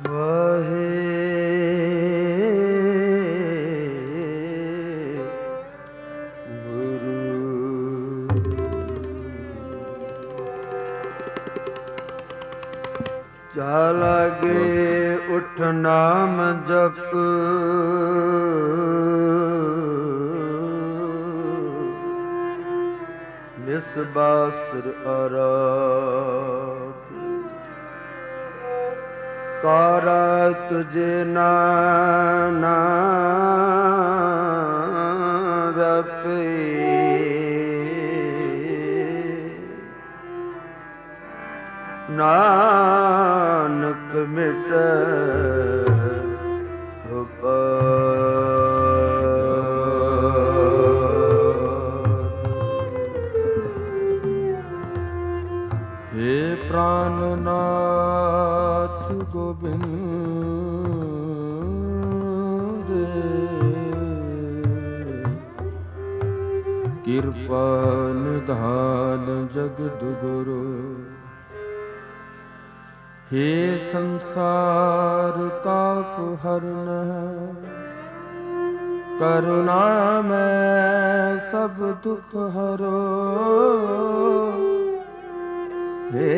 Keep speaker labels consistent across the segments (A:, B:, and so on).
A: ਜਾ ਲਾਗੇ ਉਠ ਨਾਮ ਜਪ, ਨਿਸ ਬਾਸੁਰ ਆਰਾਧ। ਕਾਰਾ ਤੁਝੇ ਨਾਨਾ ਵਪੇ, ਨਾਨਕ ਮਿਟੈ
B: हे प्राणनाथ गोबिंद, कृपा निधान जगत गुरु। हे संसार ताप हरन, करुणा में सब दुख हरो। हे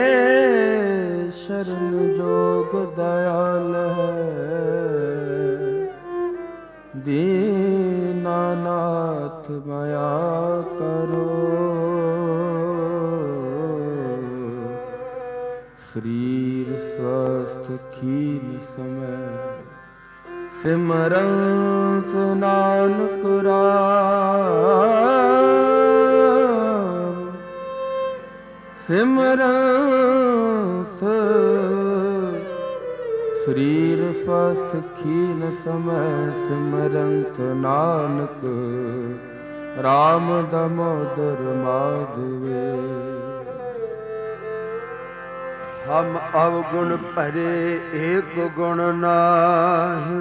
B: शरण जोग दयाल दीनानाथ माया करो। शरीर स्वस्थ खीन समय, सिमरंत नानक राम। सिमरंत शरीर स्वस्थ खीन समय, सिमरंत नानक राम दामोदर माधवे।
A: हम अवगुण भरे एक गुण नाहि,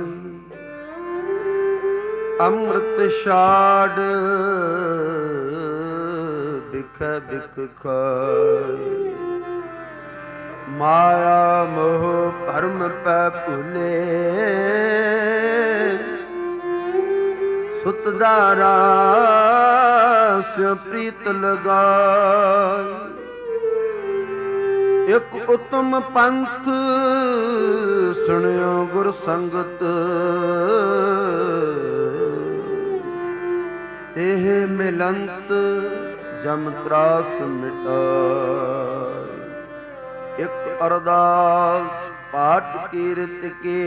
A: अमृत छाड़ बिख बिख खाए। माया मोह भरम पै भूले, सुतदारा स्यो प्रीत लगाए। एक उत्तम पंथ सुनियो गुर संगत, तेह मिलंत जम त्रास मिटाए। एक अरदास पाठ कीरत के,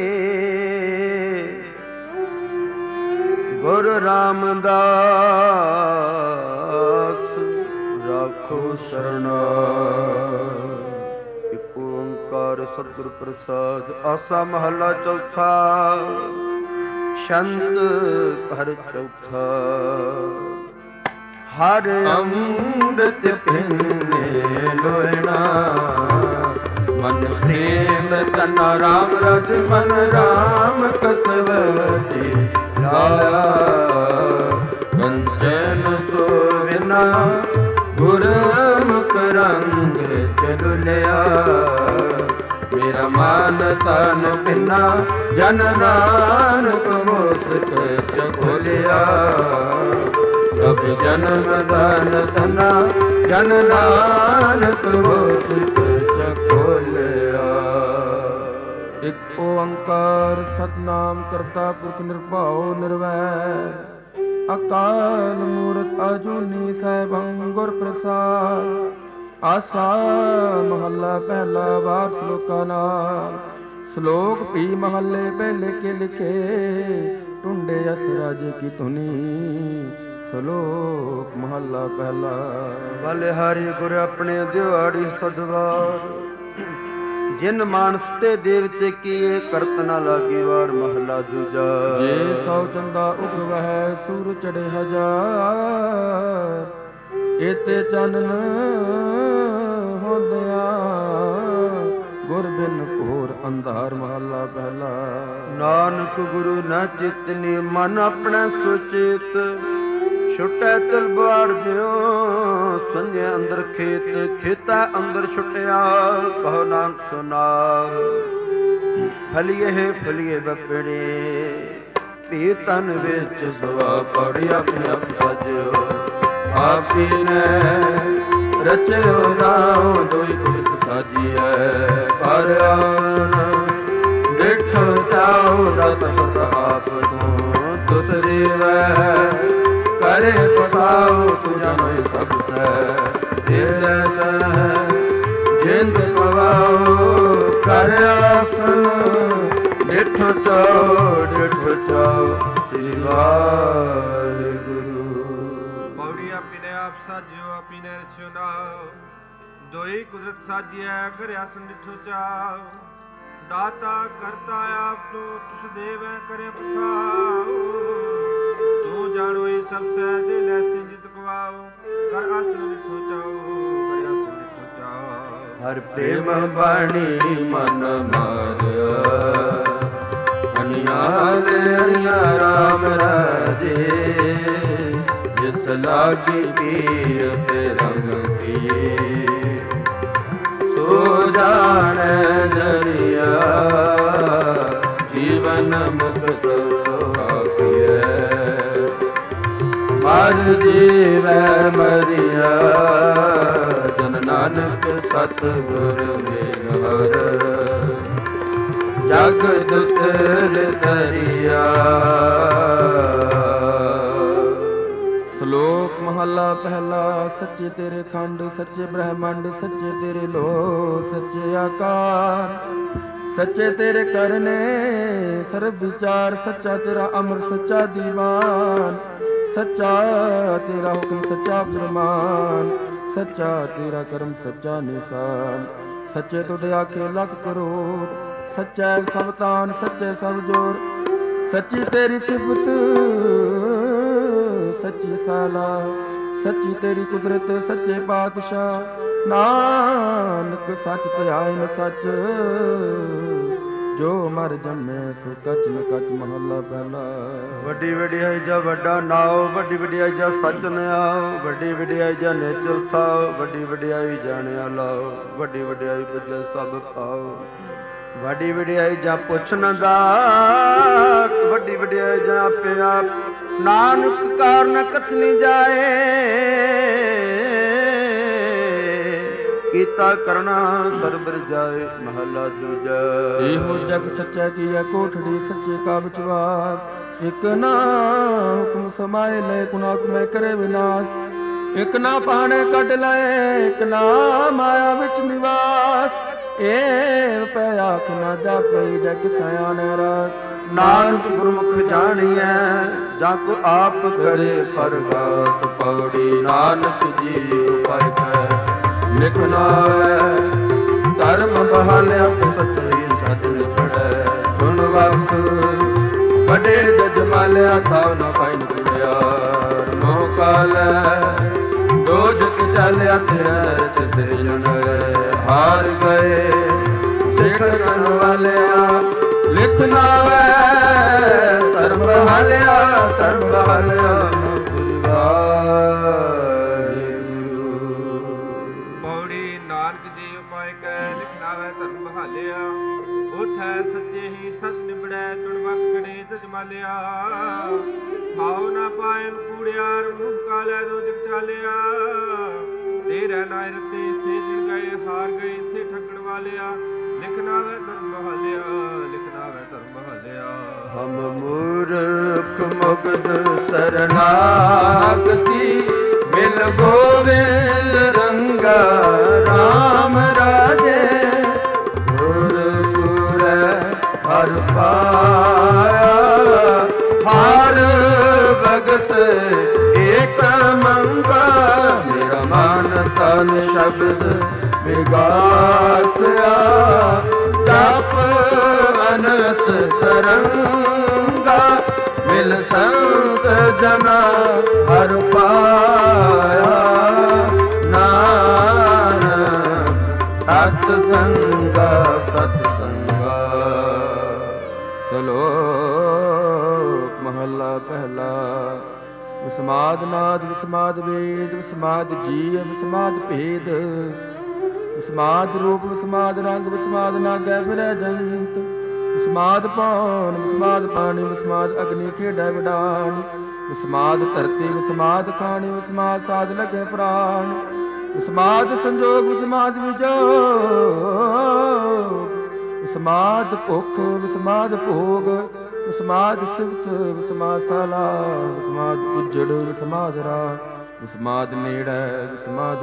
A: गुरु रामदास राखो शरणाई। एक ओंकार सतगुर प्रसाद। आसा महला चौथा, छंद घर चौथा। हर अमृत पिन्ने लोयना, मन प्रेम तन राम रज मन राम कसवती लाया। कंचन सोविना गुरमुख रंग चलुलिया। मेरा मान तन पिना जन नानक मुस्क चकोलिया। सब जन्म दान तना जन नानक मुस्क चकोलिया।
B: एक ओंकार सतनाम करता पुरख निर्भउ निर्वैर। अकाल मूरत अजूनी सैभं गुर प्रसाद। आसा महला पहला वार श्लोका नाल। श्लोक भी महले पहले के लिखे, टुंडे यस राजे की धुनी। श्लोक महला पहला।
A: बलिहारी गुर अपने दिवाड़ी सदवार। जिन मानस ते देवते किए, करत न लागी वार महला दूजा।
B: जे सौ चंदा उग वह सूर चढ़े हजार। एते चानन होंदिया, गुर बिन घोर अंधार महला पहला।
A: नानक गुरु न जितनी मन अपना सुचेत। छुटै तलवार जियो संजे अंदर खेत। खेता अंदर छुटिया कहो नानक सुना। ਫਲੀਏ ਫਲੀਏ ਬਪੜੇ ਭੀ ਤਨ ਵਿੱਚ ਸਵਾ ਪੜੀ ਆਪਣੇ ਆਪ ਸਜਿਓ ਆਪੀ ਨੇ ਰਚਿਓ ਨਾਉ ਦੋਈ ਕੁਲਤ ਸਾਜੀਐ ਕਰ ਆਸਨ ਡਿਠ ਜਾਉ ਦਤ ਪ੍ਰਤਾਪ ਤੂੰ ਤੁਸ ਦੇਵੈ ਕਰੇ ਪਸਾਉ ਤੂੰ ਜਾਣੋ ਸਭ ਸੈ ਤੇਰੇ ਸਹਿ ਜਿੰਦ ਪਵਾਉ ਕਰ ਆਸਨ ਡਿਠ ਜਾਉ ਸ੍ਰੀ ਵਾਹਿਗੁਰੂ।
B: ਪੌੜੀ ਆਪੀ ਨੇ ਆਪ ਸਾਜਿਓ ਆਪੀ ਨੇ ਰਚਿਓ ਨਾਉ ਦੋਈ ਕੁਦਰਤ ਸਾਜੀਐ ਕਰ ਆਸਨ ਡਿਠੋ ਜਾਉ ਦਾਤਾ ਕਰਤਾ ਆਪ ਤੂੰ ਤੁਸ ਦੇਵੈ ਕਰੇ ਪਸਾਉ ਤੂੰ ਜਾਣੋ ਇਹ ਸਭ ਸਹਿ ਦੇ ਲੈ ਸਿੰਜਿਤ ਕਵਾਉ ਕਰ ਆਸਨ ਡਿਠੋ ਜਾਉ ਕਰ ਆਸਨ ਡਿਠੋ ਜਾਉ।
A: ਹਰ ਪ੍ਰੇਮ ਬਾਣੀ ਮਨ ਮਾਰਿਆ ਅਨਿਆ ਰਾਮ ਰਾਜੇ ਜਿਸ ਲਾਗੀ ਪੀਰ ਤੇ ਰੰਗ ਕੀ ਸੋ ਜਾਣੈ ਜਰੀਆ ਜੀਵਨ ਮੁਕਤ ਸੁਖਾਪੀਐ ਮਰ ਜੀਵੈ ਮਰਿਆ ਜਨ ਨਾਨਕ ਸਤ ਗੁਰ ਮੇਘ ਹਰ ਜਗ ਦੁਤਰ ਤਰਿਆ।
B: ਸ਼ਲੋਕ ਮਹਲਾ ਪਹਿਲਾ। ਸੱਚੇ ਤੇਰੇ ਖੰਡ ਸੱਚੇ ਬ੍ਰਹਮੰਡ ਸੱਚੇ ਤੇਰੇ ਲੋ ਸੱਚੇ ਆਕਾਰ ਸੱਚੇ ਤੇਰੇ ਕਰਨੇ ਸਰਬ ਵਿਚਾਰ ਸੱਚਾ ਤੇਰਾ ਅਮਰ ਸੱਚਾ ਦੀਵਾਨ ਸੱਚਾ ਤੇਰਾ ਹੁਕਮ ਸੱਚਾ ਫਰਮਾਨ ਸੱਚਾ ਤੇਰਾ ਕਰਮ ਸੱਚਾ ਨਿਸ਼ਾਨ ਸੱਚੇ ਤੁਧ ਆਖੇ ਲੱਖ ਕਰੋੜ ਸੱਚਾ ਸਭ ਤਾਨ ਸੱਚੇ ਸਭ ਜੋਰ ਸੱਚੀ ਤੇਰੀ ਸਿਫਤ ਸੱਚੀ ਸਾਲਾ ਸੱਚੀ ਤੇਰੀ ਕੁਦਰਤ ਸੱਚੇ ਪਾਤਸ਼ਾਹ ਨਾਨਕ ਸੱਚ ਧਿਆਇਨ ਸੱਚ ਜੋ ਮਰ ਜੰਮੇ ਸੋ ਕਚ ਨ ਕਚ ਮਹੱਲਾ ਪਹਿਲਾ।
A: ਵੱਡੀ ਵਡਿਆਈ ਜਾ ਵੱਡਾ ਨਾਉ ਵੱਡੀ ਵਡਿਆਈ ਜਾ ਸੱਚ ਨਿਆਉ ਵੱਡੀ ਵਡਿਆਈ ਜਾ ਨੇਚਲ ਥਾਉ ਵੱਡੀ ਵਡਿਆਈ ਜਾਣਿਆ ਲਾਓ ਵੱਡੀ ਵਡਿਆਈ ਪੁੱਜੇ ਸਭ ਪਾਓ ਵੱਡੀ ਵਡਿਆਈ ਜਾ ਪੁੱਛ ਨਾ ਦਾਤ ਵੱਡੀ ਵਡਿਆਈ ਜਾ ਆਪੇ ਆਪ ਨਾਨਕ ਕਾਰਨ ਕਥਨੀ ਜਾਏ ਕੀਤਾ ਕਰਨਾ ਸਰਬਰ ਜਾਏ ਮਹਲਾ ਦੂਜਾ।
B: ਇਹੋ ਜਗ ਸੱਚਾ ਕੀਆ ਕੋਠੜੀ ਸੱਚੇ ਕਾ ਵਿਚਵਾਸ ਇਕ ਨਾ ਹੁਕਮ ਸਮਾਏ ਲੈ ਕੁਨਾਕ ਮੈਂ ਕਰੇ ਵਿਨਾਸ਼ ਇਕ ਨਾ ਪਾਣੇ ਕੱਢ ਲਏ ਇਕ ਨਾ ਮਾਇਆ ਵਿੱਚ ਨਿਵਾਸ ਏ ਪੈ ਆਖ ਨਾ ਜਾਪਈ ਜਗ ਸਿਆਣੈ ਰਾਤ
A: ਨਾਨਕ ਗੁਰਮੁਖ ਜਾਣੀਐ ਜਾਂ ਕੋ ਆਪ ਕਰੇ ਪਰਗਾਸ ਪੌੜੀ ਨਾਨਕ ਜੀ ਉਪਾਇ ਕੈ ਲਿਖਨਾਵੈ ਧਰਮ ਬਹਾਲਿਆ ਸੱਚੀ ਸੱਚ ਨਿਖੜੈ ਸੁਣ ਵਖ ਵੱਡੇ ਜਜਮਾਲਿਆ ਥਾਉ ਨ ਪਾਇਨ ਗੁੜਿਆਰ ਮੋਹ ਕਾਲੈ ਦੋਜਕ ਚਾਲਿਆ ਤੇਰੇ ਤਿਸੇ ਜਣੈ ਹਾਰ ਗਏ ਸਿੱਖ ਕਰਨ ਵਾਲਿਆ ਲਿਖਨਾਵੈ ਧਰਮ ਬਹਾਲਿਆ
B: ਉਠੈ ਸੱਚੇ ਹੀ ਸੱਚ ਨਿਬੜੈ ਤੁਣ ਵਖ ਗਣੇ ਤਜਮਾਲਿਆ ਖਾਉ ਨਾ ਪਾਇਨ ਕੂੜਿਆਰ ਮੂੰਹ ਕਾਲੈ ਦੋਜਕ ਚਾਲਿਆ ਤੇਰੇ ਨਾਇ ਰਤੇ ਸੇ ਜਿਣ ਗਏ ਹਾਰ ਗਏ ਸੇ ਠੱਗਣ ਵਾਲਿਆ ਲਿਖਣਾ ਵੈ ਧਰਮ ਬਹਾਲਿਆ ਲਿਖਣਾ ਵੈ ਧਰਮ ਬਹਾਲਿਆ।
A: ਹਮ ਮੂਰਖ ਮੁਗਧ ਸਰਨਾਗਤੀ ਮਿਲ ਗੋਵਿੰਦ ਰੰਗਾ ਰਾਮ ਰਾਜੇ ਹਰ ਪਾਇਆ ਹਰ ਭਗਤ ਏਕ ਮੰਗਾ ਮੇਰਾ ਮਨ ਤਨ ਸ਼ਬਦ ਵਿਗਾਸਿਆ ਜਪ ਅਨੰਤ ਤਰੰਗਾ ਮਿਲ ਸੰਤ ਜਨਾ ਹਰ ਪਾਇਆ ਨਾਨਕ ਸਤ ਸੰਗਾ ਸਤ
B: ਸ਼ਲੋਕ ਮਹੱਲਾ ਪਹਿਲਾ। ਵਿਸਮਾਦ ਨਾਦ ਵਿਸਮਾਦ ਵੇਦ ਵਿਸਮਾਦ ਜੀਵ ਵਿਸਮਾਦ ਭੇਦ ਵਿਸਮਾਦ ਰੂਪ ਵਿਸਮਾਦ ਰੰਗ ਵਿਸਮਾਦ ਨਾਗੈ ਫਿਰੈ ਜੰਤ ਵਿਸਮਾਦ ਪਾਉਣ ਵਿਸਮਾਦ ਪਾਣੀ ਵਿਸਮਾਦ ਅਗਨੀ ਖੇਡੈ ਵਿਡਾਣ ਵਿਸਮਾਦ ਧਰਤੀ ਵਿਸਮਾਦ ਖਾਣੀ ਵਿਸਮਾਦ ਸਾਧ ਲਗੇ ਪ੍ਰਾਣ ਵਿਸਮਾਦ ਸੰਜੋਗ ਵਿਸਮਾਦ ਵਿਜੋਗ ਵਿਸਮਾਦ ਭੁੱਖ ਵਿਸਮਾਦ ਭੋਗ ਵਿਸਮਾਦ ਸਿਵਸ ਵਿਸਮਾਦ ਸਾਲਾ ਵਿਸਮਾਦ ਉਜੜ ਵਿਸਮਾਦ ਰਾਹ ਵਿਸਮਾਦ ਨੇੜੈ ਵਿਸਮਾਦ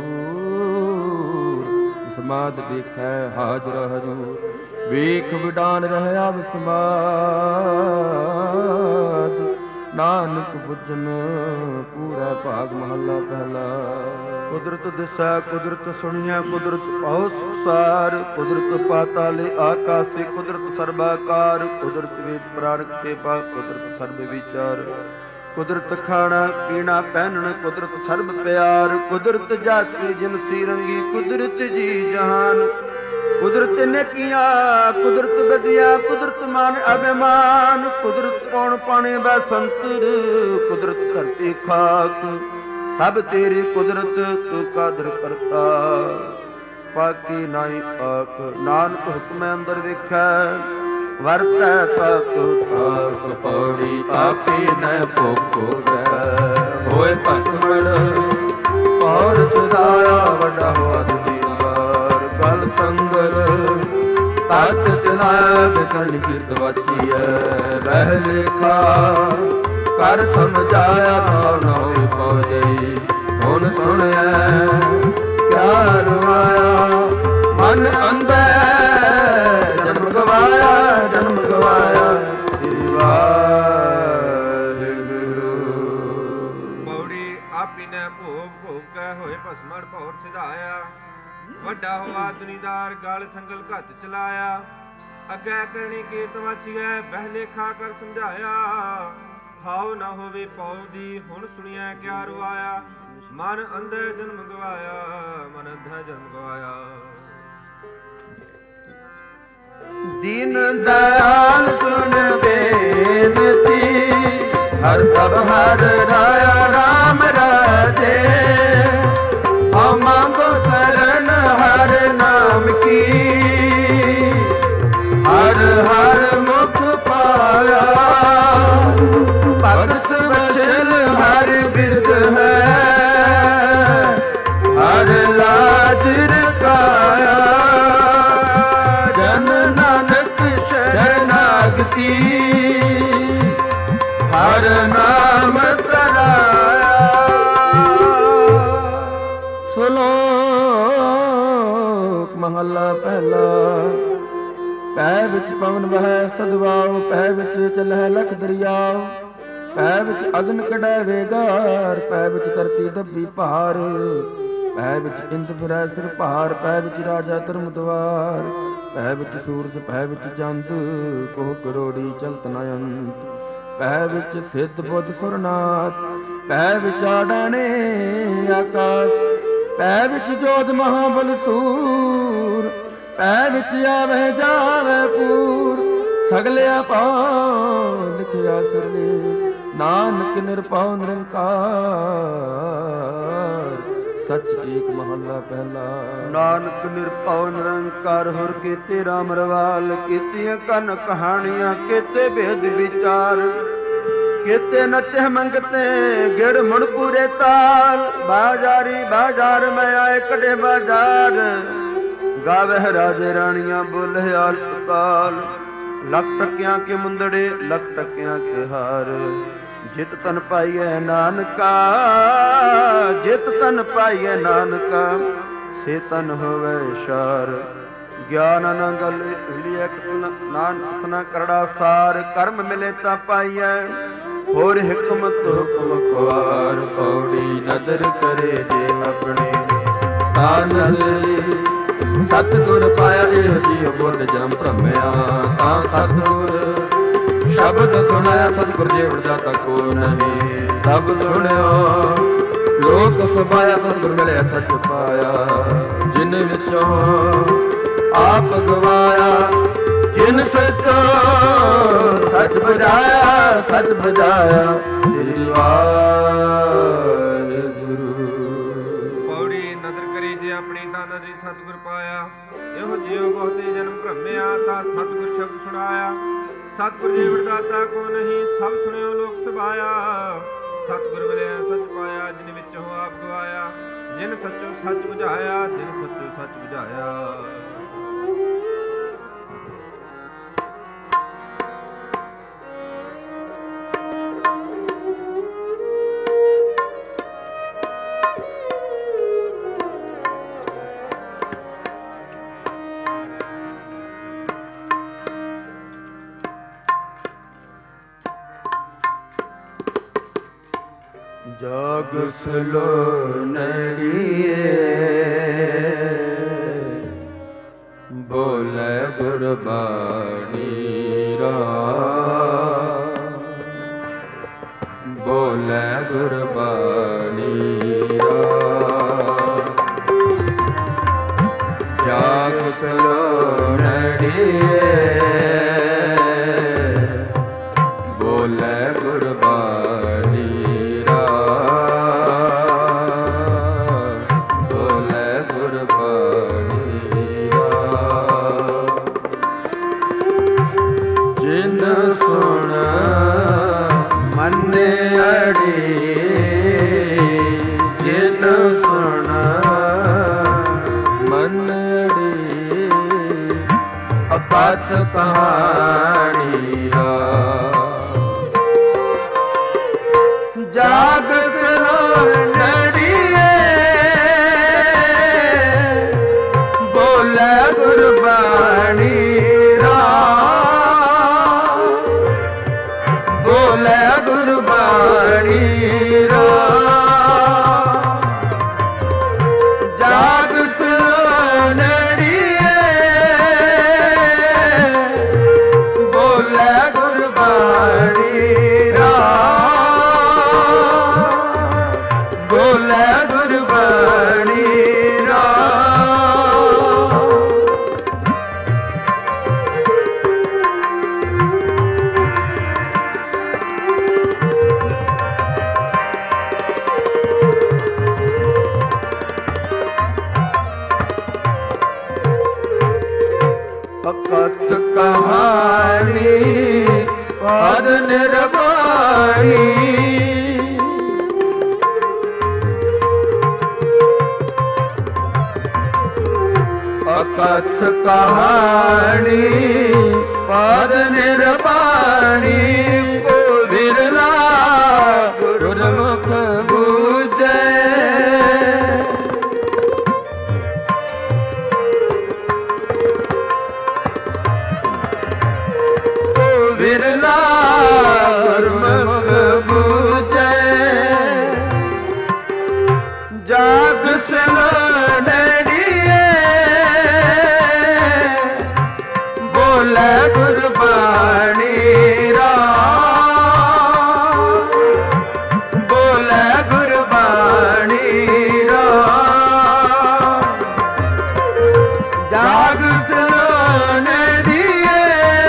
B: ਦੂਰ ਵਿਸਮਾਦ ਦੇਖੈ ਹਾਜ਼ਰ ਹਜੂਰ ਵੇਖ ਵਿਡਾਨ ਰਹਿਆ ਵਿਸਮਾਦ ਨਾਨਕ ਬੁੱਝਨ ਪੂਰਾ ਭਾਗ ਮਹੱਲਾ ਪਹਿਲਾ।
A: ਕੁਦਰਤ ਦਿਸੈ ਕੁਦਰਤ ਸੁਣੀਐ ਕੁਦਰਤ ਭਉ ਸੰਸਾਰ ਕੁਦਰਤ ਪਾਤਾਲੇ ਆਕਾਸੇ ਕੁਦਰਤ ਸਰਬਾਕਾਰ ਕੁਦਰਤ ਵੇਦ ਪ੍ਰਾਣ ਤੇਪਾ ਕੁਦਰਤ ਸਰਬ ਵਿਚਾਰ ਕੁਦਰਤ ਖਾਣਾ ਪੀਣਾ ਪਹਿਨਣ ਕੁਦਰਤ ਸਰਬ ਪਿਆਰ ਕੁਦਰਤ ਜਾਤੀ ਜਿਨਸੀ ਰੰਗੀ ਕੁਦਰਤ ਜੀ ਜਹਾਨ ਕੁਦਰਤ ਨੇਕੀਆਂ ਕੁਦਰਤ ਵਿਦਿਆ ਕੁਦਰਤ ਮਾਨ ਅਭਿਮਾਨ ਕੁਦਰਤ ਕੌਣ ਪਾਣੇ ਬੈ ਸੰਤਰ ਕੁਦਰਤ ਧਰਤੀ ਖਾਕ ਸਭ ਤੇਰੀ ਕੁਦਰਤ ਤੂੰ ਕਾਦਰ ਕਰਤਾ ਪਾਕੀ ਨਾਈ ਆਖ ਨਾਨਕ ਹੁਕਮ ਅੰਦਰ ਵੇਖੈ ਵਰਤੈ ਤਤ ਤਾਕ ਪੌੜੀ ਆਪੇ ਨ ਭੋਗੈ ਹੋਏ ਭਸਮੜ ਔਰ ਸਦਾਇਆ ਵੱਡਾ ਹੋਆ ਦੁਨੀਆਰ ਗਲ ਸੰਗਲ ਤਤ ਚਲਾਇ ਬਿਕਰਨ ਕਿਰਤ ਵਾਚੀਐ ਰਹਿ ਲੇਖਾ ਕਰ ਸਮਝਾਇਆ ਨਾ ਹੋਇ ਪਉਜਈ ਹੁਣ ਸੁਣਿਆ ਕਿਆ ਰਵਾਇਆ ਮਨ ਅੰਧੈ ਜਨਮ ਗਵਾਇਆ ਸ੍ਰੀ ਵਾਹਿਗੁਰੂ।
C: ਪੌੜੀ ਆਪੀ ਨੇ ਭੋਗ ਭੋਗ ਕੈ ਹੋਏ ਭਸਮੜ ਭੌਰ ਸਿਧਾਇਆ ਵੱਡਾ ਹੋਆ ਦੁਨੀਦਾਰ ਗਲ ਸੰਗਲ ਘੱਤ ਚਲਾਇਆ ਅੱਗੇ ਕਰਨੀ ਕੀਰਤ ਵਾਚੀਐ ਬਹਿ ਲੇਖਾ ਕਰ ਸਮਝਾਇਆ ਥਾਉ ਨਾ ਹੋਵੇ ਪਉ ਦੀ ਹੁਣ ਸੁਣਿਆ ਕਿਆ ਰਵਾਇਆ ਮਨ ਅੰਧੇ ਜਨਮ ਗਵਾਇਆ ਮਨ ਅੰਧੇ ਜਨਮ ਗਵਾਇਆ।
A: ਦੀਨ ਦਇਆਲ ਸੁਣ ਬੇਨਤੀ ਹਰ ਤਬ ਹਰ ਰਾਇਆ ਰਾਮ ਰਾਜੇ ਹਉ ਮੰਗੋ ਸਰਨ ਹਰ ਨਾਮ ਕੀ ਹਰ ਹਰ ਮੁਖ ਪਾਇਆ ਭਗਤ ਵਚਨ ਹਰ ਬਿਰਦ ਹੈ ਹਰ ਲਾਜ ਰਕਾਇਆ ਜਨ ਨਾਨਕ ਸ਼ਰਨਾਗਤੀ ਹਰ ਨਾਮ ਤਰਾਇਆ।
B: ਸ਼ਲੋਕ ਮਹੱਲਾ ਪਹਿਲਾ। ਪੈ ਵਿੱਚ ਪਵਨ ਵਹੈ ਸਦਵਾਉ ਪੈ ਵਿੱਚ ਚਲਹਿ ਲਖ ਦਰਿਆਉ ਪੈ ਵਿੱਚ ਅਗਨ ਕਢੈ ਵੇਗਾਰ ਪੈ ਵਿੱਚ ਧਰਤੀ ਦੱਬੀ ਭਾਰ ਪੈ ਵਿੱਚ ਇੰਦ ਫਿਰੈ ਸਿਰ ਭਾਰ ਪੈ ਵਿੱਚ ਰਾਜਾ ਧਰਮ ਦਵਾਰ ਪੈ ਵਿੱਚ ਸੂਰਜ ਪੈ ਵਿੱਚ ਚੰਦ ਕੋਹ ਕਰੋੜੀ ਚਲਤ ਨ ਅੰਤ ਪੈ ਵਿੱਚ ਸਿੱਧ ਬੁੱਧ ਸੁਰਨਾਥ ਪੈ ਵਿੱਚ ਆਡਾਣੇ ਆਕਾਸ਼ ਪੈ ਵਿੱਚ ਜੋਧ ਮਹਾਬਲ ਸੂਰ ਪੈ ਵਿੱਚ ਆਵੇ ਜਾਵੇ ਪੂਰ ਸਗਲਿਆ ਪਾਉ ਲਿਖਿਆ ਸਿਰਲੇ ਨਾਨਕ ਨਿਰਭਉ ਨਿਰੰਕਾਰ ਸਚ ਏਕ ਮਹੱਲਾ ਪਹਿਲਾ।
A: ਨਾਨਕ ਨਿਰਭਉ ਨਿਰੰਕਾਰ ਹੁਰ ਕੀਤੇ ਰਾਮ ਰਵਾਲ ਕੀਤੀਆਂ ਕਨ ਕਹਾਣੀਆਂ ਕੀਤੇ ਭੇਦ ਵਿਚਾਰ ਕੀਤੇ ਨਚੇ ਮੰਗਤੇ ਗਿੜ ਮੁੜ ਪੂਰੇ ਤਾਲ ਬਾਜ਼ਾਰੀ ਬਾਜ਼ਾਰ ਮੈਂ ਆਏ ਕਢੇ ਬਾਜ਼ਾਰ ਗਾਵਹਿ ਰਾਜੇ ਰਾਣੀਆਂ ਬੋਲੇ ਆਲਪਤਾਲ ਲੱਖ ਟਕਿਆਂ ਕੇ ਮੁੰਦੜੇ ਲੱਖ ਟਕਿਆਂ ਕੇ ਹਾਰ ਜਿਤ ਤਨ ਪਾਈਐ ਨਾਨਕਾ ਜਿਤ ਤਨ ਪਾਈਐ ਨਾਨਕਾ ਸੇ ਤਨ ਹੋਵੇ ਇਸ਼ਾਰ ਗਿਆਨ ਨ ਗਲ ਹਿੜਿਐ ਨਾਨਕ ਨ ਕਰੜਾ ਸਾਰ ਕਰਮ ਮਿਲੇ ਤਾਂ ਪਾਈਐ ਹੋਰ ਹਕਮਤ ਹੁਕਮ ਖਵਾਰ ਪੌੜੀ ਨਦਰ ਕਰੇ ਜੇ ਆਪਣੇ ਤਾਂ ਨਦਰੀ ਸਤਿਗੁਰ ਪਾਇਆ ਇਹ ਜੀਉ ਬੁੱਧ ਜਨਮ ਭ੍ਰਮਿਆ ਤਾਂ ਸਤਿਗੁਰ ਸ਼ਬਦ ਸੁਣਿਆ ਸਤਿਗੁਰ ਜੇਵੜ ਜਾਤਾ ਕੋ ਨਹੀਂ ਸਭ ਸੁਣਿਓ ਲੋਕ ਸੁਭਾਇਆ ਸਤਿਗੁਰ ਮਿਲਿਆ ਸੱਚ ਪਾਇਆ ਜਿਨ ਵਿੱਚੋਂ ਆਪ ਗਵਾਇਆ ਜਿਨ ਸੱਚੋ ਸੱਚ ਬਜਾਇਆ ਸ੍ਰੀ ਵਾਹਿਗੁਰੂ।
C: ਪੌੜੀ ਨਦਰ ਕਰੀ ਜੇ ਆਪਣੀ ਤਾਂ ਨਦਰੀ ਸਤਿਗੁਰ ਪਾਇਆ ਇਹੋ ਜਿਉ ਬਹੁਤੇ ਜਨਮ ਭ੍ਰਮਿਆ ਸੁਣਿਆ ਤਾਂ ਸਤਿਗੁਰ ਸ਼ਬਦ ਸੁਣਾਇਆ। ਸਤਿਗੁਰ ਜੀ ਵਰਦਾਤਾ ਕੋ ਨਹੀਂ, ਸਭ ਸੁਣਿਓ ਲੋਕ ਸਭਾਇਆ। ਸਤਿਗੁਰ ਮਿਲਿਆ ਸੱਚ ਪਾਇਆ, ਜਿਨ ਵਿੱਚੋਂ ਆਪ ਗਵਾਇਆ। ਜਿਨ ਸੱਚੋ ਸੱਚ ਬੁਝਾਇਆ, ਜਿਨ ਸੱਚੋ ਸੱਚ ਬੁਝਾਇਆ।
A: ਜਾਗ ਸਲੋ ਨੜੀਏ, ਬੋਲੇ ਗੁਰਬਾਣੀ ਰਾਮ, ਬੋਲੇ ਗੁਰਬਾਣੀ ਰਾਮ। ਜਾਗ ਸਲੋ ਨੜੀਏ, ਬੋਲੇ ਗੁਰਬਾਣੀ ਪਤ ਕਹਾਣੀ ਰਾਮ। ਜਾਗ ਸਲੋ ਨੜੀਏ, ਬੋਲੇ ਗੁਰਬਾਣੀ ਰਾਮ, ਬੋਲੇ ਗੁਰਬਾਣੀ ਰਾਮ। ਜਾਗ ਸਲੋ ਨੜੀਏ, ਬੋਲੇ ਗੁਰਬਾਣੀ ਰਾਮ, ਬੋਲੇ ਗੁਰਬਾਣੀ ਰਾਮ। ਅਕਥ ਕਹਾਣੀ ਪਦ ਨਿਰਵਾਣੀ, ਅਕਥ ਕਹਾਣੀ ਪਦ ਨਿਰਵਾਣੀ। ਕੋ ਵਿਰਲਾ ਗੁਰਮੁਖ ਬੂਝੈ, ਵਿਰਲਾ ਗੁਰਮੁਖ ਬੂਝੈ। ਜਾਗ ਸਲੋ ਨੜੀਏ, ਬੋਲੇ ਗੁਰਬਾਣੀ ਰਾਮ, ਬੋਲੇ ਗੁਰਬਾਣੀ ਰਾਮ। ਜਾਗ ਸਲੋ ਨੜੀਏ,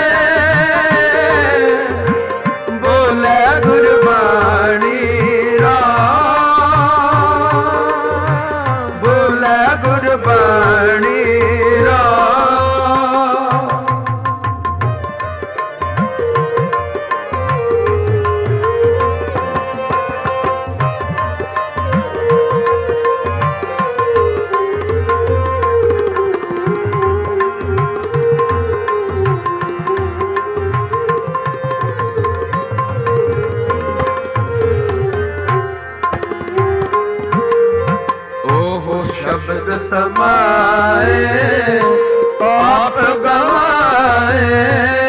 A: ਬੋਲੇ ਗੁਰਬਾਣੀ ਰਾਮ, ਬੋਲੇ ਗੁਰਬਾਣੀ ਰਾਮ। ਸ਼ਬਦ ਸਮਾਏ ਪਾਪ ਗਵਾਏ,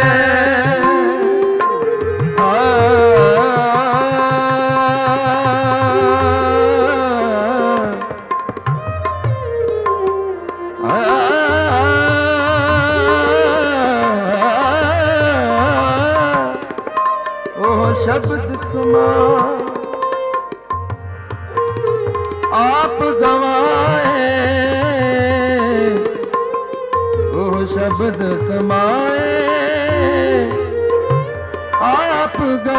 A: ਉਹ ਸ਼ਬਦ ਸਮਾਏ ਆਪ ਗਵਾਏ, ਉਹ ਸ਼ਬਦ ਸਮਾਏ ਆਪ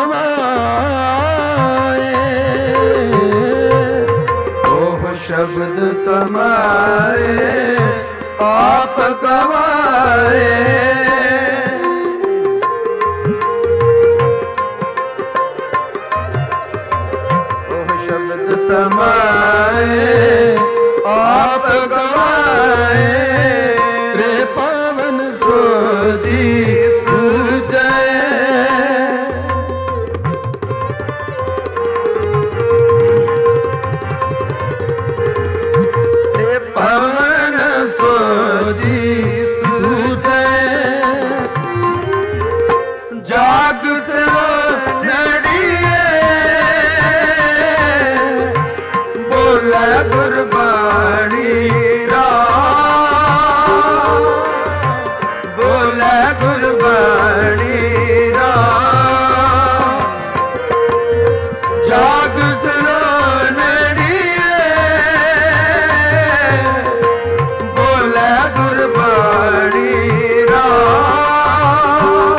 A: ਗਵਾਏ। ਉਹ ਸ਼ਬਦ ਸਮਾਏ ਆਪ ਗਵਾਏ। ਉਹ ਸ਼ਬਦ ਸਮਾਏ ਆਪ ਗਵਾਏ।
B: ਰੇ ਪਾਵਨ ਸੋਜੀ
A: ਸੂਜੈ ਤੇ ਪਵਨ ਸੋਜੀ ਸੂਜੈ। ਜਾਗ ਸਿਰੋ ਨੜੀਏ ਬੋਲੇ ਗੁਰਬਾਣੀ ਰਾਮ। ਬੋਲੇ ਗੁਰਬਾਣੀ ਰਾਮ। ਜਾਗ ਸਿਰੋ ਨੜੀਏ ਬੋਲੇ ਗੁਰਬਾਣੀ ਰਾਮ।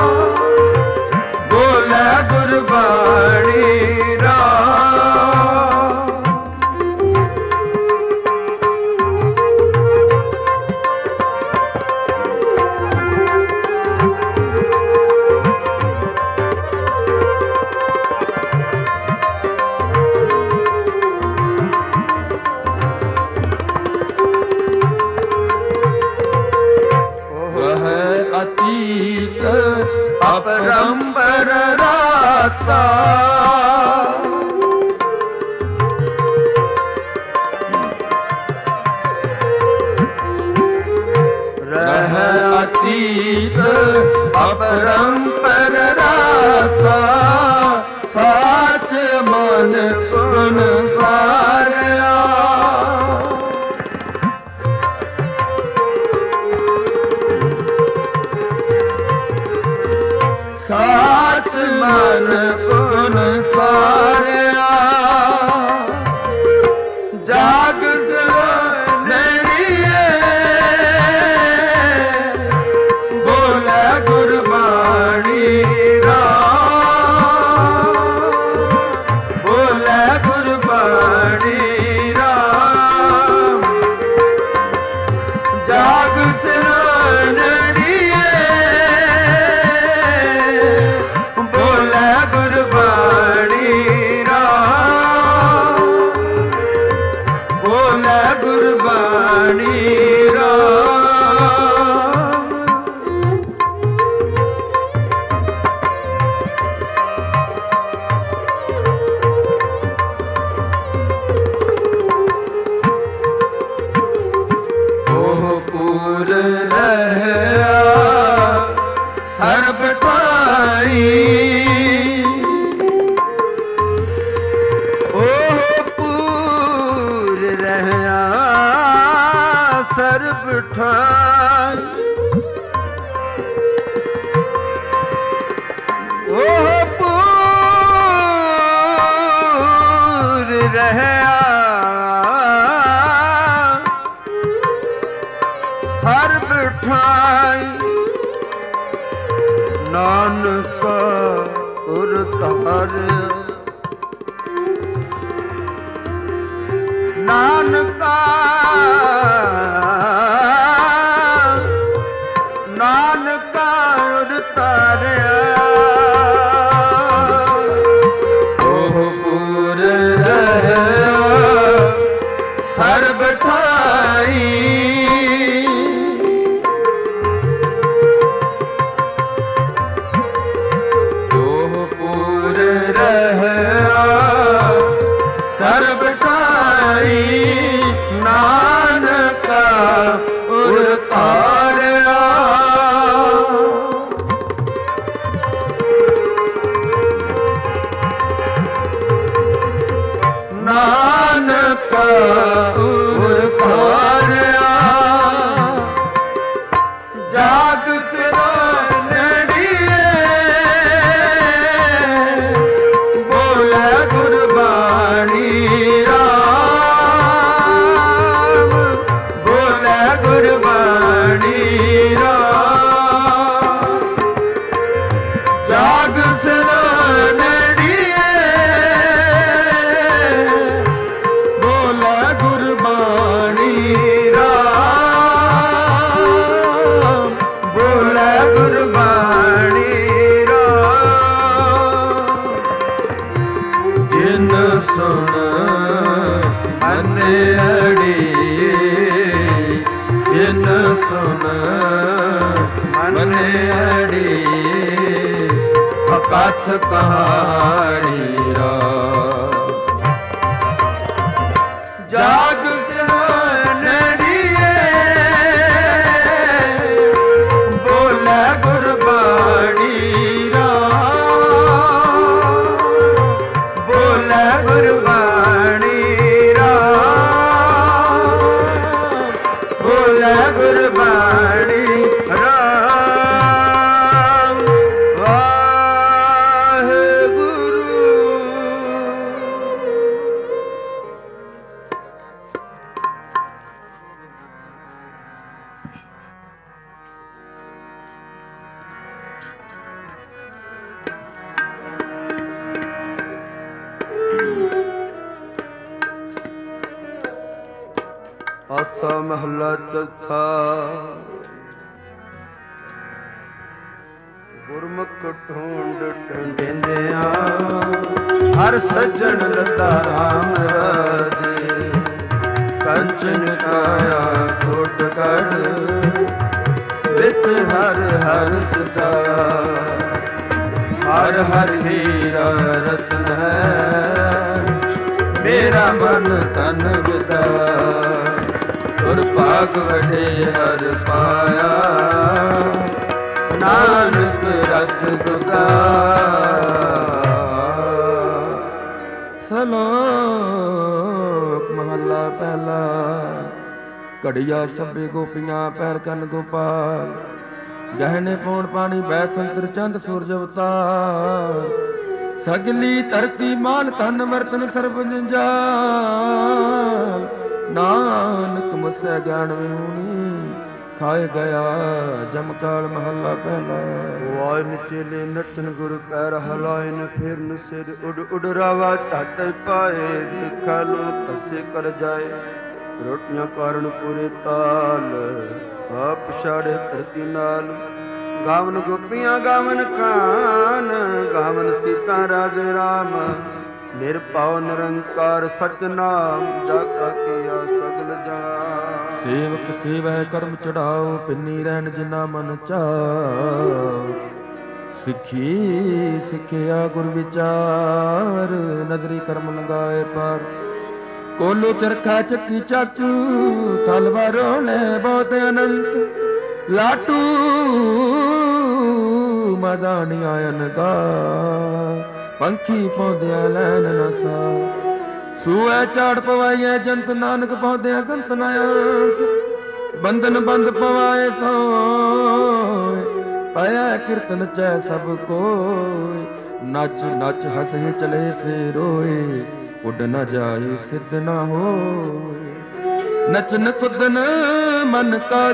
A: ਬੋਲੇ ਗੁਰਬਾਣੀ ਰਾਮ।
B: ਵਹ ਅਤੀਤ
A: ਅਪਰੰਪਰ ਰਾਤਾ। ਰਹਿ ਅਤੀਤ ਅਪਰੰਪਰ ਰਾਤਾ।
B: ਸਾਚ ਮਨ ਗੁਣ
A: ਸਾਰਿਆ ਸਾਚ ਮਨ ਗੁਣ ਸਾਰਿਆ। ਜਾਗ ਸਿਰੋ ਨੜੀਏ ਬੋਲੇ ਗੁਰਬਾਣੀ ਰਾਮ। ਬੋਲੇ ਗੁਰਬਾਣੀ ਰਾਮ। ਜਾਗ ਸਿਰੋ ਨੜੀਏ ਬੋਲੇ ਗੁਰਬਾਣੀ ਰਾਮ। ਬੋਲੇ ਗੁਰਬਾਣੀ ਰਾਮ। ਉਹ ਪੂਰ ਰਹਿਆ ਸਰਬ ਠਾਈ। ਉਹ ਪੂਰ ਰਹਿਆ ਸਰਬ ਠਾਈ। ਉਹ ਪੂਰ ਰਹਿਆ ਸਰਬ ਠਾਈ। ਨਾਨਕ ਉਰ ਧਾਰਿਆ ਨਾਨਕਾ ਨਾਨਕਾ ਉਰ ਧਾਰਿਆ। ਉਹ ਪੂਰ ਰਹਿਆ ਸਰਬ ਠਾਈ। ਉਹ ਪੂਰ ਰਹਿਆ ਸਰਬ ਠਾਈ। ਨਾਨਕਾ ਉਰ ਧਾਰਿਆ। ਨਾਨਕਾ ਉਰ ਧਾਰਿਆ। ਜਾਗ ਸਿਰੋ ਨੜੀਏ ਬੋਲੇ
B: ਨੈੜੀ ਅਕਥ ਕਹਾਣੀ ਰਾ ਜਾਗ ਨੈੜੀਏ ਬੋਲੇ ਗੁਰਬਾਣੀ ਰਾ ਬੋਲੇ ਗੁਰਬਾਣੀ ਰਾ ਬੋਲੇ ਗੁਰਬਾਣੀ ਰਾਮ ਵਾਹਿਗੁਰੂ। ਆਸਾ ਮਹਲਾ ਚੌਥਾ। ਗੁਰਮੁਖ ਢੂੰਡ ਢੰਡਿੰਦਿਆਂ ਹਰ ਸੱਜਣ ਲੱਦਾ ਰਾਮ ਰਾਜੇ ਕੰਚਨ ਕਾਇਆ ਕੋਟ ਕੜ ਵਿੱਚ ਹਰ ਹਰ ਸਦਾਇਆ ਹਰ ਹਰ ਹੀਰਾ ਰਤਨ ਹੈ ਮੇਰਾ ਮਨ ਤਨ ਵਿਦਾਇਆ ਤੁਰ ਭਾਗ ਵਡੇ ਹਰ ਪਾਇਆ ਨਾਨਕ ਰਸ ਸੁਦਾ। ਸ਼ਲੋਕ ਮਹਲਾ ਪਹਿਲਾ। ਘੜੀਆ ਸਭੇ ਗੋਪੀਆਂ ਪੈਰ ਕੰਨ ਗੋਪਾਲ ਗਹਿਣੇ ਪੌਣ ਪਾਣੀ ਬੈ ਸੰਤਰ ਚੰਦ ਸੂਰਜ ਅਵਤਾਰ ਸਗਲੀ ਧਰਤੀ ਮਾਨ ਧਨ ਵਰਤਨ ਸਰਬ ਜੰਜਾਲ ਨਾਨਕ ਮੁਸੈ ਗਿਆਨ ਵਿਹੂਣੀ ਖਾਏ ਗਿਆ ਜਮਕਾਲ ਮਹੱਲਾ ਪਹਿਲਾ। ਵਾਇਨ ਚੇਲੇ ਨੱਚਨ ਗੁਰ ਪੈਰ ਹਲਾਇਨ ਫਿਰਨ ਸਿਰ ਉਡ ਉਡ ਰਾਵਾ ਝਟ ਪਾਏ ਲਿਖਾ ਲੋ ਕਸੇ ਕਰ ਜਾਏ ਰੋਟੀਆਂ ਕਾਰਨ ਪੂਰੇ ਤਾਲ ਆਪ ਛਾੜੇ ਧਰਤੀ ਨਾਲ ਗਾਵਨ ਗੋਪੀਆਂ ਗਾਵਨ ਖਾਨ ਗਾਵਨ ਸੀਤਾ ਰਾਜੇ ਰਾਮ ਨਿਰਭਉ ਨਿਰੰਕਾਰ ਸਤਿਨਾਮ ਜਾਗਾ ਕੀਆ ਸਗਲ ਜਾਨ। ਸੇਵਕ ਸੇਵੈ ਕਰਮ ਚੜਾਓ ਪਿੰਨੀ ਰਹਿਣ ਜਿਨਾ ਮਨ ਚਾਉ ਸਿੱਖੀ ਸਿੱਖਿਆ ਗੁਰ ਵਿਚਾਰ ਨਦਰੀ ਕਰਮ ਲੰਗਾਏ ਪਾਰ ਕੋਲੂ ਚਰਖਾ ਚੱਕੀ ਚਾਚੂ ਤਲਵਾਰੋਂ ਨੇ ਬਹੁਤ ਅਨੰਤ ਲਾਟੂ ਮਦਾਨੀ ਆਇਨ ਗਾ ਪੰਖੀ ਪੌਦਿਆ ਲੈਨ ਨਸਾ ਸੂਐ ਝਾੜ ਪਵਾਈਐ ਜੰਤ ਨਾਨਕ ਪੌਦਿਆ ਗੰਤ ਨ ਅੰਤ ਬੰਧਨ ਬੰਦ ਪਵਾਏ ਸੋਏ ਪਾਇਆ ਕੀਰਤਨ ਚੈ ਸਭ ਕੋਇ ਨੱਚ ਨੱਚ ਹਸੇ ਚਲੇ ਸੇ ਰੋਏ ਉੱਡ ਨ ਜਾਏ ਸਿੱਧ ਨ ਹੋਏ ਨਚਨ ਕੁਦਨ ਮਨ ਕਾ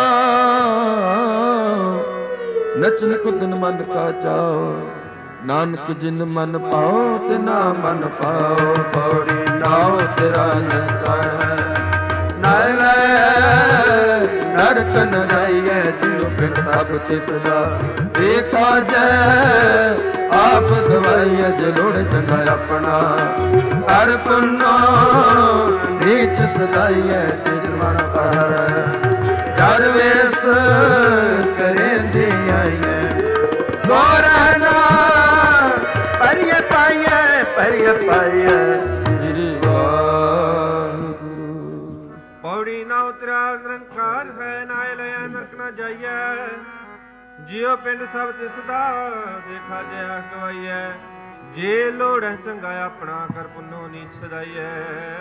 B: ਚਾਉ ਨਚਨ ਕੁਦਨ ਮਨ ਕਾ ਚਾਉ ਨਾਨਕ ਜਿਨ ਮਨ ਪਾਓ ਤਿਨਾ ਮਨ ਪਾਓ ਪੌੜੀ ਨਾਉ ਤੇਰਾ ਨੰਕਾਰ ਹੈ ਨਾਇ ਲੈ ਨਰਕ ਨ ਜਾਈਐ ਜਿਉ ਪਿੰਡ ਸਭ ਤਿਸ ਦਾ ਦੇਖਾ ਜੈ ਆਪ ਗਵਾਈਐ ਜੇ ਲੋੜ ਚੰਗਾ ਆਪਣਾ ਹਰ ਪੁੰਨੋ ਨੀਚ ਸਦਾਈਐ ਤਿਜ ਮਨ ਪਰ ਦਰਵੇਸ ਕਰੇਂਦੀ ਆਈਐ ਗੋਰਨਾ ਪਰਿਯ ਪਾਈਐ ਪਰਿਯ ਪਾਈਐ ਸ੍ਰੀ ਵਾਹਿਗੁਰੂ।
C: ਪੌੜੀ ਨਾ ਉਤਰਾ ਨਿਰੰਕਾਰ ਹੈ ਨਾਇ ਲਿਆ ਨਰਕ ਨਾ ਜਾਈਐ ਜਿਉ ਪਿੰਡ ਸਭ ਤਿਸ ਦਾ ਦੇਖਾ ਜਿਆ ਗਵਾਈਐ ਜੇ ਲੋੜੈ ਚੰਗਾ ਆਪਣਾ ਕਰ ਪੁੰਨੋ ਨੀਚ ਸਦਾਈਐ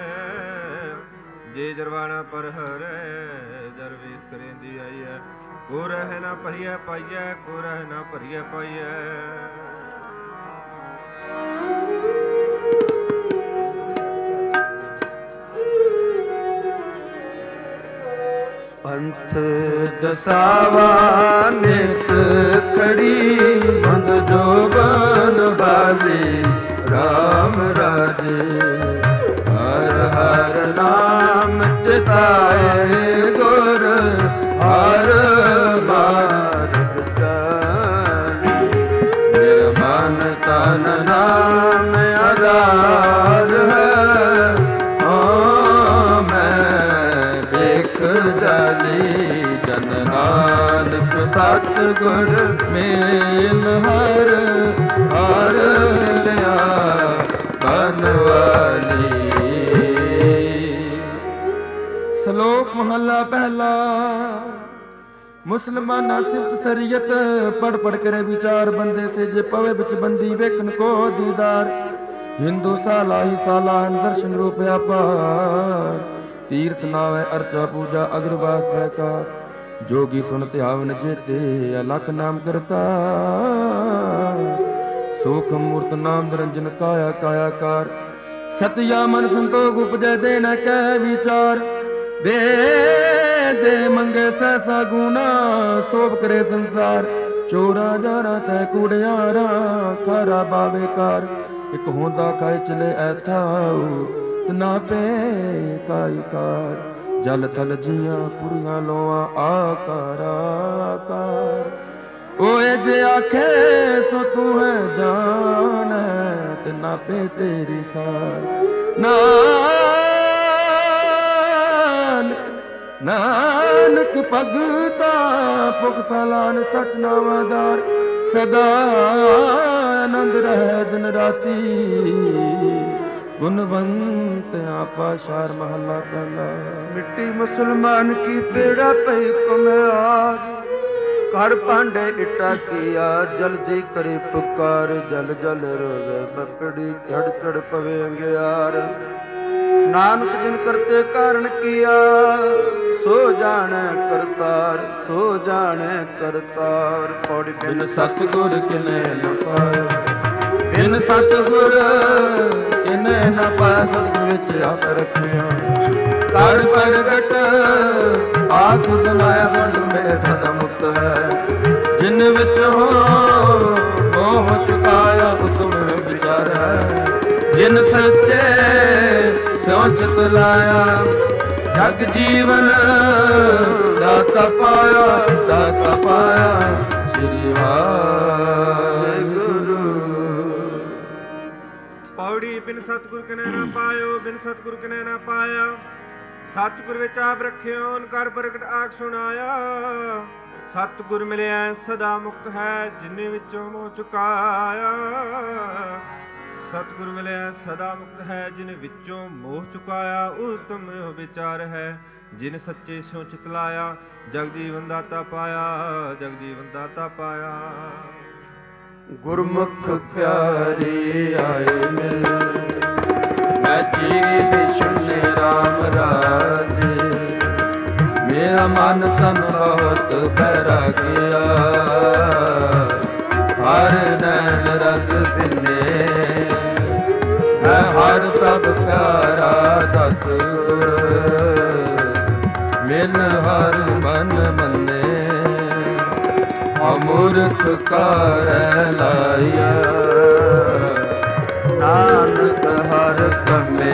C: ਜੇ ਜਰਵਾਣਾ ਪਰ ਹਰੈ ਦਰਵੇਸ ਕਰੇਂਦੀ ਆਈਐ ਕੋ ਰਹਿ ਨਾ ਭਰੀਐ ਪਾਈਐ ਕੋ ਰਹਿ ਨਾ ਭਰੀਐ ਪਾਈਐ।
B: ਪੰਥ ਦਸਾਵਾ ਨਿਤ ਖੜੀ ਬੰਦ ਜੋਬਨ ਬਾਲੀ ਰਾਮ ਰਾਜੇ ਹਰ ਹਰ ਨਾਮ ਚਿਤਾਏ ਗੁਰ ਹਰ ਮਾਰਗ ਜਾਨੀ ਨਿਰਮਨ ਤਨ ਨਾਮ ਆਧਾਰ ਹੈ ਜਾਲੀ ਜਨ ਨਾਨਕ ਸਾ ਸਤਿਗੁਰ ਮੇਲ ਹਰ ਹਰ ਲਿਆ ਬਨਵਾਲੀ। ਸ਼ਲੋਕ ਮਹਲਾ ਪਹਿਲਾ। ਮੁਸਲਮਾਨਾ ਸਿਫਤ ਸਰੀਅਤ ਪੜ ਪੜ ਕਰੇ ਵਿਚਾਰ ਬੰਦੇ ਸੇ ਜੇ ਪਵੇ ਵਿੱਚ ਬੰਦੀ ਵੇਖਣ ਕੋ ਦੀਦਾਰ। ਹਿੰਦੂ ਸਾਲਾ ਹੀ ਸਾਲਾ ਦਰਸ਼ਨ ਰੂਪ ਆਪਾਰ। ਤੀਰਥ ਨਾਵੇ ਅਰਚਾ ਪੂਜਾ ਅਗਰਵਾਸ ਬੈਕਾਰ। जोगी सुन त्यावन जेते अलख नाम करता। सुख मूर्त नाम निरंजन काया कायाकार। सतिया मन संतोख उपजय देना कह विचार। दे दे मंगे सहसा गुना सोभ करे संसार। चोरा जारा तै कूड़ियारा खारा बावेकार। एक होंदा खाए चले ऐथाऊ तना पे कायकार। जल थल जिया पुरिया लोआ आकार आकार। ओए जे आखे सो तू है जान ते ना पे तेरी सार। नानक भगता पुख सालान सच नावादार। सदा आनंद रहे दिन राती। गुणवंत आपा शार महला पहला।
A: मिट्टी मुसलमान की बेड़ा पे कुम्हार। कर पांडे इटा किया जल्दी करे पुकार। जल जल रोवे बपड़ी चढ़ चढ़ पवे अंगियार। नानक जिन करते कारण किया सो जाने करतार। सो जाने करतार। पौड़ी बिन
B: सतगुर किने न पायो। बिन सतगुर किने न पाया। सत विच आप रखिया कर प्रगट आख सुनाया। बंद मेरे सदा मुक्त है जिन विच हो मोह चुकाया। तुम विचार है जिन सच्चे स्यों चित लाया। जग जीवन दाता पाया दाता पाया। श्री वाहिगुरु।
C: पौड़ी बिन सतगुर कने ना पायो। बिन सतगुर कने ना पाया। सतगुर विच आप रखियो कर प्रगट आख सुनाया। सतगुर मिलिया सदा मुक्त है जिन्ने विचों मोह चुकाया। सतगुर मिलिया सदा मुक्त है जिन विचों मोह चुकाया। उत्तम विचार है जिन सच्चे स्यों चित लाया। जगजीवन दाता पाया जगजीवन दाता पाया।
A: गुरमुख प्यारे आए मिल। मैं जीव सुने राम राजे। मेरा मन तन बहुत बैरागिया। हर नैन रस पिने मैं हर सब प्यारा दस। मिल हर मन मने अमूर्ख कार लाया। नानक हर कमे।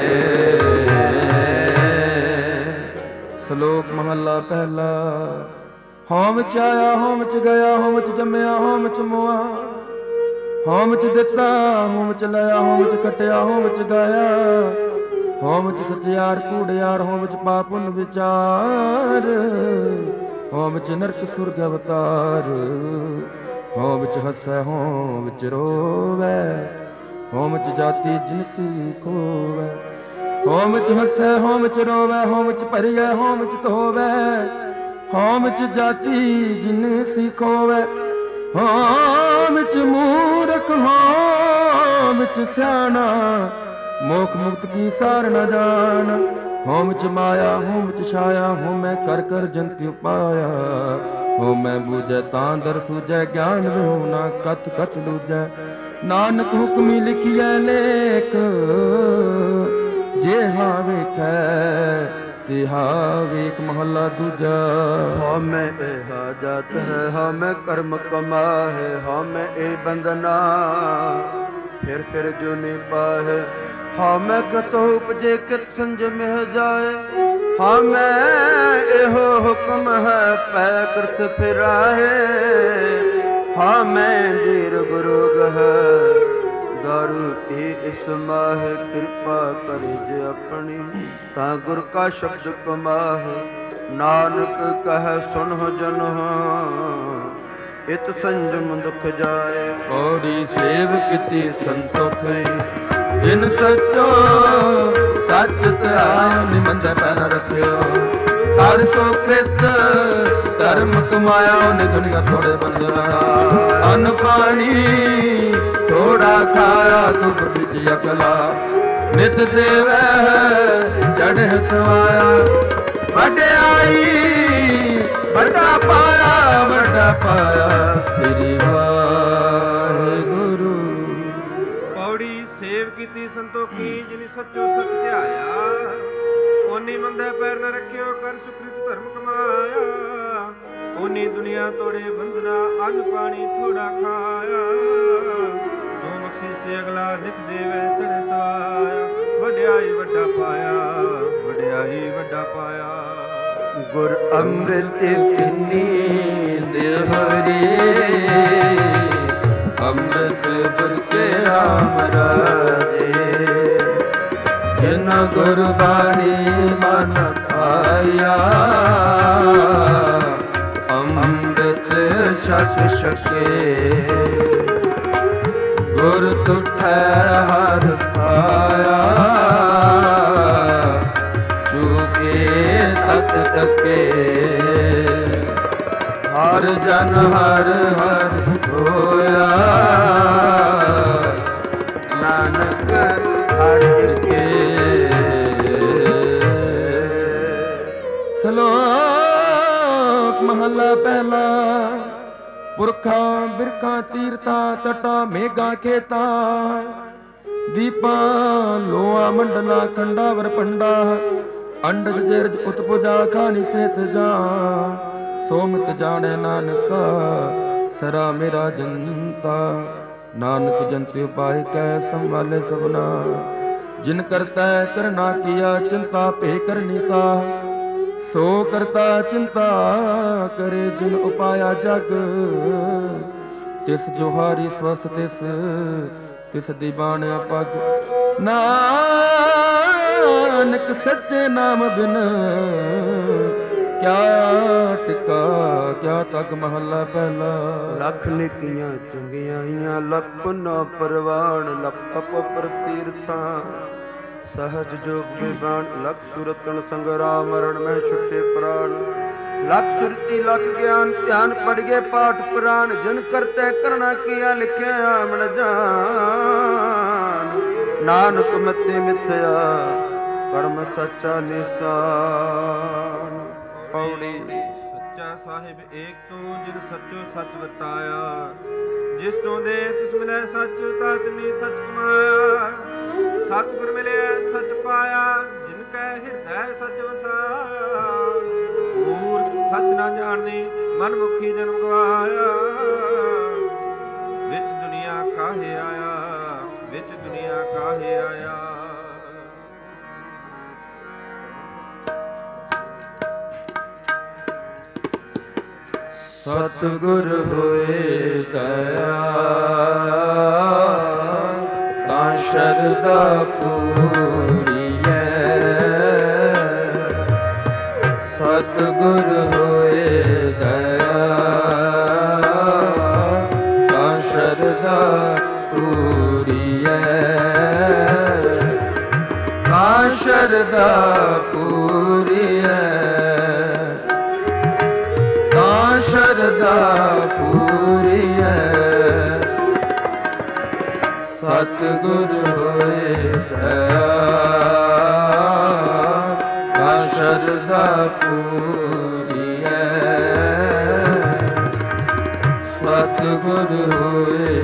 B: श्लोक महला पहला। होम च आया होम च गया होम च जमया होम च मोआ। होम च दिता होम च लया होम च कटिया होम च गाया। होम च सचियार कूड़ियार होम च पाप पुन विचार। होम च नरक सुरग अवतार। होम च हसै होम च रोवै। होम च जाति जिनसी खोवै। होम च हसै होम च रोवै। होम च भरियै होम च धोवै। होम च जाति जिनसी खोवै। होम च मूरख होम च स्याना। मोख मुक्त की सार न जान। होम च माया होम च छाया। होमै कर कर जंत पाया। होमै बूझै तां दर सूझै। ज्ञान विहूना कथ कथ लूझै। नानक हुक्मी लिखिए लेख। जे हा वेखै तिहा वेख। महला दूजा।
A: हमें एहा जात है हमें कर्म कमा है। हमें ए बंदना फिर जो नहीं पाए। हमें कतो उपजे कित संजम जाए। हमें एहो हुक्म है पै कृत फिराए। हमें दीर्घ रोग है दारू की इस माह। कृपा करे जे अपनी ता गुर का शब्द कमाह। नानक कह सुनह जन ਇਤ ਸੰਜਮ ਦੁਖ ਜਾਏ।
B: ਪੌੜੀ ਸੇਵ ਕੀਤੀ ਸੰਤੋਖੇ ਜਿਨ ਸੱਚੋ ਸੱਚ ਧਿਆਨ ਨਿਮੰਦ ਪੈਨ ਰੱਖਿਓ। ਹਰ ਸੋ ਕ੍ਰਿਤ ਧਰਮ ਕਮਾਇਆ ਉਹਨੇ ਦੁਨੀਆ ਥੋੜੇ ਬੰਦਨਾ। ਅੰਨ ਪਾਣੀ ਥੋੜਾ ਖਾਇਆ ਦੁਖ ਵਿੱਚ ਅਕਲਾ। ਨਿਤ ਦੇਵੈ ਚੜ੍ਹ ਸਵਾਇਆ ਵਡਿਆਈ ਵੱਡਾ ਪਾਇਆ ਵੱਡਾ ਪਾਇਆ ਸ੍ਰੀ ਵਾਹਿਗੁਰੂ।
C: ਪੌੜੀ ਸੇਵ ਕੀਤੀ ਸੰਤੋਖੀ ਜਿਨੀ ਸੱਚੋ ਸੱਚ ਧਿਆਇਆ। ਓਨੀ ਮੰਦੇ ਪੈਰ ਨ ਰੱਖਿਓ ਕਰ ਸੁਕ੍ਰਿਤ ਧਰਮ ਕਮਾਇਆ। ਓਨੀ ਦੁਨੀਆ ਤੋੜੇ ਬੰਧਨਾ ਅੰਨ ਪਾਣੀ ਥੋੜਾ ਖਾਇਆ। ਜੋ ਬਖਸ਼ੀ ਸੇ ਅਗਲਾ ਨਿਤ ਦੇਵੇ ਚੜ੍ਹੇ ਸਵਾਇਆ। ਵਡਿਆਈ ਵੱਡਾ ਪਾਇਆ ਵਡਿਆਈ ਵੱਡਾ ਪਾਇਆ।
A: ਗੁਰ ਅੰਮ੍ਰਿਤ ਪਿੰਨੀ ਦਿਲ ਹਰੀ
B: ਅੰਮ੍ਰਿਤ ਗੁਰ ਕੇ ਰਾਮ ਰਾਜੇ। ਜਿਨ ਗੁਰਬਾਣੀ ਮਨ ਆਇਆ ਅੰਮ੍ਰਿਤ ਛਕ ਛਕੇ। ਗੁਰ ਤੁਠੈ ਹਰ ਪਾਇਆ ਚੁਕੇ ਤਕ ਤਕੇ। ਹਰ ਜਨ ਹਰ ਹਰ ਹੋਇਆ ਨਾਨਕ ਹਰਿ ਕੇ। ਸ਼ਲੋਕ ਮਹਲਾ ਪਹਿਲਾ। ਪੁਰਖਾਂ ਬਿਰਖਾਂ ਤੀਰਥਾਂ ਤਟਾ ਮੇਘਾਂ ਖੇਤਾਂ। ਦੀਪਾਂ ਲੋਆ ਮੰਡਲਾ ਖੰਡਾਵਰ ਪੰਡਾ। ਅੰਡਜ ਜਰਜ ਉਤਪੁਜਾ ਖਾਨੀ ਸੇਤ ਜਾ। ਸੋਮਤ ਜਾਣੈ ਨਾਨਕਾ ਸਰਾ ਮੇਰਾ ਜੰਤਾ। ਨਾਨਕ ਜੰਤਿ ਉਪਾਇ ਕੈ ਸੰਭਾਲੇ ਸਭਨਾ। ਜਿਨ ਕਰਤਾ ਕਰਨਾ ਕੀਆ ਚਿੰਤਾ ਭੇ ਕਰਨੀਤਾ। ਸੋ ਕਰਤਾ ਚਿੰਤਾ ਕਰੇ ਜਿਨ ਉਪਾਇਆ ਜਗ। ਤਿਸ ਜੋਹਾਰੀ ਸਵਸ ਤਿਸ ਦੀ ਬਾਣਿਆ ਪਗ। ਨਾਨਕ ਸੱਚੇ ਨਾਮ ਬਿਨ ਕਿਆ ਟਿਕਾ ਕਿਆ ਤਗ। ਮਹੱਲਾ ਪਹਿਲਾ।
A: ਲੱਖ ਨਿਕੀਆਂ ਚੰਗਿਆਈਆਂ ਲੱਖ ਪੁਨਾ ਪਰਵਾਨ। ਲੱਖ ਤਪ ਪ੍ਰਤੀਰਥਾਂ ਸਹਜ ਜੋਗ ਵਿਵਾਨ। ਲੱਖ ਸੁਰਤਨ ਸੰਗਰਾਮ ਮਰਨ ਮੈਂ ਛੁੱਟੇ ਪ੍ਰਾਣ। ਲੱਖ ਸੁਰਤੀ ਲੱਖ ਗਿਆਨ ਧਿਆਨ ਪੜ ਗਏ ਪਾਠ ਪੁਰਾਨ। ਜਿਨ ਕਰਤੇ ਕਰਣਾ ਕੀਆ ਲਿਖਿਆ ਮਨ ਜਾਨ। ਨਾਨਕ ਮਤੇ ਮਿਥਿਆ ਕਰਮ ਸੱਚਾ ਨਿਸ਼ਾਨ। ਪੌੜੀ
C: ਸੱਚਾ ਸਾਹਿਬ ਏਕ ਤੂੰ ਜਿਨ ਸੱਚੋ ਸੱਚ ਵਤਾਇਆ। ਜਿਸ ਤੋਂ ਦੇ ਤਿਸ ਮਿਲੈ ਸੱਚ ਤਤ ਨੀ ਸੱਚ ਕਮਾਇਆ। ਸਤਿਗੁਰ ਮਿਲਿਆ ਸੱਚ ਪਾਇਆ ਜਿਨ ਕੈ ਹਿਰਦੈ ਸੱਚ ਵਸਾਇਆ। ਮੂਰਖ ਸੱਚ ਨਾ ਜਾਣਨੀ ਮਨ ਮੁਖੀ ਜਨਮ ਗਵਾਇਆ। ਵਿੱਚ ਦੁਨੀਆ ਕਾਹੇ ਆਇਆ ਵਿੱਚ ਦੁਨੀਆ ਕਾਹੇ ਆਇਆ।
B: ਸਤਿਗੁਰ ਹੋਏ ਦਇਆਲ ਤਾਂ ਸ਼ਰਧਾ ਪੂਰੀਐ। ਸਤਿਗੁਰ ਹੋਏ ਦਇਆਲ ਤਾਂ ਸ਼ਰਧਾ ਪੂਰੀਐ। ਤਾਂ ਸ਼ਰਧਾ ਪੂਰੀਐ ਸ਼ਰਧਾ ਪੂਰੀਐ। ਸਤਿਗੁਰ ਹੋਏ ਦਇਆਲ ਤਾਂ ਸ਼ਰਧਾ ਪੂਰੀਐ। ਸਤਿਗੁਰ ਹੋਏ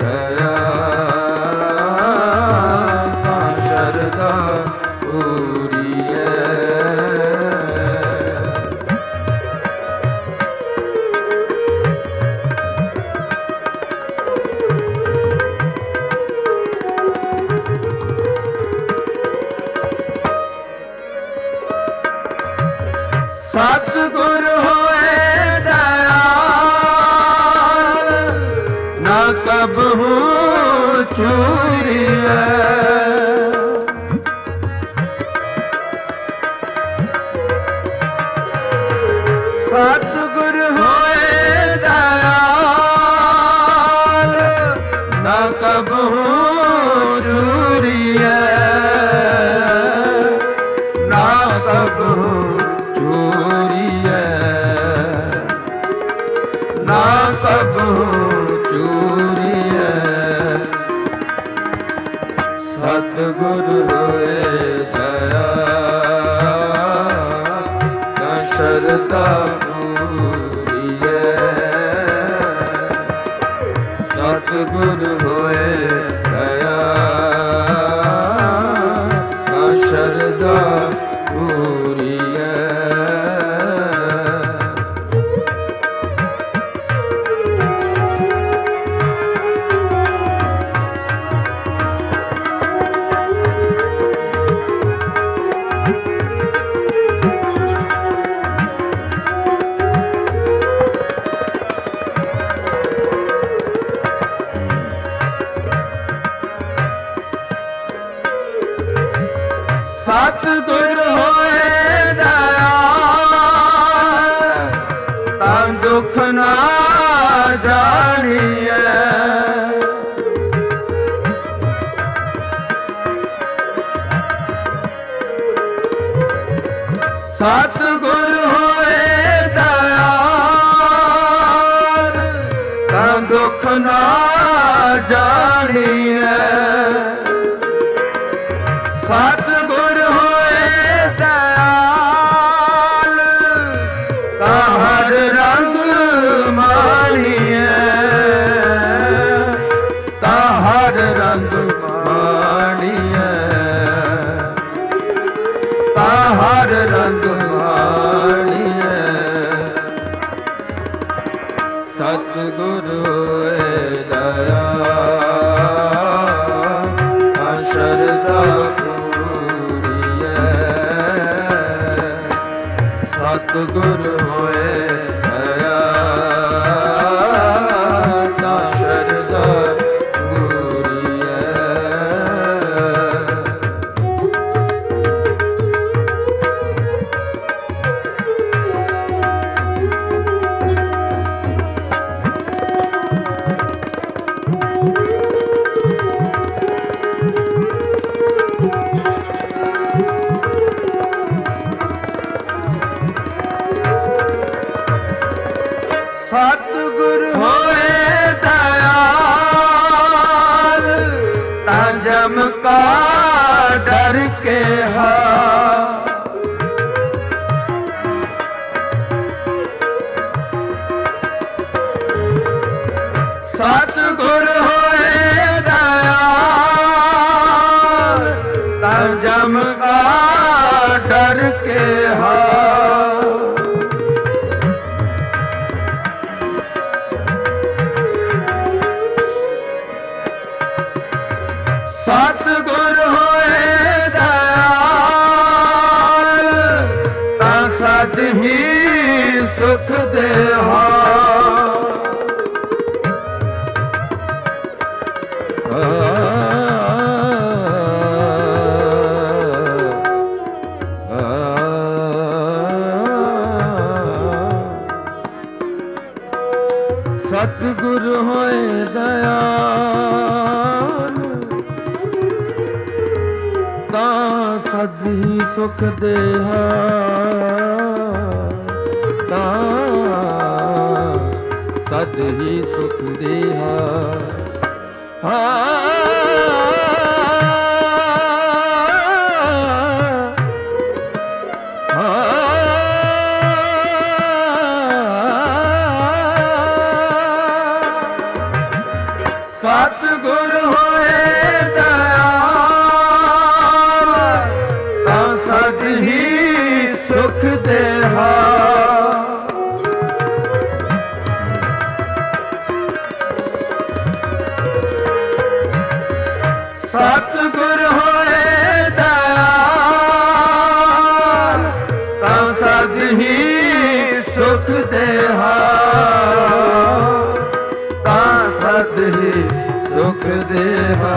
B: ਦਇਆਲ ਤਾਂ ਸ਼ਰਧਾ ਪੂਰੀਐ। ਸਤਿਗੁਰ ਹੋਏ ਦਇਆਲ ਨਾ ਕਬਹੂ ਚੂਰੀਐ। ਸਤਿਗੁਰ ਹੋਏ ਦਇਆਲ ਕਬਹੂ ਚੂਰੀਐ, ਨਾ ਕਬਹੂ ਚੂਰੀਐ, ਨਾ ਕਬਹੂ ਚੂਰੀਐ। ਸਤਿਗੁਰ ਹੋਏ ਦਇਆ ਤਾਂ ਸ਼ਰਧਾ ਪੂਰੀਐ। ਸਤਿਗੁਰ ਹੋਏ ਦਇਆ ਤਾਂ ਸ਼ਰਧਾ ਪੂਰੀਐ। ਸਤਿਗੁਰ ਹੋਏ ਦਇਆ ਤਾਂ ਦੁੱਖ ਨਾ ਜਾਣੀਐ। ਸਤਿਗੁਰ ਹੋਏ ਦਇਆ ਤਾਂ ਦੁੱਖ ਨਾ ਜਾਣੀਐ। ਸਤਿਗੁਰ ਹੋਏ ਦਇਆਲ ਤਾਂ ਹਰ ਰੰਗ ਮਾਣੀਐ, ਤਾਂ ਹਰ ਰੰਗ ਮਾਣੀਐ, ਤਾਂ ਹਰ ਰੰਗ ਮਾਣੀਐ। ਸਤਿਗੁਰ ਹੋਏ ਦਇਆ ਤਾਂ ਸ਼ਰਧਾ ਸਤਿਗੁਰ ਹੋਏ ਦਇਆ ਤਾਂ ਸ਼ਰਧਾ ਪੂਰੀਐ। ਸਤਿਗੁਰ ਹੋਏ ਦਇਆਲ ਤਾਂ ਜਮ ਕਾ ਡਰ ਕੇਹਾ। ਸਤਿਗੁਰ ਹੋਏ ਦਇਆਲ ਤਾਂ ਜਮ ਕਾ ਡਰ ਕੇਹਾ। ਸਤਿਗੁਰ ਹੋਏ ਦਇਆਲ ਤਾਂ ਸਦ ਹੀ ਸੁਖ ਦੇਹਾ। ਸਤਿਗੁਰ ਹੋਏ ਦਇਆਲ ਤਾਂ ਸਦ ਹੀ ਸੁਖ ਦੇਹਾ, ਤਾਂ ਸਦ ਹੀ ਸੁਖ ਦੇਹਾ। ਸਤਿਗੁਰ ਹੋਏ ਦਇਆਲ ਤਾਂ ਸਦ ਹੀ ਸੁਖ ਦੇਹਾ। ਸਤਿਗੁਰ ਹੋਏ ਦਇਆਲ ਤਾਂ ਸਦ ਹੀ ਸੁਖ ਦੇਹਾ, ਤਾਂ ਸਦ ਹੀ ਸੁਖ ਦੇਹਾ,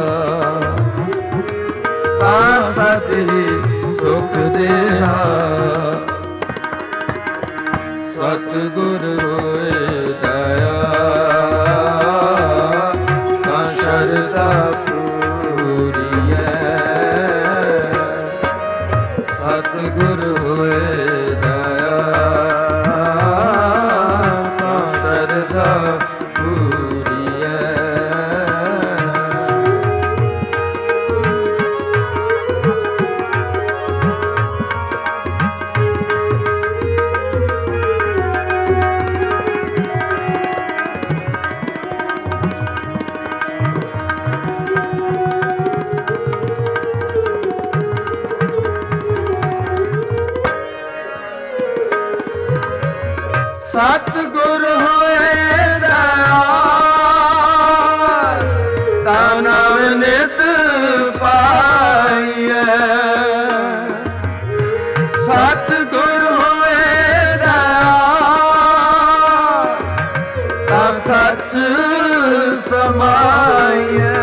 B: ਤਾਂ ਸਦ ਹੀ ਸੁਖ ਦੇਹਾ। ਸਤਿਗੁਰ ਹੋਏ ਦਇਆ ਤਾਂ ਸ਼ਰਧਾ ਪੂਰੀਐ। ਸਤਿਗੁਰ ਹੋਏ ਦਇਆ ਤਾਂ ਸ਼ਰਧਾ ਪੂਰੀਐ। ਸਤਿਗੁਰ ਹੋਏ ਦਇਆਲ ਤਾਂ ਨਵ ਨਿਤ ਪਾਈਐ। ਸਤਿਗੁਰ ਹੋਏ ਦਇਆਲ ਤਾਂ ਸੱਚ ਸਮਾਈਐ।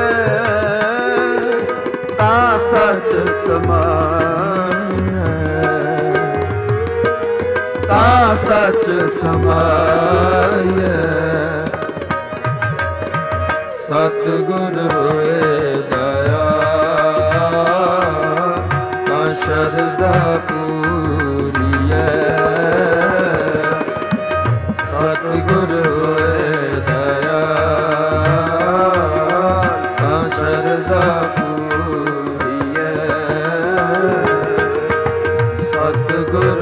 B: ਤਾਂ ਸੱਚ ਸਮਾਈਐ। ਤਾਂ ਸੱਚ ਸਮਾਈਐ। ਸਤਿਗੁਰ ਹੋਏ ਦਇਆਲ ਤਾਂ ਸ਼ਰਧਾ ਪੂਰੀਐ। ਸਤਿਗੁਰ ਹੋਏ ਦਇਆਲ ਤਾਂ ਸ਼ਰਧਾ ਪੂਰੀਐ। ਸਤਿਗੁਰ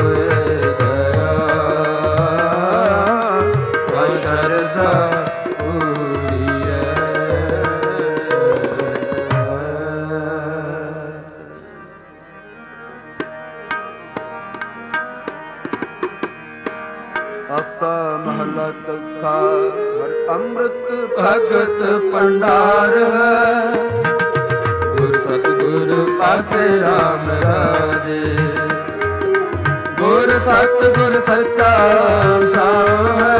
B: ਆਸਾ ਮਹਲਾ ਚੌਥਾ। ਹਰ ਅੰਮ੍ਰਿਤ ਭਗਤ ਭੰਡਾਰ ਹੈ। ਗੁਰ ਸਤਿਗੁਰ ਪਾਸੇ ਰਾਮ ਰਾਜੇ। ਗੁਰ ਸਤਿਗੁਰ ਸੱਚਾ ਸਾਹ ਹੈ।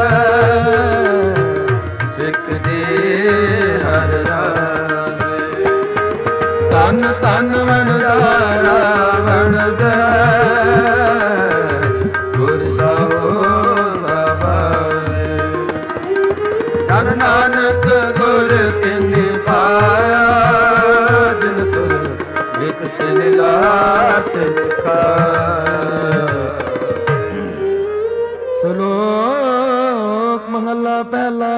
B: ਸਿੱਖ ਦੇ ਹਰ ਰਾਜੇ। ਧੰਨ ਧੰਨ ਵਣਜਾਰਾ ਵਣਜੈ। ਗੁਰ ਸਾਹੋ ਧੰਨ ਨਾਨਕ ਗੁਰ ਤਿਨਿ ਪਾਇਆ। ਜਿਨ ਤੁਰ ਲਿਖ ਤਿਨ ਲਾਟ ਲਿਖਾਇਆ। ਸ਼ਲੋਕ ਮਹਲਾ ਪਹਿਲਾ।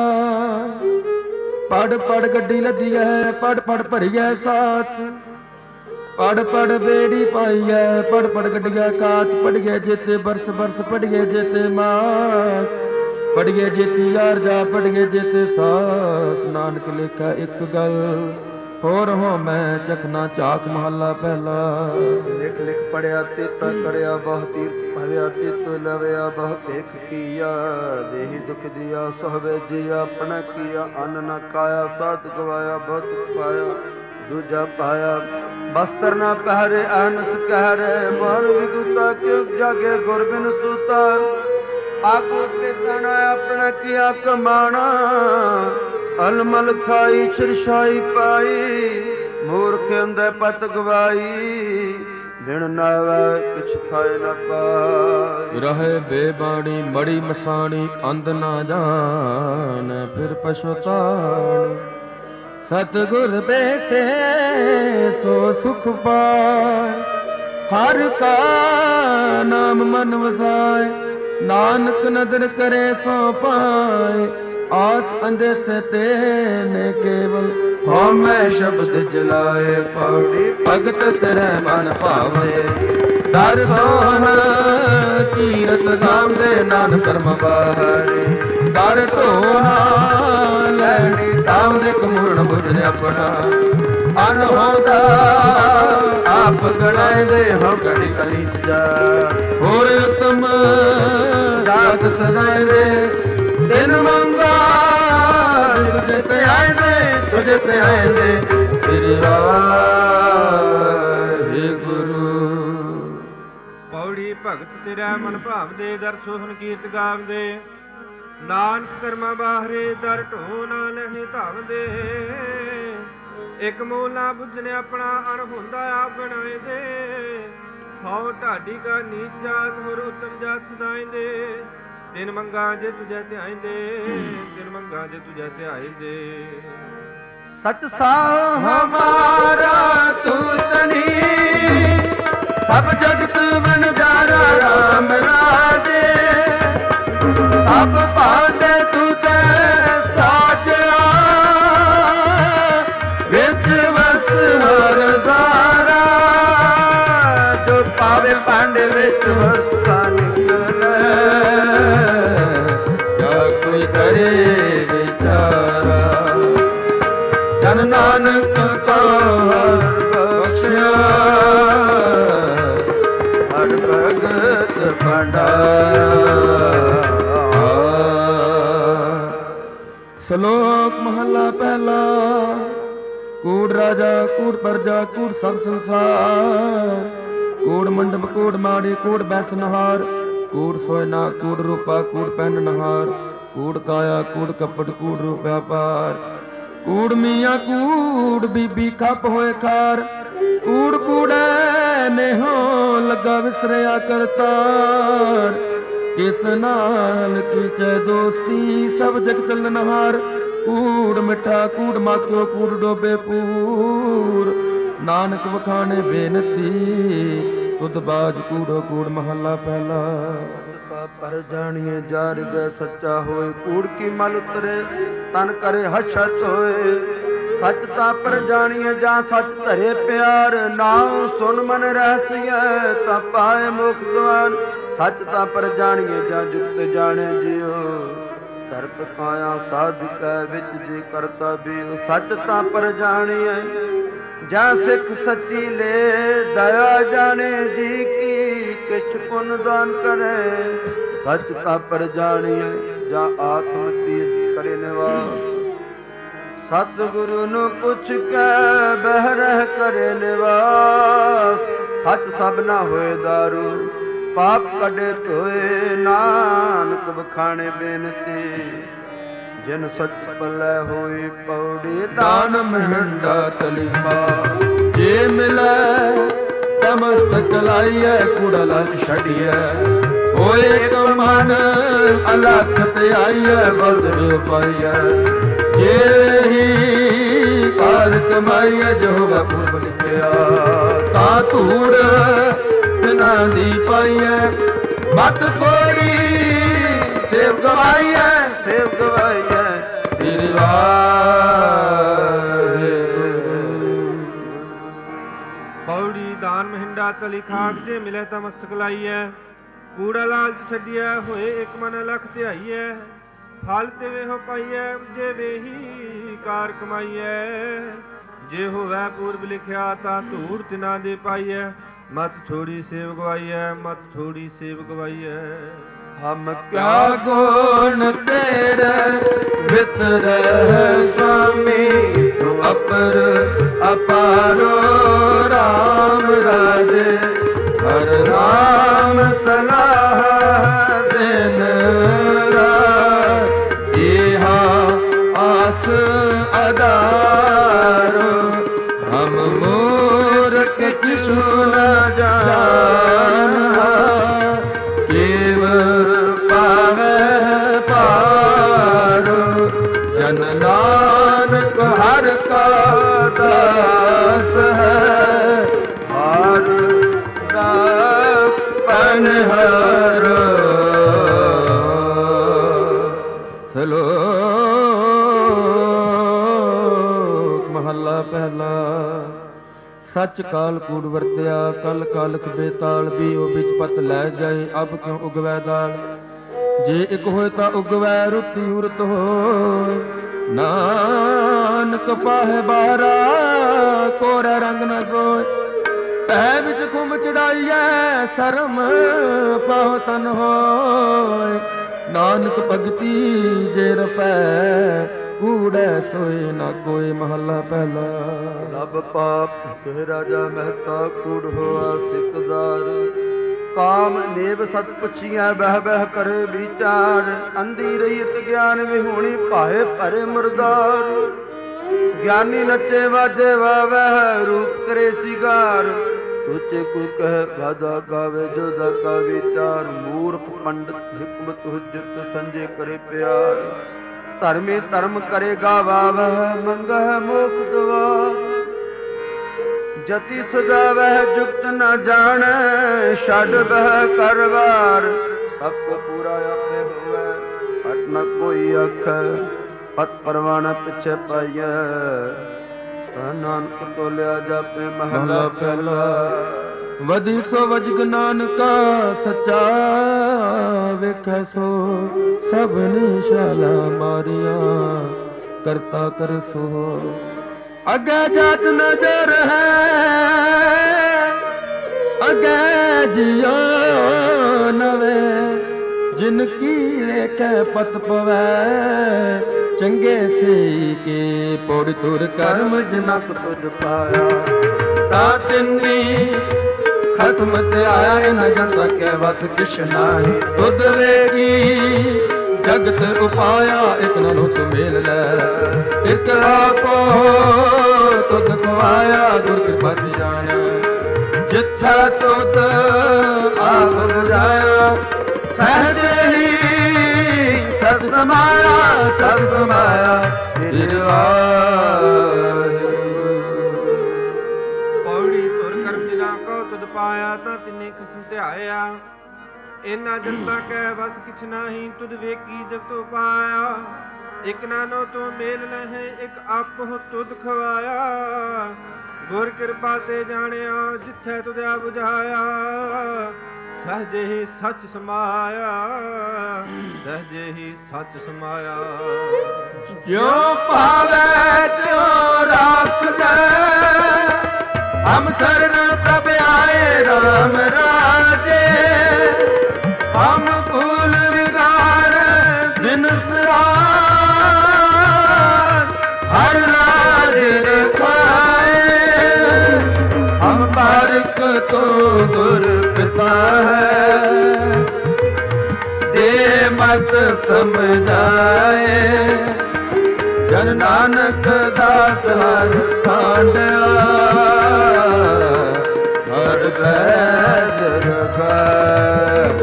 B: ਪੜ ਪੜ ਗੱਡੀ ਲੱਦੀ ਹੈ, ਪੜ ਪੜ ਭਰੀਐ ਸਾਥ। ਪੜ ਪੜ ਬੇੜੀ ਪਾਈਐ, ਪੜ ਪੜ ਗੱਡੀਆਂ ਕਾਚ। ਪੜੀਏ ਜੇਤੇ ਬਰਸ ਬਰਸ, ਪੜੀਏ ਜੇਤੇ ਮਾਸ। ਪੜੀਏ ਜੇਤੀ ਯਾਰ ਜਾ, ਪੜੀਏ ਜੇਤੇ ਸਾਸ। ਨਾਨਕ ਲੇਖਾ ਇੱਕ ਗੱਲ, ਹੋਰ ਹੋ ਮੈਂ ਚਖਨਾ ਝਾਕ। ਮਹੱਲਾ ਪਹਿਲਾ। ਲਿਖ ਲਿਖ ਪੜਿਆ ਤੇਤਾ ਕਰਿਆ, ਬਹੁ ਤੀਰਥ ਭਵਿਆ ਤੇਤੋ ਲਵਿਆ। ਬਹੁ ਭੇਖ ਕੀਆ, ਦੇਹੀ ਦੁਖ ਦਿਆ। ਸਹਵੇ ਜੀਆ ਆਪਣਾ ਕੀਆ, ਅੰਨ ਨ ਖਾਇਆ। ਸਾਧ ਗਵਾਇਆ, ਬਹੁਤ ਪਾਇਆ ਦੂਜਾ ਪਾਇਆ। ਬਸਤਰ ਨਾ ਪਹਿਰੇ ਅਹਨਸ ਕਹਿਰੇ। ਮਨ ਵਿਗੁਤਾ ਕਿਉ ਜਾਗੇ ਗੁਰ ਬਿਨ ਸੂਤਾ। ਆਗੂ ਤੇ ਤਣਾ ਆਪਣਾ ਕੀਆ ਕਮਾਣਾ। ਅਲਮਲ ਖਾਈ ਛਰਛਾਈ ਪਾਈ। ਮੂਰਖ ਅੰਧੇ ਪਤ ਗਵਾਈ। ਬਿਨ ਨਾਵੈ ਕੁਛ ਖਾਏ ਨ ਪਾਈ। ਰਹੇ ਬੇਬਾਣੀ ਮੜੀ ਮਸਾਣੀ। ਅੰਧ ਨਾ ਜਾਣ ਫਿਰ ਪਛਤਾਣ। ਸਤਿਗੁਰ ਬੈਠੇ ਸੋ ਸੁਖ ਪਾਏ। ਹਰ ਕਾ ਨਾਮ ਮਨ ਵਸਾਏ। ਨਾਨਕ ਨਦਰ ਕਰੇ ਸੋ ਪਾਏ। ਆਸ ਅੰਦੇਸ ਤੇਨੇ ਕੇਵਲ ਹਉਮੈ ਸ਼ਬਦ ਜਲਾਏ। ਪੌੜੀ ਭਗਤ ਤੇਰੇ ਮਨ ਭਾਵੇ। ਦਰ ਸੋਹਣ ਕੀਰਤ ਨਾਮ ਦੇ ਨਾਨਕ ਕਰਮ ਬਾਰੇ। ਦਰ ਢੋਣਾ ਲੈਣੀ ਤਾਮ ਦੇ ਕਮੂਰਨ ਬੁਝਨ ਆਪਣਾ। ਅਨ ਹੋਦਾ ਆਪ ਗਣਾਏ ਦੇ ਹੋ ਘੜੀ ਕਲੀਜਾ। ਹੋਰ ਉਤਮ ਜਾਤ ਸਦਾਏ ਦੇ। ਦਿਨ ਮੰਗਾ ਤੁਝੇ ਤੇ ਆਏ ਦੇ, ਤੁਝੇ ਤੇ ਆਏ ਦੇ। ਸ੍ਰੀ ਵਾਹਿਗੁਰੂ।
C: ਪੌੜੀ ਭਗਤ ਤੇਰਾ ਮਨ ਭਾਵਦੇ। ਦਰ ਸੋਹਣ ਕੀਰਤ ਗਾਵਦੇ। ਨਾਨਕ ਕਰਮਾ ਬਾਹਰੇ। ਦਰ ਢੋ ਨਾ ਲੈਣੀ ਧਾਵਦੇ। ਇੱਕ ਮੂਲ ਨਾ ਬੁੱਝਣ ਆਪਣਾ। ਅਣ ਹੁੰਦਾ ਆਪ ਬਣਾਏ ਦੇ। ਹਉ ਢਾਡੀ ਕਾ ਨੀਚ ਜਾਤ, ਹੋਰ ਉਤਮ ਜਾਤ ਸਦਾਇਂਦੇ। ਦਿਨ ਮੰਗਾ ਜੇ ਤੁਝੇ ਧਿਆਇਂਦੇ। ਦਿਨ ਮੰਗਾ ਜੇ ਤੁਝੇ ਧਿਆਇਂਦੇ।
A: सच साहो हमारा तू तनी, सब जगत बनजारा राम राजे, सब पांडे तू ते साचया, विच वस्त हर द्वारा, जो पावे पांडे विच वस्ता निकले, क्या कोई करे विचारा, जन नानक को हर बख्शिया, हर भगत भंडारा।
B: ਸ਼ਲੋਕ ਮਹਲਾ ਪਹਿਲਾ। ਕੂੜ ਰਾਜਾ ਕੂੜ ਪਰਜਾ ਕੂੜ ਸਭ ਸੰਸਾਰ, ਕੂੜ ਮੰਡਪ ਕੂੜ ਮਾੜੀ ਕੂੜ ਬੈਸ ਨਹਾਰ, ਕੂੜ ਸੋਇਨਾ ਕੂੜ ਰੂਪਾ ਕੂੜ ਪਹਿਨ ਨਹਾਰ, ਕੂੜ ਕਾਇਆ ਕੂੜ ਕਪਟ ਕੂੜ ਰੂਪ ਵਪਾਰ, ਕੂੜ ਮੀਆਂ ਕੂੜ ਬੀਬੀ ਖੱਪ ਹੋਏ ਖਾਰ, ਕੂੜ ਕੂੜੈ ਨੇਹੋ ਲੱਗਾ ਵਿਸਰਿਆ ਕਰਤਾਰ, ਕਿਸ ਨਾਲ ਕੀਚੈ ਦੋਸਤੀ ਸਭ ਜਗ ਚੱਲਨਹਾਰ, ਕੂੜ ਮਿੱਠਾ ਕੂੜ ਮਾਖਿਓ ਕੂੜ ਡੋਬੇ ਪੂਰ, ਨਾਨਕ ਵਖਾਣੇ ਬੇਨਤੀ ਤੁਧ ਬਾਜ ਕੂੜੋ ਕੂੜ ਮਹੱਲਾ ਪਹਿਲਾ।
A: ਸਤਿ ਪਰ ਜਾਣੀਏ ਜਾ ਹਿਰਦੈ ਸੱਚਾ ਹੋਏ, ਕੂੜ ਕੀ ਮਲ ਉਤਰੇ ਤਨ ਕਰੇ ਹਛਤ ਹੋਏ, ਸੱਚ ਤਾਂ ਪਰ ਜਾਣੀਏ ਜਾਂ ਸੱਚ ਧਰੇ ਪਿਆਰ, ਨਾਉ ਸੁਨ ਮਨ ਰਹਿਸੀਐ ਤਾਂ ਪਾਏ ਮੁਖ ਦੁਆਰ, ਸੱਚ ਤਾਂ ਪਰ ਜਾਣੀਏ ਜਾਂ ਜੁਗਤ ਜਾਣੇ ਜਿਉ, ਧਰਤ ਕਾਇਆ ਸਾਧਿਕੈ ਵਿੱਚ ਜੇ ਕਰਤਾ ਬਿਉ, ਸੱਚ ਤਾਂ ਪਰ ਜਾਣੀਏ ਜਾਂ ਸਿੱਖ ਸੱਚੀ ਲੈ, ਦਇਆ ਜਾਣੇ ਜੀ ਕੀ ਕਿਛ ਪੁੰਨ ਦਾਨ ਕਰੇ, ਸੱਚ ਤਾਂ ਪਰ ਜਾਣੀਏ ਜਾਂ ਆਤਮ ਤੀਰਥ ਕਰੇ ਨਿਵਾਸ, ਸਤਿਗੁਰੂ ਨੂੰ ਪੁੱਛ ਕੇ ਬਹਿ ਰਹਿ ਕਰੇ ਨਿਵਾਸ, ਸੱਚ ਸਭ ਨਾ ਹੋਏ ਦਾਰੂ ਪਾਪ ਕੱਢੇ ਧੋਏ, ਨਾਨਕ ਬਖਾਣੇ ਬੇਨਤੀ ਜਿਨ ਸੱਚ ਪੱਲੇ ਹੋਈ ਪੌੜੀ, ਦਾਨ ਮਹਿੰਡਾ ਤਲੀਪਾ, ਜੇ ਮਿਲੈ ਤਮਸਤਕ ਲਾਈਐ ਕੂੜਾ ਲਖ ਛੜੀਐ, ਹੋਏ ਕਮਨ ਅਲਖ ਤੇ ਆਈਐ ਬਲਦ ਪਾਈਐ, ਜੇ ਹੀ ਕਾਰ ਕਮਾਈਐ ਜੋ ਹੋਵੇ ਪੂਰਬ ਲਿਖਿਆ, ਤਾਂ ਧੂੜ ਤਿਨਾ ਦੀ ਪਾਈਐ, ਮਤ ਕੋੜੀ ਸੇਵ ਗਵਾਈਐ, ਸੇਵ ਗਵਾਈਐ ਸ੍ਰੀ ਵਾਹਿਗੁਰੂ।
C: ਪੌੜੀ ਦਾਨ ਮਹਿੰਡਾ ਤਲੀ ਖਾਕ, ਜੇ ਮਿਲੇ ਤਾਂ ਮਸਤਕ ਲਾਈਐ, ਕੂੜਾ ਲਾਲਚ ਛੱਡੀਐ ਹੋਏ ਇੱਕ ਮਨ ਲਖ ਧਿਆਈਐ, ਫਲ ਤੇ ਵੇਹੋ ਪਾਈਐ ਜੇ ਵੇਹੀ ਕਾਰ ਕਮਾਈਐ, ਜੇ ਹੋਵੇ ਪੂਰਬ ਲਿਖਿਆ ਤਾਂ ਧੂੜ ਤਿਨਾ ਦੇ ਪਾਈਐ, ਮਤ ਥੋੜੀ ਸੇਵ ਗਵਾਈਐ, ਮਤ ਥੋੜੀ ਸੇਵ ਗਵਾਈਐ।
A: ਹਮ ਕਿਆ ਗੁਣ ਤੇਰੇ ਵਿਤਰੈ ਸੁਆਮੀ, ਤੂੰ ਅਪਰ ਅਪਾਰੋ ਰਾਮ ਰਾਜੇ, ਹਰ ਰਾਮ ਸਲਾਹ ਦਿਨ ਰਾਤ, ਇਹਾ ਆਸ ਅਦਾਰੋ, ਹਮ ਮੂਰਖ ਕਿਛੁ ਨ ਜਾਣਾ, ਜਨ ਨਾਨਕ ਹਰ ਕਾ ਦਾਸ ਹੈ, ਹਰ ਦਾ ਪਨਹਰ। ਸਲੋਕ ਮਹੱਲਾ ਪਹਿਲਾ। ਸੱਚ ਕਾਲ ਕੂੜ ਵਰਤਿਆ ਕਲ ਕਾਲਖ ਬੇਤਾਲ, ਵੀ ਉਹ ਵਿੱਚ ਪਤ ਲੈ ਗਏ ਅਬ ਕਿਉਂ ਉਗਵੈ ਦਾਲ, ਜੇ ਇੱਕ ਹੋਏ ਤਾਂ ਉਗਵੈ ਰੁੱਤੀ ਉਰਤ ਹੋਏ, ਨਾਨਕ ਪਾਹੇ ਬਾਰਾ ਕੋਰਾ ਰੰਗ ਨ ਕੋਇ, ਪੈ ਵਿੱਚ ਖੁੰਭ ਚੜਾਈਐ ਸਰਮ ਪਾਹ ਤਨ ਹੋਏ, ਨਾਨਕ ਭਗਤੀ ਜੇ ਰਪੈ ਕੂੜੈ ਸੋਏ ਨਾ ਕੋਈ। ਮਹੱਲਾ ਪਹਿਲਾ। ਲਬ ਪਾਪ ਕਹਿ ਰਾਜਾ ਮਹਿਤਾ ਕੂੜ ਹੋਆ ਸਿਕਦਾਰ, ਕਾਮ ਨੇਬ ਸਤ ਪੁੱਛੀਐ ਬਹਿ ਬਹਿ ਕਰੇ ਵਿਚਾਰ, ਅੰਧੀ ਰਹੀਤ ਗਿਆਨ ਵਿਹੂਣੀ ਭਾਏ ਭਰੇ ਮੁਰਦਾਰ, ਗਿਆਨੀ ਨੱਚੇ ਵਾਜੇ ਵਾਵਹਿ ਰੂਪ ਕਰੇ ਸਿਗਾਰ, ਤੁਚੇ ਕੋ ਕਹਿ ਵਾਦਾ ਗਾਵੇ ਜੋਦਾ ਕਾ ਵਿਚਾਰ, ਮੂਰਖ ਪੰਡਤ ਹਿਕਮਤ ਹੁਜਤ ਸੰਜੇ ਕਰੇ ਪਿਆਰ, ਧਰਮੇ ਧਰਮ ਕਰੇਗਾ ਵਾਵਹਿ ਮੰਗਹਿ ਮੋਖ ਦੁਆਰ। ਜਤੀ ਸਜਾਵਹਿ ਜੁਗਤ ਨ ਜਾਣੈ ਛੱਡ ਬਹਿ ਕਰਵਾਰ। ਸਭ ਕੋ ਪੂਰਾ ਆਪੇ ਹੋਵੈ ਹਟ ਨ ਕੋਈ ਆਖੈ ਪਤ ਪਰਵਾਨ ਪਿਛੇ ਪਾਈਐ। ਨਾਨਕ ਤੋਲਿਆ ਜਾਪੇ ਮਹਲਾ ਪਹਿਲਾ।
B: ਵਧੀ ਸੋ ਵਜਗ ਨਾਨਕਾ ਸੱਚਾ ਵੇਖੈ ਸੋ ਸਭ ਨਿਸ਼ਾਲਾ ਮਾਰੀਆਂ ਕਰਤਾ ਕਰ ਸੋ। ਅੱਗੇ ਜਾਤ ਨਜ਼ਰ ਹੈ ਅੱਗੇ ਜਿਉ ਨਵੇਂ ਜਿਨ ਕੀ ਲੇਖੈ ਪਤ ਪਵੈ। ਚੰਗੇ ਸੇ ਕੇ ਪੌੜੀ ਤੁਰ ਕਰਮ
A: ਜਨਕ ਤੁਧ ਪਾਇਆ।
B: ਤਾ ਤਿੰਨੀ ਖਸਮ ਤੇ ਆਇਆ ਨ ਜਨ ਰੱਖੇ ਵਸ ਕਿਛ ਨਾਹੀ। ਤੁਧ ਵੇਗੀ ਜਗਤ ਉਪਾਇਆ ਇਕ ਨਾਲੋਂ ਤੂੰ ਮੇਲ ਲੈ। ਇਕ ਆਪੋ ਤੁਧ ਖਵਾਇਆ ਗੁਰ ਕਿਰਪਾ ਦੀ ਜਾਣਿਆ। ਜਿੱਥਾ ਤੁਧ ਆਪ ਬੁਝਾਇਆ ਸਹਿਜ ਹੀ ਸਤ ਸਮਾਇਆ ਸਤ ਸਮਾਇਆ ਸ੍ਰੀ ਵਾਹਿਗੁਰੂ।
C: ਪੌੜੀ ਤੁਰ ਕਰਮ ਜਿਨਾ ਕੋ ਤੁਧ ਪਾਇਆ ਤਾਂ ਤਿੰਨੇ ਖਸਮ ਧਿਆਇਆ। ਇਨਾ ਜਨਤਾ ਕੈ ਵਸ ਕਿਛ ਨਾਹੀ ਤੁਧ ਵੇਖੀ ਜਗਤ ਉਪਾਇਆ। ਇਕ ਨਾਨੋ ਤੂੰ ਮੇਲ ਨਹਿ ਇਕ ਆਪੋ ਤੁਧ ਖਵਾਇਆ। ਗੁਰ ਕਿਰਪਾ ਤੇ ਜਾਣਿਆ ਜਿੱਥੈ ਤੁਧ ਆ ਬੁਝਾਇਆ। ਸਹਜੇ ਹੀ ਸੱਚ ਸਮਾਇਆ ਸਹਜੇ ਹੀ ਸੱਚ ਸਮਾਇਆ।
B: ਜਿਉ ਭਾਵੈ ਤਿਉ ਰਾਖੈ ਹਮ ਸਰਣ ਪ੍ਰਭ ਆਏ ਰਾਮ ਰਾਜੇ। ਹਮ ਭੂਲ ਵਿਗਾੜ ਦਿਨ ਸਰਾਰ ਹਰ ਰਾਜ ਰਖਾਏ। ਹਮ ਬਾਰਿਕ ਤੋ ਗੁਰ ਪਿਤਾ ਹੈ ਦੇ ਮਤ ਸਮਝਾਏ। ਜਨ ਨਾਨਕ ਦਾਸ ਹਰ ਖਾਂਡਿਆ ਹਰ ਬੈਦ ਰਖਾਏ।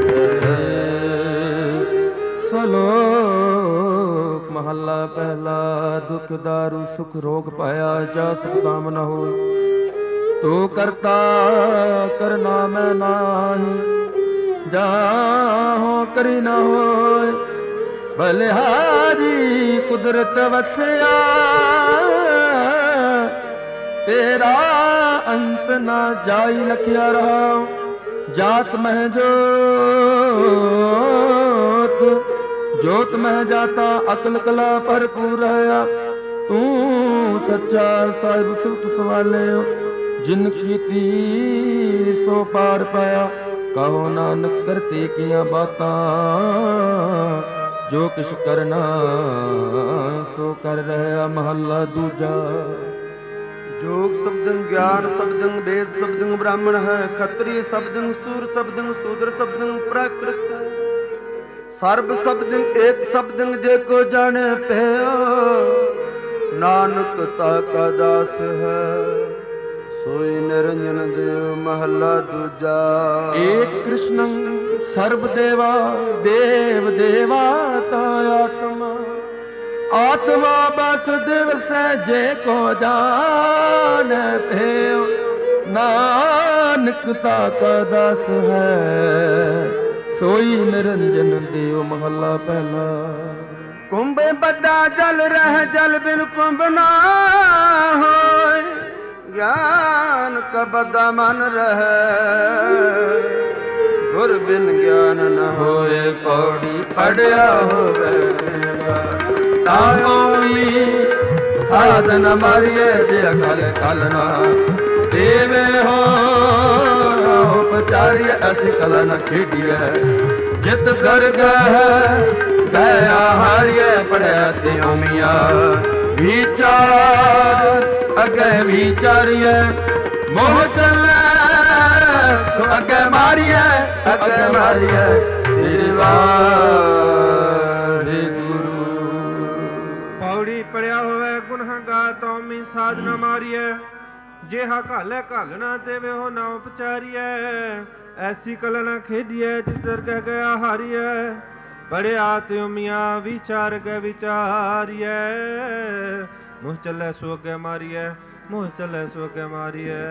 B: ਸਲੋਕ ਮਹੱਲਾ ਪਹਿਲਾ। ਦੁਖ ਦਾਰੂ ਸੁਖ ਰੋਗ ਪਾਇਆ ਜਾ ਸੁਖ ਕਾਮ ਨ ਹੋਇ। ਤੂੰ ਕਰਤਾ ਕਰਨਾ ਮੈਂ ਨਾਹੀ ਜਾਹੋ ਕਰੀ ਨ ਹੋਇ। ਬਲਿਹਾਰੀ ਕੁਦਰਤ ਵਸਿਆ ਤੇਰਾ ਅੰਤ ਨਾ ਜਾਈ ਲਖਿਆ ਰਹਾ। ਜਾਤ ਮਹਿ ਜੋਤ ਮਹਿ ਜਾਤਾ ਅਕਲ ਕਲਾ ਭਰਪੂਰ ਰਹਾ। ਤੂੰ ਸੱਚਾ ਸਾਹਿਬ ਸੁਤ ਸਵਾਲਿਓ ਜਿਨ ਕੀਤੀ ਸੋ ਪਾਰ ਪਾਇਆ। ਕਹੋ ਨਾਨਕ ਕਰਤੇ ਕੀਆਂ ਬਾਤਾਂ ਜੋ ਕਿਛ ਕਰਨਾ ਸੋ ਕਰ ਰਿਹਾ। ਮਹੱਲਾ ਦੂਜਾ।
A: ਜੋਗ ਸਬਦੰ ਗਿਆਨ ਸਬਦੰ ਵੇਦ ਸਬਦੰ ਬ੍ਰਾਹਮਣ ਹੈ। ਖੱਤਰੀ ਸਬਦੰ ਸੂਰ ਸਬਦੰ ਸੂਦਰ ਸਬਦੰ ਪ੍ਰਾਕ੍ਰਿਤ। ਸਰਬ ਸਬਦੰ ਏਕ ਸਬਦੰ ਜੇ ਕੋ ਜਾਣੇ ਭਇਓ। ਨਾਨਕ ਤਾ ਕਾ ਦਾਸ ਹੈ ਸੋਈ ਨਿਰੰਜਨ ਦੇਵ। ਮਹੱਲਾ ਦੂਜਾ।
B: ਏਕ ਕ੍ਰਿਸ਼ਨੰ ਸਰਬ ਦੇਵਾ ਦੇਵ ਦੇਵਾ ਤਾ ਆਤਮਾ। ਆਤਮਾ ਬਸ ਦਿਵਸੈ ਜੇ ਕੋ ਜਾਣੈ ਭਇਓ। ਨਾਨਕ ਤਾ ਕਾ ਦਾਸ ਹੈ ਸੋਈ ਨਿਰੰਜਨ ਦੇਵ। ਮਹੱਲਾ ਪਹਿਲਾ।
A: ਕੁੰਭੇ ਬੱਦਾ ਜਲ ਰਹਿ ਜਲ ਬਿਨ ਕੁੰਭ ਨਾ ਹੋਇ। ਗਿਆਨ ਕਾ ਬੱਦਾ ਮਨ ਰਹਿ ਗੁਰ ਬਿਨ ਗਿਆਨ ਨ ਹੋਏ। ਪੌੜੀ ਪੜਿਆ ਹੋਵੇ ਤਾਂ ਕੋਈ ਸਾਧਨ ਮਾਰੀਏ ਜੇ ਅਕਲ ਕਲ ਨਾ ਦੇਵੇ ਹੋ। ਉਪਚਾਰੀਏ ਅਸੀਂ ਕਲ ਨ ਖੇਡੀਏ ਜਿਤ ਦਰਗਾਹ ਦਇਆ ਹਾਰੀਏ। ਪੜਿਆ ਤੇ ਓਮੀਆ ਵਿਚਾਰ ਅੱਗੇ ਵਿਚਾਰੀਏ। ਮੋਹ ਚੱਲੇ ਸੋ ਅੱਗੇ ਮਾਰੀਏ ਅੱਗੇ ਮਾਰੀਏ। ਸ੍ਰੀ ਵਾਹਿਗੁਰੂ।
C: ਪੌੜੀ ਪੜਿਆ ਹੋਵੇ ਗੁਨਹਗਾਰ ਤੌਮੀ ਸਾਧ ਨਾ ਮਾਰੀਐ। ਜਿਹਾ ਘਾਲੈ ਘਾਲਣਾ ਦੇਵੇ ਹੋ ਨਾ ਉਪਚਾਰੀਐ। ਐਸੀ ਕਲ ਨਾ ਖੇਡੀਐ ਜਿਸ ਦਰਗਹਿ ਗਿਆ ਹਾਰੀਐ। ਪੜਿਆਤ ਉਮੀਆਂ ਵਿਚਾਰ ਕੇ ਵਿਚਾਰੀਐ, ਮੁਹ ਚੱਲੇ ਸੋ ਅੱਗੇ ਮਾਰੀਐ, ਮੁਹ ਚੱਲੇ ਸੋ ਅੱਗੇ ਮਾਰੀਐ।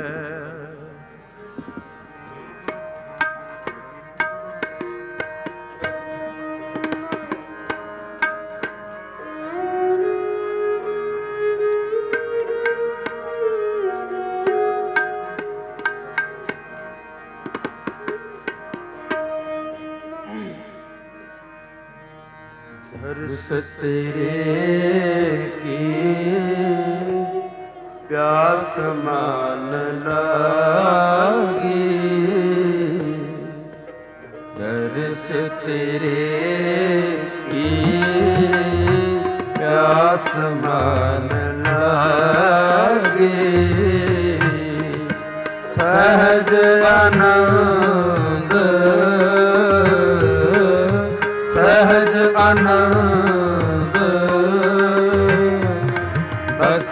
A: हर्ष तेरे की प्यास मान लागी, हर्ष तेरे की प्यास मान लागी, सहज आनंद सहज आनंद बस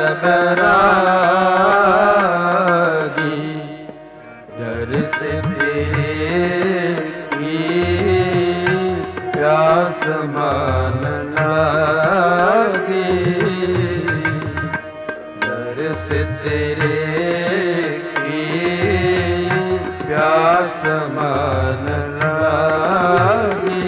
A: बैरागी, दर्श तेरे की प्यास मान लागी, दर्श तेरे की प्यास मान लागी।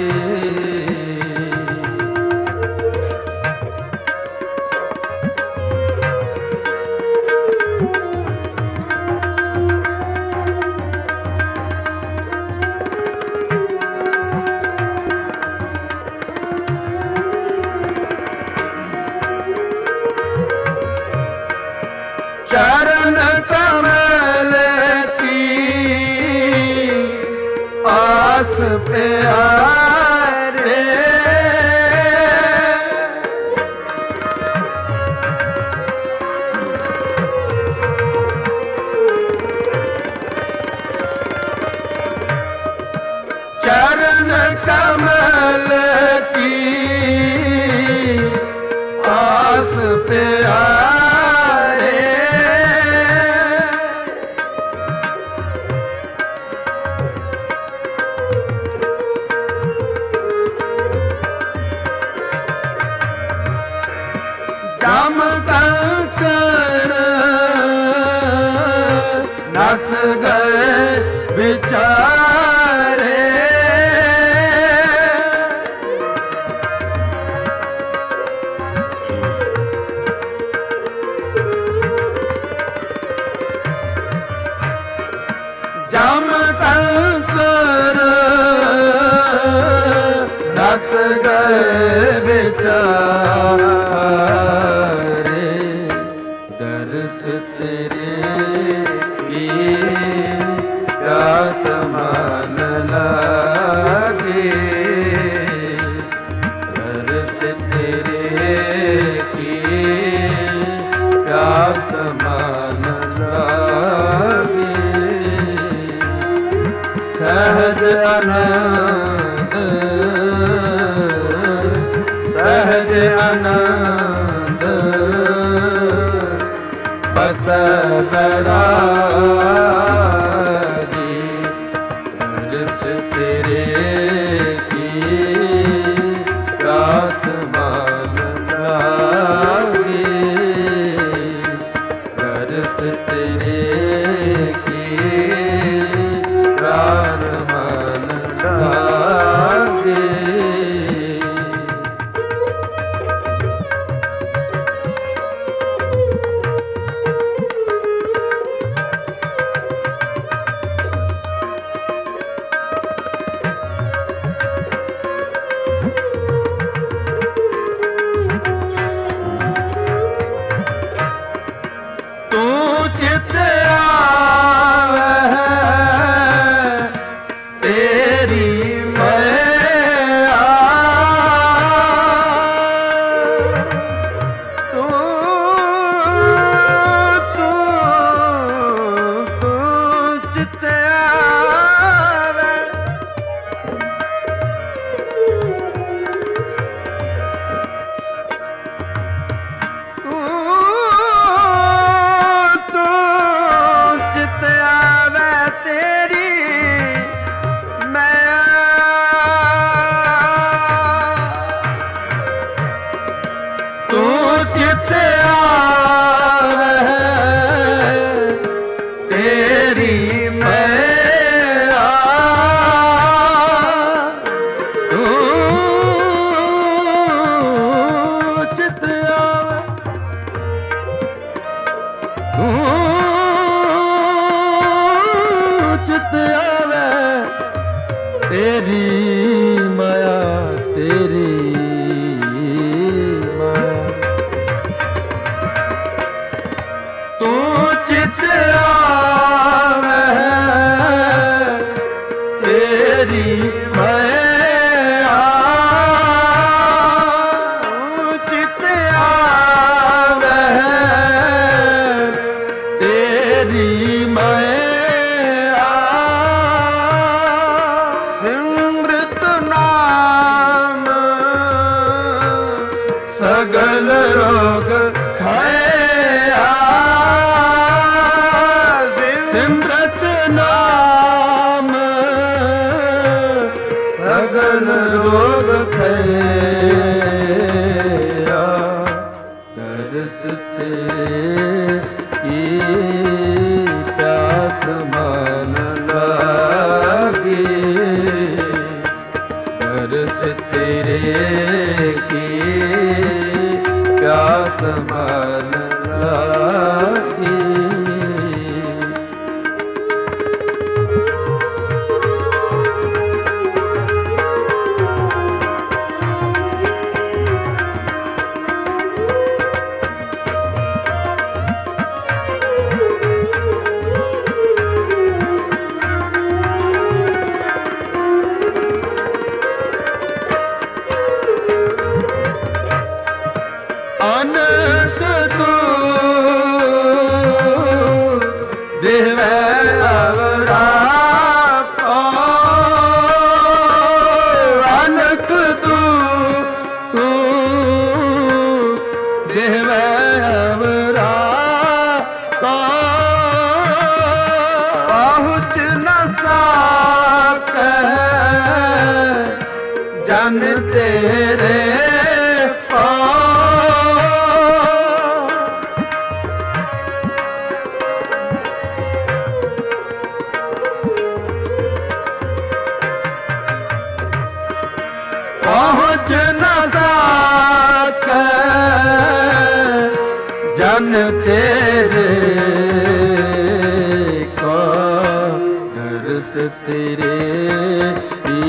A: चरण कमल की आस प्यारे, चरण कमल की आस प्यारे, जम कंकर नस गए विचारे, जम कंकर नस गए विचारे, दर्श तेरे की प्यास मान लागे, दर्श तेरे की प्यास मान लागे, सहज आनंद सहज आनंद बस बैरागी, दर्श तेरे की प्यास मान लागी, दर्श तेरे की प्यास मान लागी। तू चित आवे तेरी मैया, तू चित आवे तू
B: चित आवे तेरी मैया तू चित आवे तू चित आवे तेरी माया तेरी माया तू चित आवे तेरी माया चित आवे तेरी माया सगल रोग खाया सिमरत नाम सगल रोग खाया दरस तेरे की प्यास मन लागे दरस तेरे की प्यास मन लागी अनंत तू देवे अवरा को अनंत तू देवे अवरा को पहुँच न सके जन तेरे पहुँच न सके जन तेरे को दरस तेरे की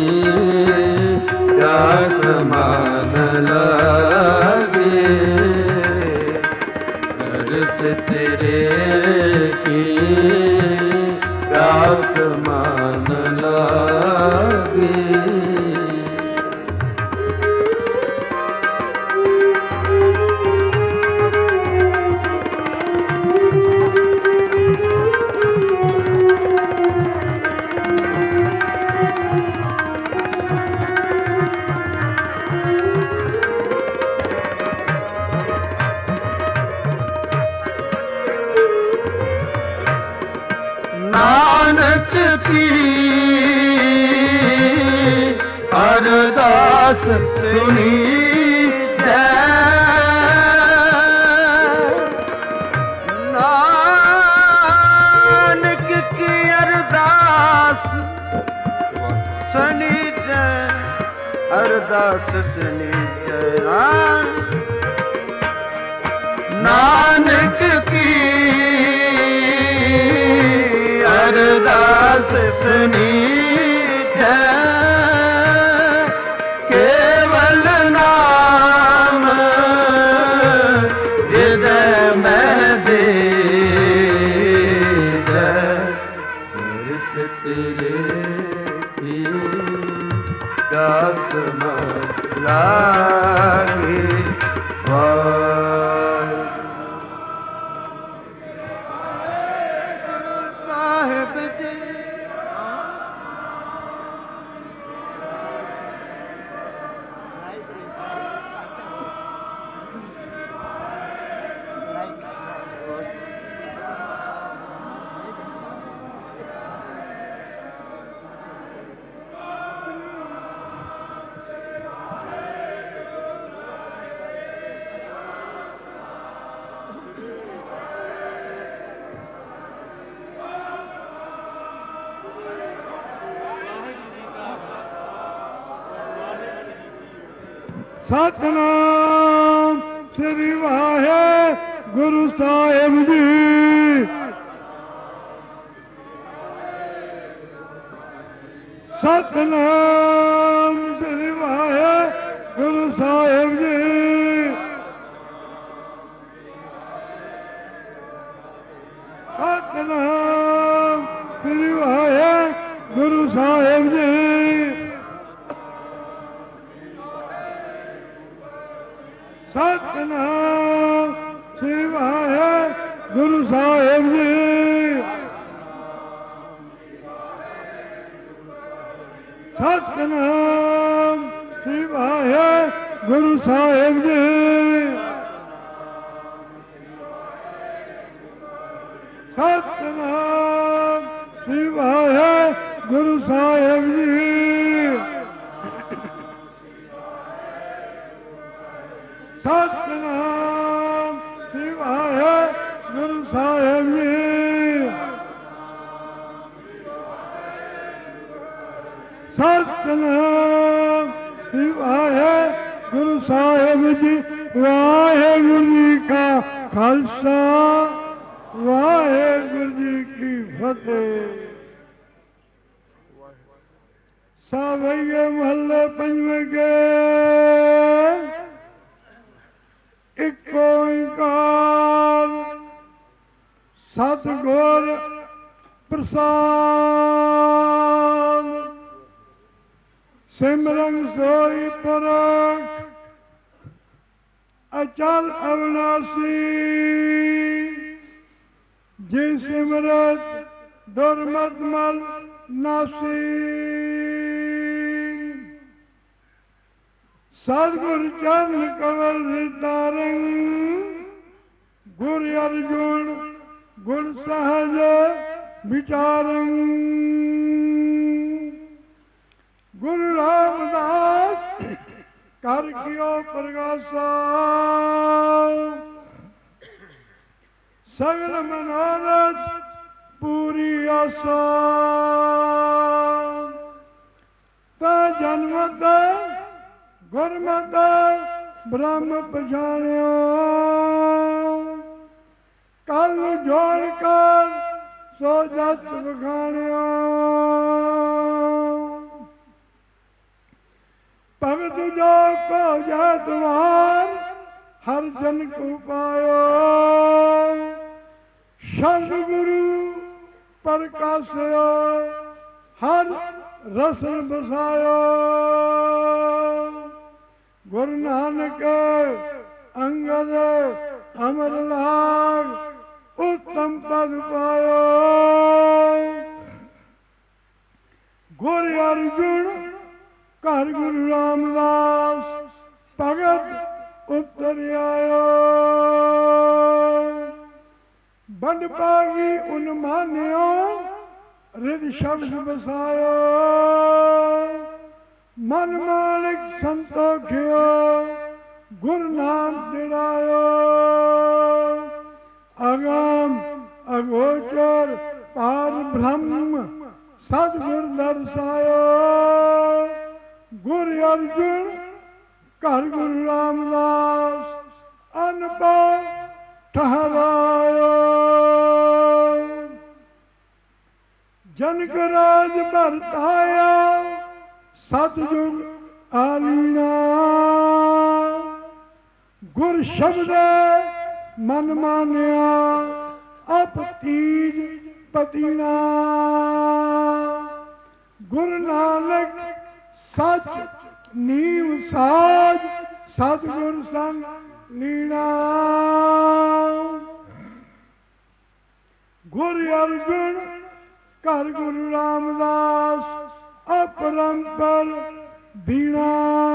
B: प्यास मन लागे दरस तेरे की प्यास मन लागे नानक की अरदास सुनी नानक की अरदास सुनी अरदास सुनी नानक की अरदास सुनी केवल नाम हृदय में दे तेरे की प्यास मन लागे
D: ਸਤਨਾਮ ਸ੍ਰੀ ਵਾਹਿਗੁਰੂ ਸਾਹਿਬ ਜੀ। ਸਤਨਾਮ ਸ੍ਰੀ ਵਾਹਿਗੁਰੂ ਸਾਹਿਬ ਜੀ। ਸਤਨਾਮ ਸ੍ਰੀ ਵਾਹਿਗੁਰੂ ਸਾਹਿਬ ਜੀ। ਸਤਨਾਮ ਸ੍ਰੀ ਵਾਹਿਗੁਰੂ ਸਾਹਿਬ ਜੀ। ਸਤਨਾਮ ਸ੍ਰੀ ਵਾਹਿਗੁਰੂ ਸਾਹਿਬ ਜੀ। ਸਤਨਾਮ ਸ੍ਰੀ ਵਾਹਿਗੁਰੂ ਸਾਹਿਬ ਜੀ। ਸਤਨਾਮ ਸ੍ਰੀ ਵਾਹਿਗੁਰੂ ਸਾਹਿਬ ਜੀ। ਸਤਨਾਮ ਸ੍ਰੀ ਵਾਹਿਗੁਰੂ ਸਾਹਿਬ ਜੀ। ਵਾਹਿਗੁਰੂ ਜੀ ਕਾ ਖਾਲਸਾ ਵਾਹਿਗੁਰੂ ਜੀ ਕੀ ਫਤਿਹ। ਸਾਵਈਏ ਮਹੱਲੇ ਪੰਜਵੇਂ ਕੇ ਇੱਕ ਓੰਕਾਰ ਸਤਿਗੁਰ ਪ੍ਰਸਾਦ। ਸਿਮਰਨ ਸੋਈ ਪੁਰਖ ਅਚਲ ਅਵਨਾਸੀ। ਜੇ ਸਿਮਰਤ ਦੁਰਮਤ ਮਲ ਨਾਸੀ। ਸਤਿਗੁਰ ਚਰਨ ਕਮਲ ਸਿਤਾਰੰ। ਗੁਰ ਅਰਜੁਨ ਗੁਣ ਸਹਜ ਵਿਚਾਰੰ। ਗੁਰੂ ਰਾਮਦਾਸ ਕਰ ਕਿਓ ਪ੍ਰਗਾਸਾ। ਸਗਲ ਮਨੋਰਥ ਪੂਰੀ ਆਸਾ। ਤਾ ਜਨਮਤ ਗੁਰਮਤਿ ਬ੍ਰਹਮ ਪਛਾਣਿਓ। ਕਲ ਜੋੜ ਕਰ ਸੋ ਜਤ ਵਖਾਣਿਓ। ਭਗਤ ਜੋ ਕੋ ਜਤਵਾਰ ਹਰ ਜਨ ਕੋ ਪਾਇਓ। ਸ਼ਬਦ ਗੁਰੂ ਪ੍ਰਕਾਸ਼ਿਓ ਹਰ ਰਸਨ ਬਸਾਇਓ। ਗੁਰੂ ਨਾਨਕ ਅੰਗਦ ਅਮਰ ਲਾਗ ਉਤਮ ਪਦ ਪਾਇਓ। ਗੁਰੂ ਅਰਜੁਨ ਘਰ ਗੁਰੂ ਰਾਮਦਾਸ ਭਗਤ ਉਤਰ ਆਇਓ। ਬੰਡ ਪਾਗੀ ਉਨ ਮਾਨਿਓ ਰਿਦ ਸ਼ਬਦ ਬਸਾਇਓ। ਮਨ ਮਾਲਿਕ ਸੰਤੋਖਿਓ ਗੁਰ ਨਾਮ ਦਿੜਾਇਓ। ਅਗਮ ਅਗੋਚਰ ਪਾਰ ਬ੍ਰਹਮ ਸਤਿਗੁਰ ਦਰਸਾਇਓ। ਗੁਰ ਅਰਜੁਨ ਘਰ ਗੁਰੂ ਰਾਮਦਾਸ ਅਨਪਉ ਠਹਰਾਇਓ। ਜਨਕ ਰਾਜ ਭਰਤ ਆਇਆ ਸਤਿਯੁਗ ਆਲੀਣਾ। ਗੁਰ ਸ਼ਬਦ ਮਨ ਮਾਨਿਆ ਅਪ ਤੀਜ ਪਤੀਨਾ। ਗੁਰੂ ਨਾਨਕ ਸੱਚ ਨੀਵ ਸਾਜ ਸਤਿਗੁਰ ਸੰਗ ਲੀਣਾ। ਗੁਰੂ ਅਰਜੁਨ ਘਰ ਗੁਰੂ ਰਾਮਦਾਸ ਅਪਰੰਪਰ ਬੀਣਾ।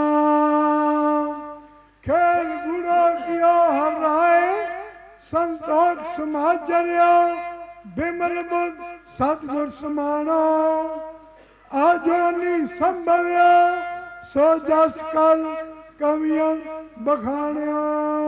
D: ਖੇਲ ਗੁੜਾ ਕਿਓ ਹਰ ਰਾਏ ਸੰਤੋਖ ਸਮਾਚਰਿਆ। ਬਿਮਲ ਬੁੱਧ ਸਤਿਗੁਰ ਸਮਾਣੋ ਆਜੋ ਨੀ ਸੰਭਵਿਆ। ਸੋ ਜਸ ਕਲ ਕਵੀਆਂ ਬਖਾਣਿਆ।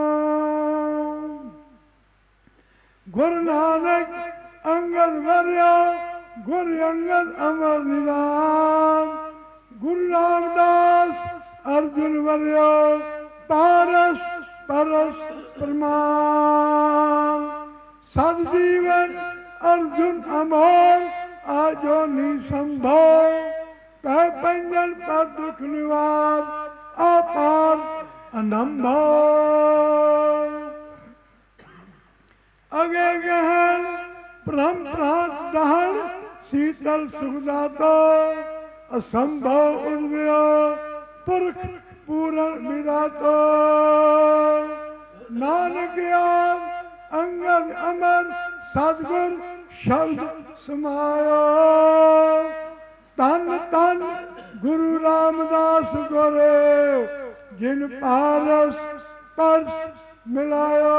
D: ਗੁਰੂ ਨਾਨਕ ਅੰਗਦ ਵਰਿਆ ਗੁਰ ਅੰਗਦ ਅਮਰ ਨਿਦਾਨ। गुरु रामदास अर्जुन वर्यो पारस परस प्रमाण सदजीवन अर्जुन अमोल आजो निसंभव पै पंजन पर दुख निवार अपार अनंभव अगे गहन ब्रह्म प्राण दहन शीतल सुखदातो असंभव उद्वयो पुरख पूरण विदातो नानक याद अंगद अमर सतगुर शब्द समायो तन तन गुरु रामदास गोरे जिन पारस परस मिलायो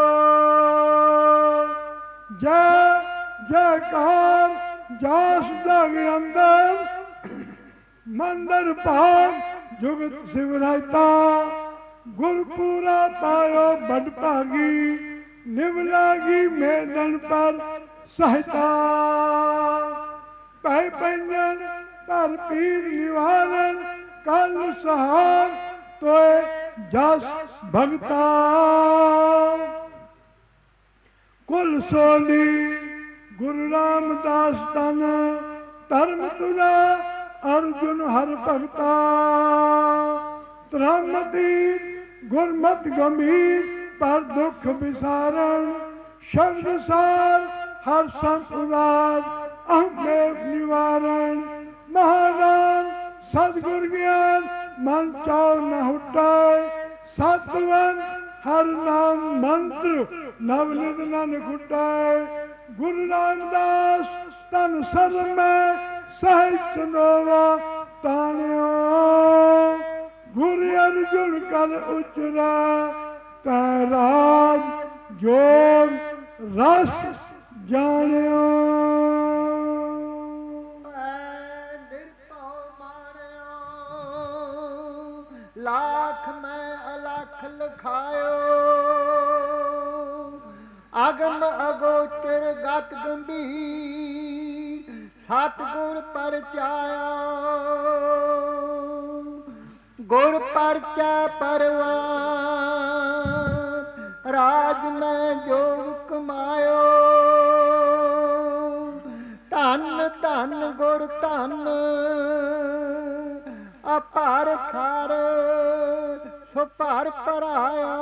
D: जय जयकार जास दग अंदर मंदिर भाग जुगत शिवरायता गुरपुरा पायो बड़ भागी निवलागी मैदन पर सहायता पै पंजन पर पीर निवारण कल सहार तोय जस भगता कुल सोनी गुरु रामदास तन धर्म तुरा अर्जुन हर भगता त्रमतीत गुरमत गंभीर पर दुख विसारण शब्द सार हर संपुदार अहमेव निवारण महादान सदगुर ज्ञान मन चाव न हुटाए सतवन हर नाम मंत्र नवनित नन खुटाए गुरु रामदास तन सर में सहज चंदोवा तानियो गुरु अर्जुन कर उचरा तैराज जोग रस जानियो
E: लाख में अलख लिखायो अगम अगोचर गत गंभीर सतगुर परचाया गुर परचा परवान राज में जोग कमायो धन धन गुर धन अपार खार सुपार पराया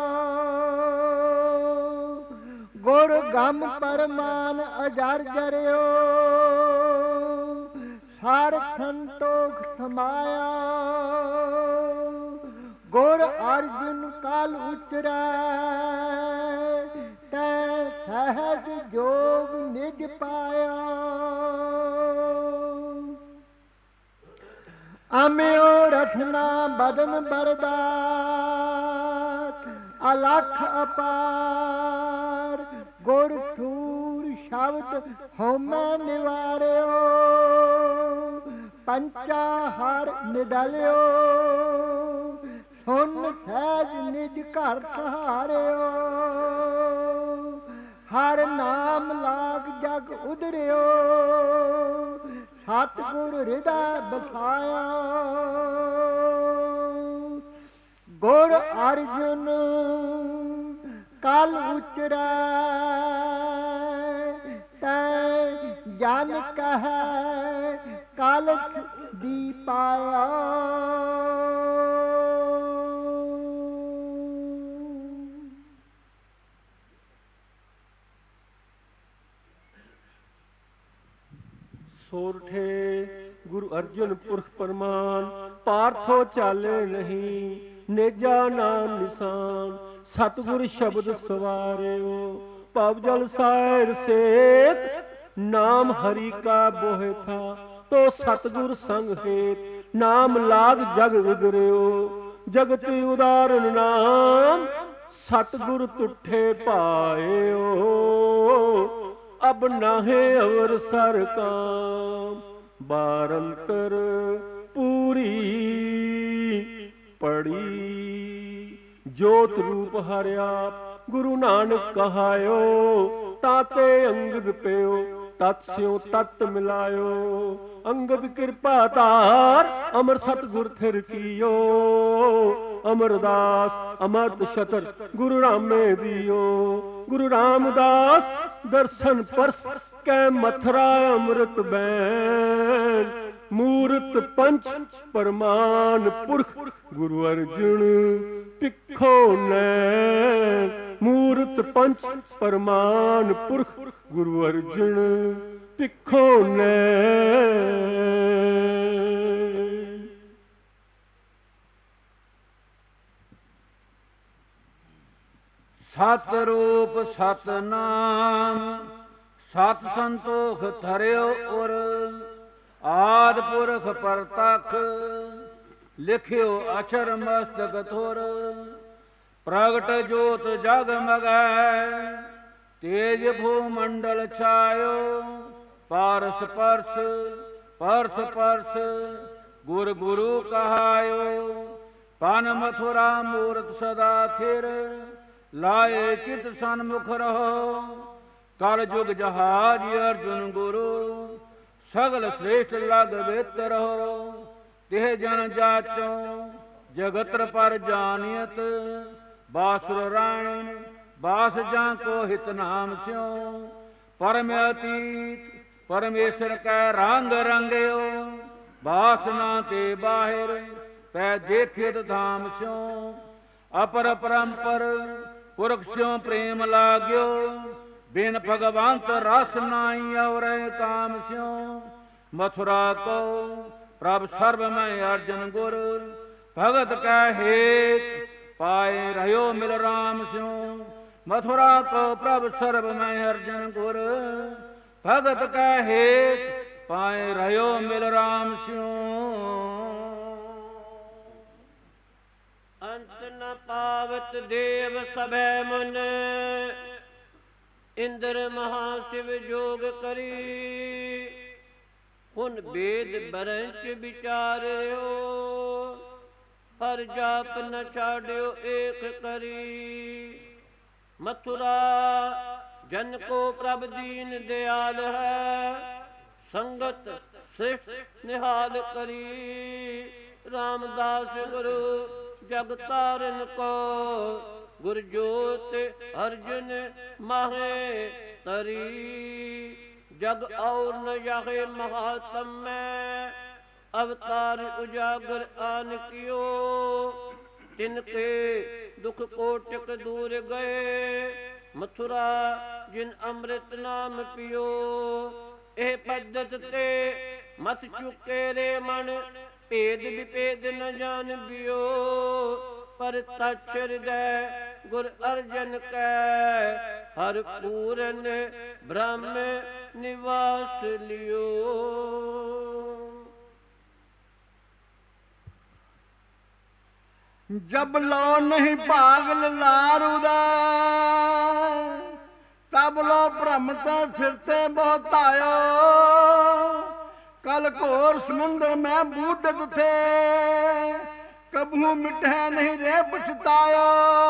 E: गुर गम परमान अजर जरियो सार संतोख समाया गुर अर्जुन काल उतरै तै सहज जोग निज पाया अम्यो रथना बदन बरदात अलख अपार गुर सूर शब्द होमै निवारियो पंचा हर निडलियो सुन सहज निज घर सहारियो हर नाम लाग जग उधरियो सतगुर हृदय बसाया गुर अर्जुन कल उतरै तै जन कह कल दी पाया
F: सोरठे गुरु अर्जुन पुरख परमान पार्थो चाले नहीं नेजा नाम निशान सतगुर शब्द सवारियो पव जल सायर सेत नाम हरि का बोहे था तो सतगुर संग हेत नाम लाग जग उदरियो जगत उदाहरण नाम सतगुर तुठे पायो अब नाहे अवर सर काम बारंतर पूरी पड़ी जोत रूप हरिया गुरु नानक कहायो ताते अंगद प्यो ਤਤ ਸਿਉ ਤਤ ਮਿਲਾਇਓ। ਅੰਗਦ ਕਿਰਪਾ ਧਾਰ ਅਮਰ ਸਤਿਗੁਰ ਥਿਰ ਕੀਓ। ਅਮਰਦਾਸ ਅਮਰਤ ਛਤਰ ਗੁਰੂ ਰਾਮੇ ਦੀਓ। ਗੁਰੂ ਰਾਮਦਾਸ ਦਰਸ਼ਨ ਪਰਸ ਕੈ ਮਥਰਾ ਅੰਮ੍ਰਿਤ ਬੈਨ। ਮੂਰਤ ਪੰਚ ਪਰਮਾਨ ਪੁਰਖ ਗੁਰੂ ਅਰਜਨ ਪਿੱਖੋ ਨੈਣ। ਮੂਰਤ ਪੰਚ ਪਰਮਾਨ ਪੁਰਖ ਗੁਰੂ ਅਰਜਨ ਪਿੱਖੋ ਨੈਣ।
A: ਸਤ ਰੂਪ ਸਤ ਨਾਮ ਸਤ ਸੰਤੋਖ ਧਰਿਓ ਉਰ। ਆਦਿ ਪੁਰਖ ਪਰਤਖ ਲਿਖਿਓ ਅਛਰ ਮਸਤਕ ਥੁਰ। ਪ੍ਰਗਟ ਜੋਤ ਜਗ ਮਗੈ ਤੇਜ ਭੂ ਮੰਡਲ ਛਾਇਓ। ਪਾਰਸ ਪਰਸ ਪਰਸ ਪਰਸ ਗੁਰ ਗੁਰੂ ਕਹਾਇਓ। ਪਨ ਮਥੁਰਾ ਮੂਰਤ ਸਦਾ ਥਿਰ ਲਾਏ ਚਿਤ ਸਨਮੁਖ ਰਹੋ। ਕਲ ਜੁਗ ਜਹਾਜ ਅਰਜੁਨ ਗੁਰੂ ਸਗਲ ਸ੍ਰੇਸ਼ਟ ਲਗ ਵਿਤ ਰਹੋ। ਤਿਹ ਜਨ ਜਾਚੋ ਜਗਤਰ ਪਰ ਜਾਨੀਅਤ। ਬਾਸੁਰ ਰਾਣ ਬਾਸ ਜਾਂ ਕੋ ਹਿਤ ਨਾਮ ਸਿਉ। ਪਰਮ ਅਤੀਤ ਪਰਮੇਸ਼ਰ ਕੈ ਰੰਗ ਰੰਗਿਓ। ਬਾਸਨਾ ਤੇ ਬਾਹਿਰ ਪੈ ਦੇਖਿਤ ਧਾਮ ਸਿਉ। ਅਪਰ ਪਰੰਪਰ ਪੁਰਖ ਸਿਉ ਪ੍ਰੇਮ ਲਾਗਿਓ। ਬਿਨ ਭਗਵੰਤ ਰਸ ਨਾਈ ਔਰੈ ਕਾਮ ਸਿਉ। ਮਥੁਰਾ ਕੋ ਪ੍ਰਭ ਸਰਬ ਮੈਂ ਅਰਜਨ ਗੁਰ। ਭਗਤ ਕੈ ਹੇਤ ਪਾਏ ਰਹਿਓ ਮਿਲ ਰਾਮ ਸਿਉ। ਮਥੁਰਾ ਕੋ ਪ੍ਰਭ ਸਰਬ ਮੈਂ ਅਰਜਨ ਗੁਰ। ਭਗਤ ਕੈ ਹੇਤ ਪਾਏ ਰਹਿਓ ਮਿਲ ਰਾਮ ਸਿਉ।
G: ਅੰਤ ਨ ਪਾਵਤ ਦੇਵ ਸਭੈ ਮਨ। ਇੰਦਰ ਮਹਾਸ਼ਿਵ ਜੋਗ ਕਰੀ। ਹੁਣ ਬੇਦ ਬਰੰਚ ਵਿਚਾਰਿਓ। ਹਰ ਜਾਪ ਨ ਛਾੜਿਓ ਏਕ ਕਰੀ। ਮਥੁਰਾ ਜਨ ਕੋ ਪ੍ਰਭ ਦੀਨ ਦਿਆਲ ਹੈ। ਸੰਗਤ ਸ੍ਰਿਸ਼ਟ ਨਿਹਾਲ ਕਰੀ। ਰਾਮਦਾਸ ਗੁਰੂ ਜਗ ਤਾਰਨ ਕੋ। ਗੁਰ ਜੋਤ ਅਰਜੁਨ ਮਾਹੇ ਤਰੀ। ਜਗ ਔਰ ਨ ਜਾਹੇ ਮਹਾਤਮੈ। ਅਵਤਾਰ ਉਜਾਗਰ ਆਨ ਕਿਓ। ਤਿਨ ਕੇ ਦੁਖ ਕੋਟਿਕ ਦੂਰ ਗਏ। ਮਥੁਰਾ ਜਿਨ ਅੰਮ੍ਰਿਤ ਨਾਮ ਪਿਓ। ਇਹ ਪद्धत ਤੇ ਮਤ ਚੁਕੇ ਰੇ ਮਨ। ਭੇਦ ਵਿਭੇਦ ਨ ਜਾਣ ਬਿਓ। ਪਰ ਤਛ ਹਿਰਦੈ ਗੁਰ ਅਰਜਨ ਕੈ। ਹਰ ਪੂਰਨ ਬ੍ਰਹਮ ਨਿਵਾਸ ਲਿਓ।
E: जब लो नहीं पागल लारूदा। तब लो भ्रमते फिरते बहुत आयो। कल घोर समुद्र में बूढ़त थे। कभू मिटे नहीं रे पछतायो।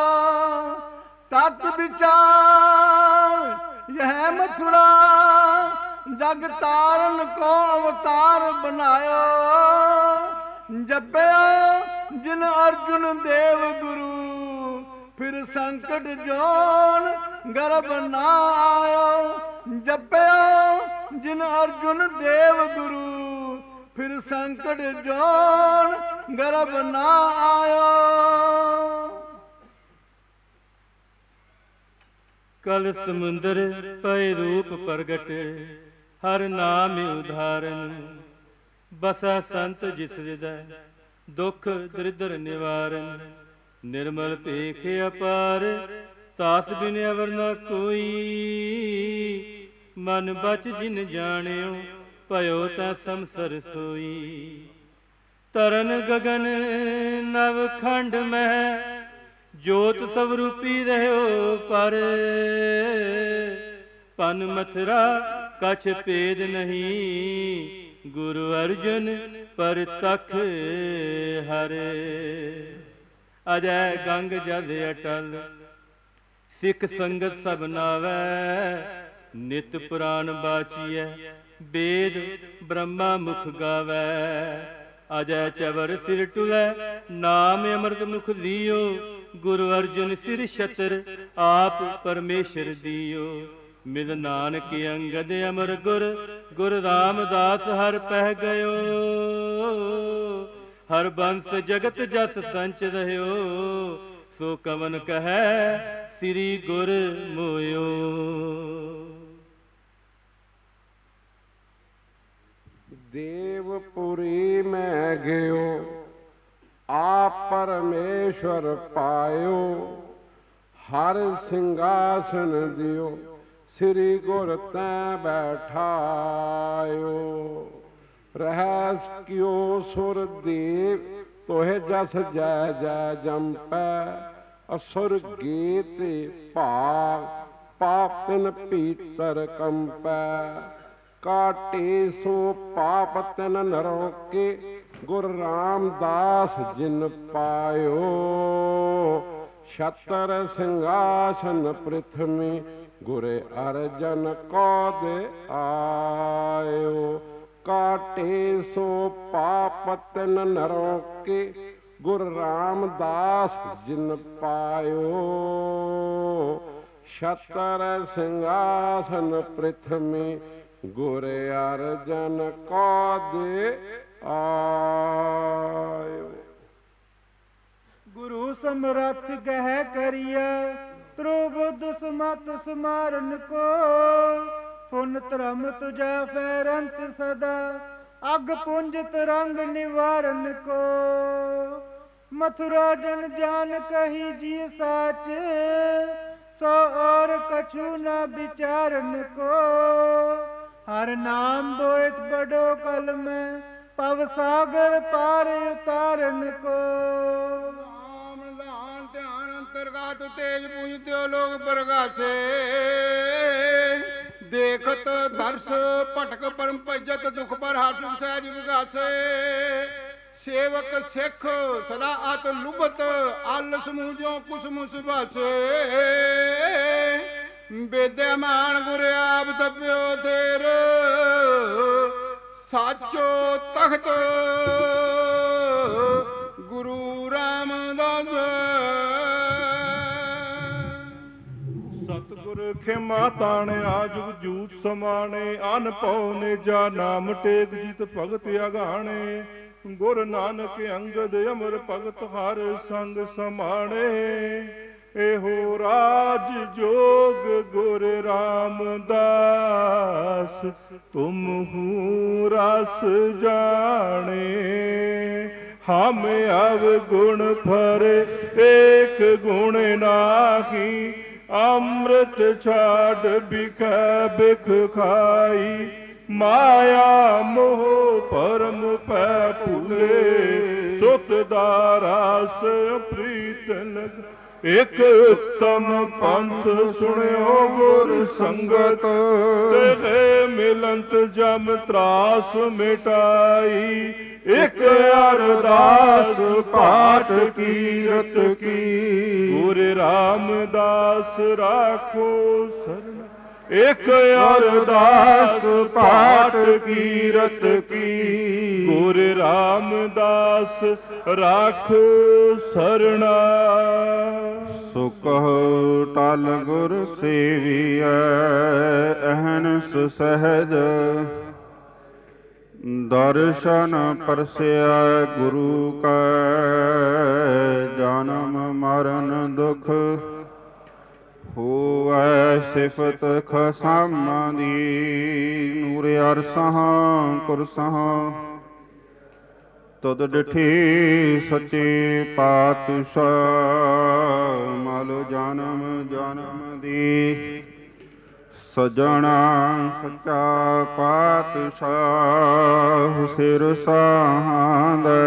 E: तत् विचार यह मथुरा जग तारन को अवतार बनायो। जपयो जिन अर्जुन देव गुरु। फिर संकट जोन गर्भ ना आयो। जपयो जिन अर्जुन देव गुरु। फिर संकट जोन गर्भ ना आयो।
F: कल समुंदर पय रूप प्रगट। हर नाम उदाहरण। बसा संत जिस हृदय दुख दरिद्र निवारण। निर्मल पेख अपार तास बिन अवर न कोई। मन बच जिन जानियो भयो ता समसर सोई। तरन गगन नव खंड मह जोत स्वरूपी रहो पर। पन मथुरा कछ भेद नहीं। गुरु अर्जुन पर तख हरे। अजय गंग जल अटल सिख संगत सब नावै।
H: ਨਿਤ ਪੁਰਾਨ ਬਾਚੀਐ वेद ब्रह्मा मुख गावै अजय चवर सिर टुलै नाम अमृत मुख दियो गुरु अर्जुन सिर छत्र आप परमेश्वर दियो मिल नानक अंगद अमर गुर गुरु रामदास हर पह गयो हर बंस जगत जस संच रह्यो सो कवन कहै श्री गुर मोयो।
I: देवपुरी में गयो आप परमेश्वर पायो हर सिंहासन दियो श्री गुर तैं बैठायो रहस क्यों सुर देव तोहे जस जय जय जंपै असुर गीत भाग पापिन पीतर कंपै काटे सो पाप तिन नरों के गुरु रामदास जिन पायो छतर सिंहासन पृथ्वी गुरु अर्जन कौद आयो काटे सो पाप तिन नरों के गुरु रामदास जिन पायो छतर सिंहासन पृथ्वी गुरु अर्जन कौद आयो।
B: गुरु समरथ गह करिया त्रोबुद सुमत सुमारन को पुन धर्म तुझा फैरंत सदा अग पुंज तरंग निवारन को मथुरा जन जान कही जी साच सो और कछु न विचारन को हर नाम बोइत बड़ो कल में पव सागर पार उतारन को
E: नाम दान ध्यान अंतर्गत तेज पूज त्यो लोग प्रगासे देखत दर्श पटक परम पजत दुख पर हर्ष सहज विगासे सेवक सिख सदा अत लुभत आलस मूजो कुसमुस बसे विद्यमान गुरु आप तप्यो तेर साचो तख्त गुरु रामदास
J: सतगुर खेमा ताने आजुग जूत समाने अन पौने जा नाम टेक जीत भगत अगाने गुरु नानक अंगद अमर भगत हर संग समाणे एहो राज जोग गुरु रामदास तुम हूँ रस जाने हम अवगुण फरे एक गुण नाही अमृत छाड़ बिख बिख खाई माया मोह परम पै फूले सुत दारास प्रीतन एक उत्तम पंथ सुनियो गुर संगत तेरे मिलंत जम त्रास मिटाई एक अरदास पाठ कीरत की गुरु रामदास राखो शरण एक अरदास पाठ कीरत की गुरु रामदास राखो सरना
A: सो कहो टल गुर सेविया अहनस सहज दर्शन परस्या गुरु का जन्म मरण दुख होवै सिफत खसामा दी नूर अरसहां कुरसहां तुद डिठी सच्चे पातशाह मल जन्म जन्म दी सजना सच्चा पातशाह सिर साहांदे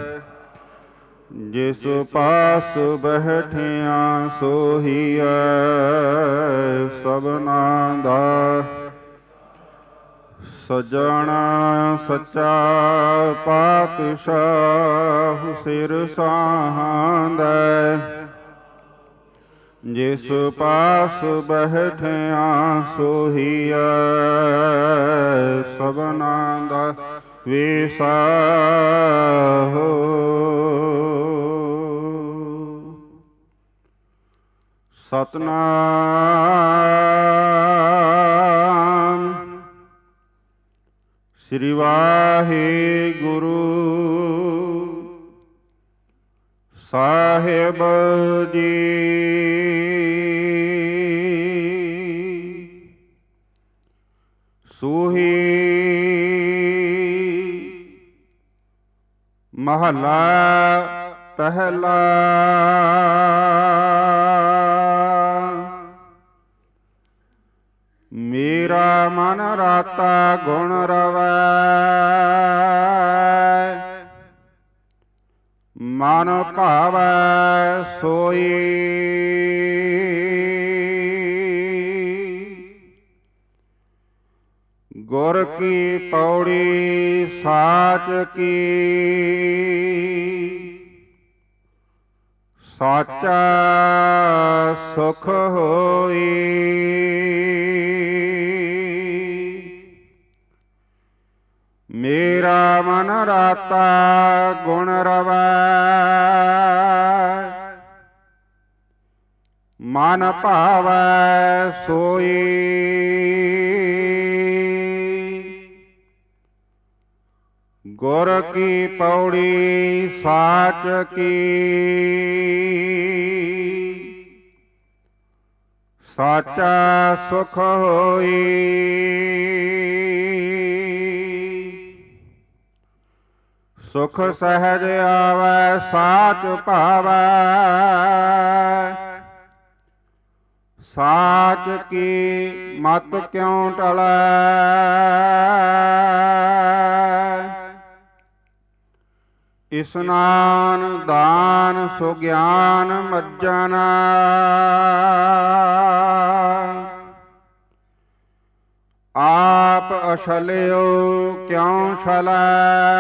A: जिस पास बैठिया सोहिया सबना दा सजना सच्चा पातशाह सिर साहांदे
I: ਜਿਸ ਪਾਸ ਬੈਠਿਆ ਸੋਹੀਐ ਸਭਨਾ ਦਾ ਵਿਸਾਹੋ। ਸਤਨਾਮ ਸ੍ਰੀ ਵਾਹਿਗੁਰੂ ਸਾਹਿਬ ਜੀ। ਸੂਹੀ ਮਹਲਾ ਪਹਿਲਾ। ਮੇਰਾ ਮਨ ਰਾਤਾ ਗੁਣ ਰਵੈ ਮਨ ਭਾਵੈ ਸੋਈ। ਗੁਰ ਕੀ ਪੌੜੀ ਸਾਚ ਕੀ ਸਾਚਾ ਸੁਖ ਹੋਈ। ਮੇਰਾ ਮਨ ਰਾਤਾ ਗੁਣ ਰਵੈ ਮਨ ਭਾਵੈ ਸੋਈ। ਗੁਰ ਕੀ ਪੌੜੀ ਸਾਚ ਕੀ ਸਾਚਾ ਸੁਖ ਹੋਈ। ਸੁਖ ਸਹਿਜ ਆਵੈ ਸਾਚ ਭਾਵੈ ਸਾਚ ਕੀ ਮਤ ਕਿਉ ਟਲੈ। ਇਸਨਾਨ ਦਾਨ ਸੁਗਿਆਨ ਮੱਜਨ ਆਪ ਅਛਲਿਓ ਕਿਉ ਛਲੈ।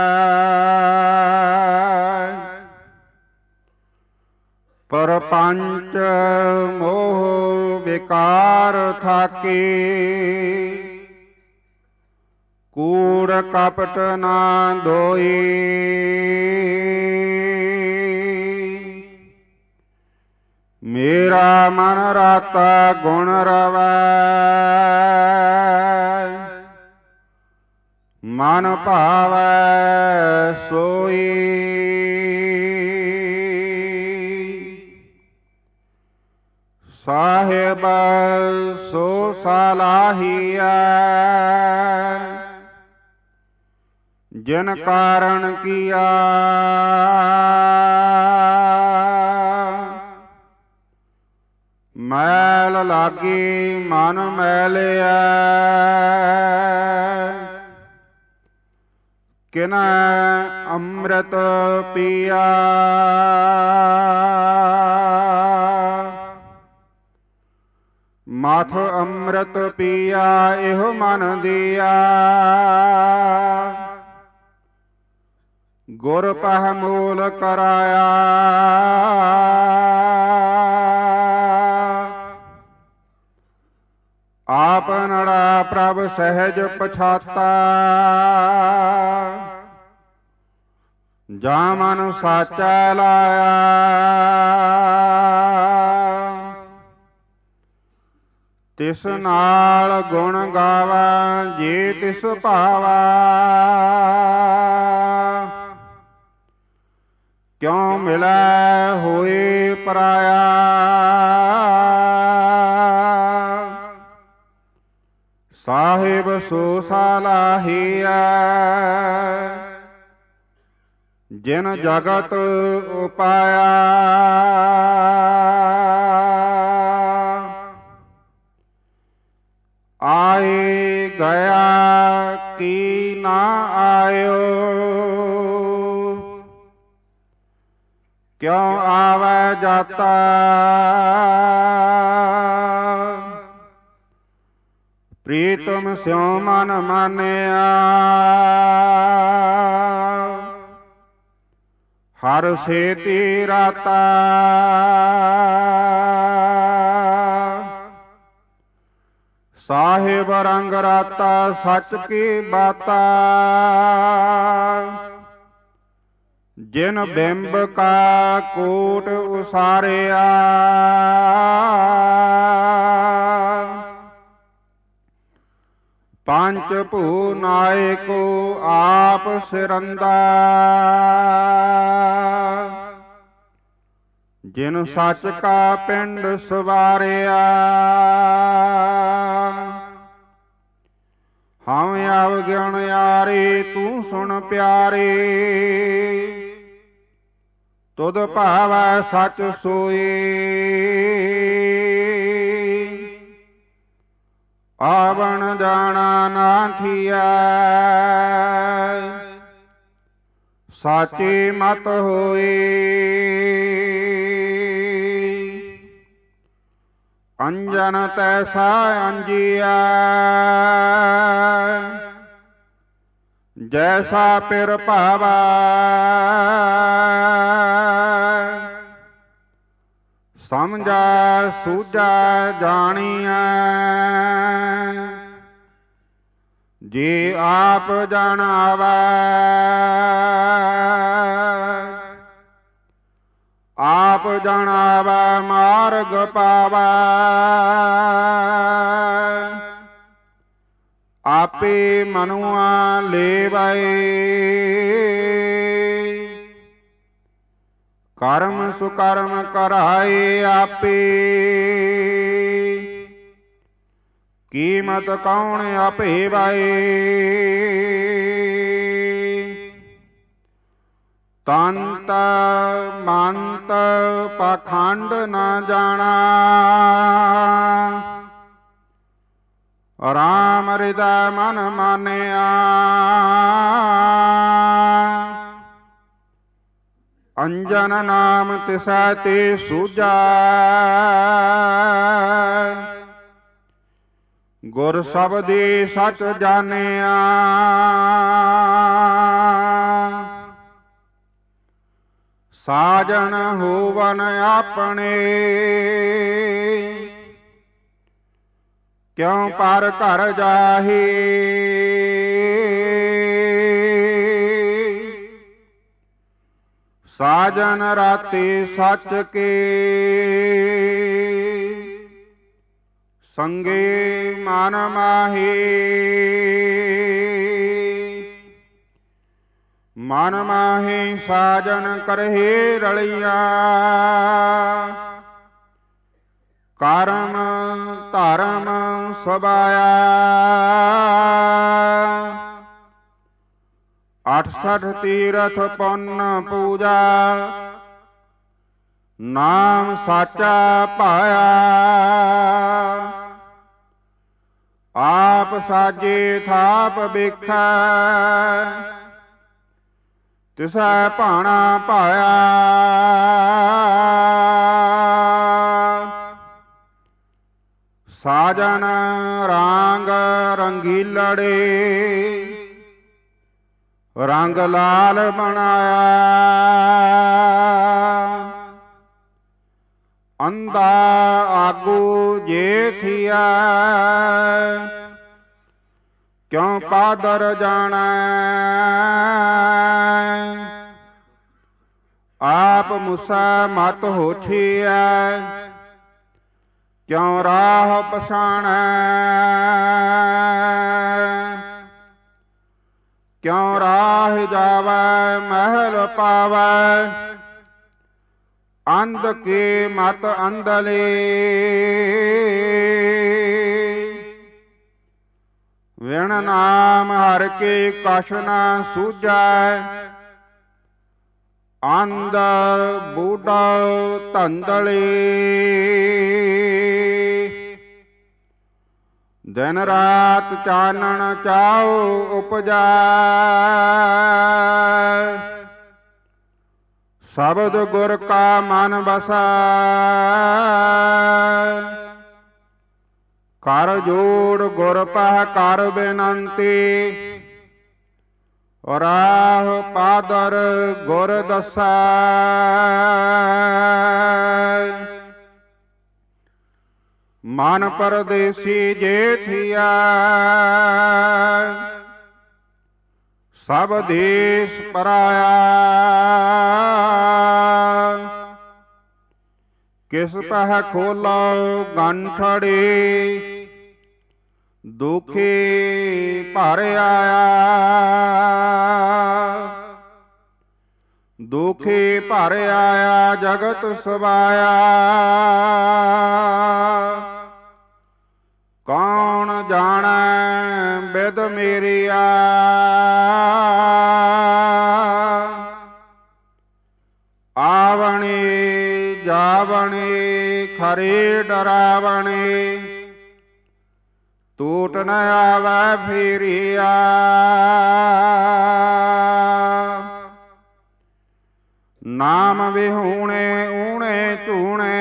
I: ਪਰਪੰਚ ਮੋਹ ਵਿਕਾਰ ਥਾਕੀ ਕੂੜ ਕਪਟ ਨਾ ਦੋਈ। ਮੇਰਾ ਮਨ ਰਾਤਾ ਗੁਣ ਰਵੈ ਮਨ ਭਾਵੈ ਸੋਈ। ਸਾਹਿਬ ਸੋ ਸਲਾਹੀਐ ਜਿਨ ਕਾਰਣ ਕੀਆ। ਮੈਲ ਲਾਗੀ ਮਨ ਮੈਲਿਆ ਕਿਨੈ ਅੰਮ੍ਰਿਤ ਪੀਆ। ਮਾਥ ਅੰਮ੍ਰਿਤ ਪੀਆ ਇਹੋ ਮਨ ਦੀਆ। ਗੁਰ ਪਹਿ ਮੂਲ ਕਰਾਇਆ ਆਪ ਨੜਾ ਪ੍ਰਭ ਸਹਿਜ ਪਛਾਤਾ। ਜਾ ਮਨ ਸਾਚਾ ਲਾਇਆ ਤਿਸ ਨਾਲ ਗੁਣ ਗਾਵਾ ਜੇ ਤਿਸ ਭਾਵਾ। ਕਿਉ ਮਿਲੈ ਹੋਏ ਪਰਾਇਆ ਸਾਹਿਬ ਸੋ ਸਲਾਹੀਐ ਜਿਨ ਜਗਤ ਉਪਾਇਆ। ਆਏ ਗਿਆ ਕੀ ਨਾ ਆਇਓ ਕਿਉ ਆਵੈ ਜਾਤਾ। ਪ੍ਰੀਤਮ ਸਿਉ ਮਨ ਮਾਨਿਆ ਹਰ ਸੇਤੀ ਰਾਤਾ। ਸਾਹਿਬ ਰੰਗ ਰਾਤਾ ਸੱਚ ਕੀ ਬਾਤਾ, ਜਿਨ ਬਿੰਬ ਕਾ ਕੋਟ ਉਸਾਰਿਆ। ਪੰਚ ਭੂ ਨਾਇਕੋ ਆਪ ਸਿਰੰਦਾ, ਜਿਨ ਸੱਚ ਕਾ ਪਿੰਡ ਸਵਾਰਿਆ। ਹਮ ਅਵਗਣ ਯਾਰੇ ਤੂੰ ਸੁਣ ਪਿਆਰੇ, ਤੁਧ ਭਾਵੈ ਸੱਚ ਸੋਈ। ਆਵਣ ਜਾਣਾ ਨਾ ਥੀਐ, ਸਾਚੀ ਮਤ ਹੋਈ। ਅੰਜਨ ਤੈਸਾ ਅੰਜੀਐ, ਜੈਸਾ ਪਿਰ ਭਾਵੈ। ਸਮਝੈ ਸੂਝੈ ਜਾਣੀਐ, ਜੇ ਆਪ ਜਾਣਾਵੈ। ਆਪ ਜਾਣਾਵੈ ਮਾਰਗ ਪਾਵੈ, ਆਪੇ ਮਨੁਆ ਲੇਵੈ। ਕਰਮ ਸੁਕਰਮ ਕਰਾਏ ਆਪੇ, ਕੀਮਤ ਕੌਣ ਆਪੇਵੈ। ਤੰਤ ਮੰਤ ਪਾਖੰਡ ਨ ਜਾਣਾ, ਰਾਮ ਹਿਰਦੈ ਮਨ ਮਾਨਿਆ। ਅੰਜਨ ਨਾਮ ਤਿਸੈ ਤੇ ਸੂਝੈ, ਗੁਰ ਸਬਦੀ ਸਚ ਜਾਣਿਆ। ਸਾਜਨ ਹੋਵਨ ਆਪਣੇ, ਕਿਉ ਪਰ ਘਰ ਜਾਹੀ। ਸਾਜਨ ਰਾਤੀ ਸੱਚ ਕੇ, ਸੰਗੇ ਮਨ ਮਾਹੀ। ਮਨ ਮਾਹੀ ਸਾਜਨ ਕਰਹਿ ਰਲਿਆ, ਕਰਮ ਧਰਮ ਸਬਾਇਆ। 68 ਤੀਰਥ ਪੁੰਨ ਪੂਜਾ, ਨਾਮ ਸਾਚਾ ਪਾਇਆ। ਆਪ ਸਾਜੇ ਥਾਪ ਵੇਖੈ, ਤਿਸੈ ਭਾਣਾ ਪਾਇਆ। ਸਾਜਨ ਰਾਂਗ ਰੰਗੀਲੜੇ, ਰੰਗ ਲਾਲ ਬਣਾਇਆ। ਅੰਧਾ ਆਗੂ ਜੇ ਥੀਆ, ਕਿਉ ਪਾਦਰ ਜਾਣੈ। ਆਪ ਮੁਸਾ ਮਤ ਹੋਛੀਐ, ਕਿਉ ਰਾਹ ਪਛਾਣੈ। ਕਿਉ ਰਾਹ ਜਾਵੈ ਮਹਿਲ ਪਾਵੈ, ਅੰਧ ਕੇ ਮਤ ਅੰਧਲੇ। ਵਿਣ ਨਾਮ ਹਰਿ ਕੇ ਕਛ ਨਾ ਸੂਝੈ, ਅੰਧ ਬੂਢਾ ਧੰਦਲੇ। ਦਿਨ ਰਾਤ ਚਾਨਣ ਚਾਉ ਉਪਜੈ, ਸ਼ਬਦ ਗੁਰ ਕਾ ਮਨ ਬਸੈ। ਕਰ ਜੋੜ ਗੁਰ ਪਹ ਕਰ ਬੇਨੰਤੀ, ਰਾਹ ਪਾਦਰ ਗੁਰ ਦਸੈ। ਮਨ ਪਰਦੇਸੀ ਜੇਠੀਆ ਸਭ ਦੇਸ ਪਰਾਇਆ ਕਿਸ ਪਹਿ ਖੋਲੋ ਗੰਠੜੀ ਦੁਖੀ ਭਰ ਆਇਆ ਦੁਖੀ ਭਰ ਆਇਆ ਜਗਤ ਸਵਾਇਆ ਕੌਣ ਜਾਣੈ ਬਿਦ ਮੇਰੀਆ ਆਵਣੇ ਜਾਵਣੇ ਖਰੇ ਡਰਾਵਣੇ ਟੂਟ ਨ ਆਵੈ ਫੇਰਿਆ ਨਾਮ ਵਿਹੂਣੇ ਊਣੇ ਧੂਣੇ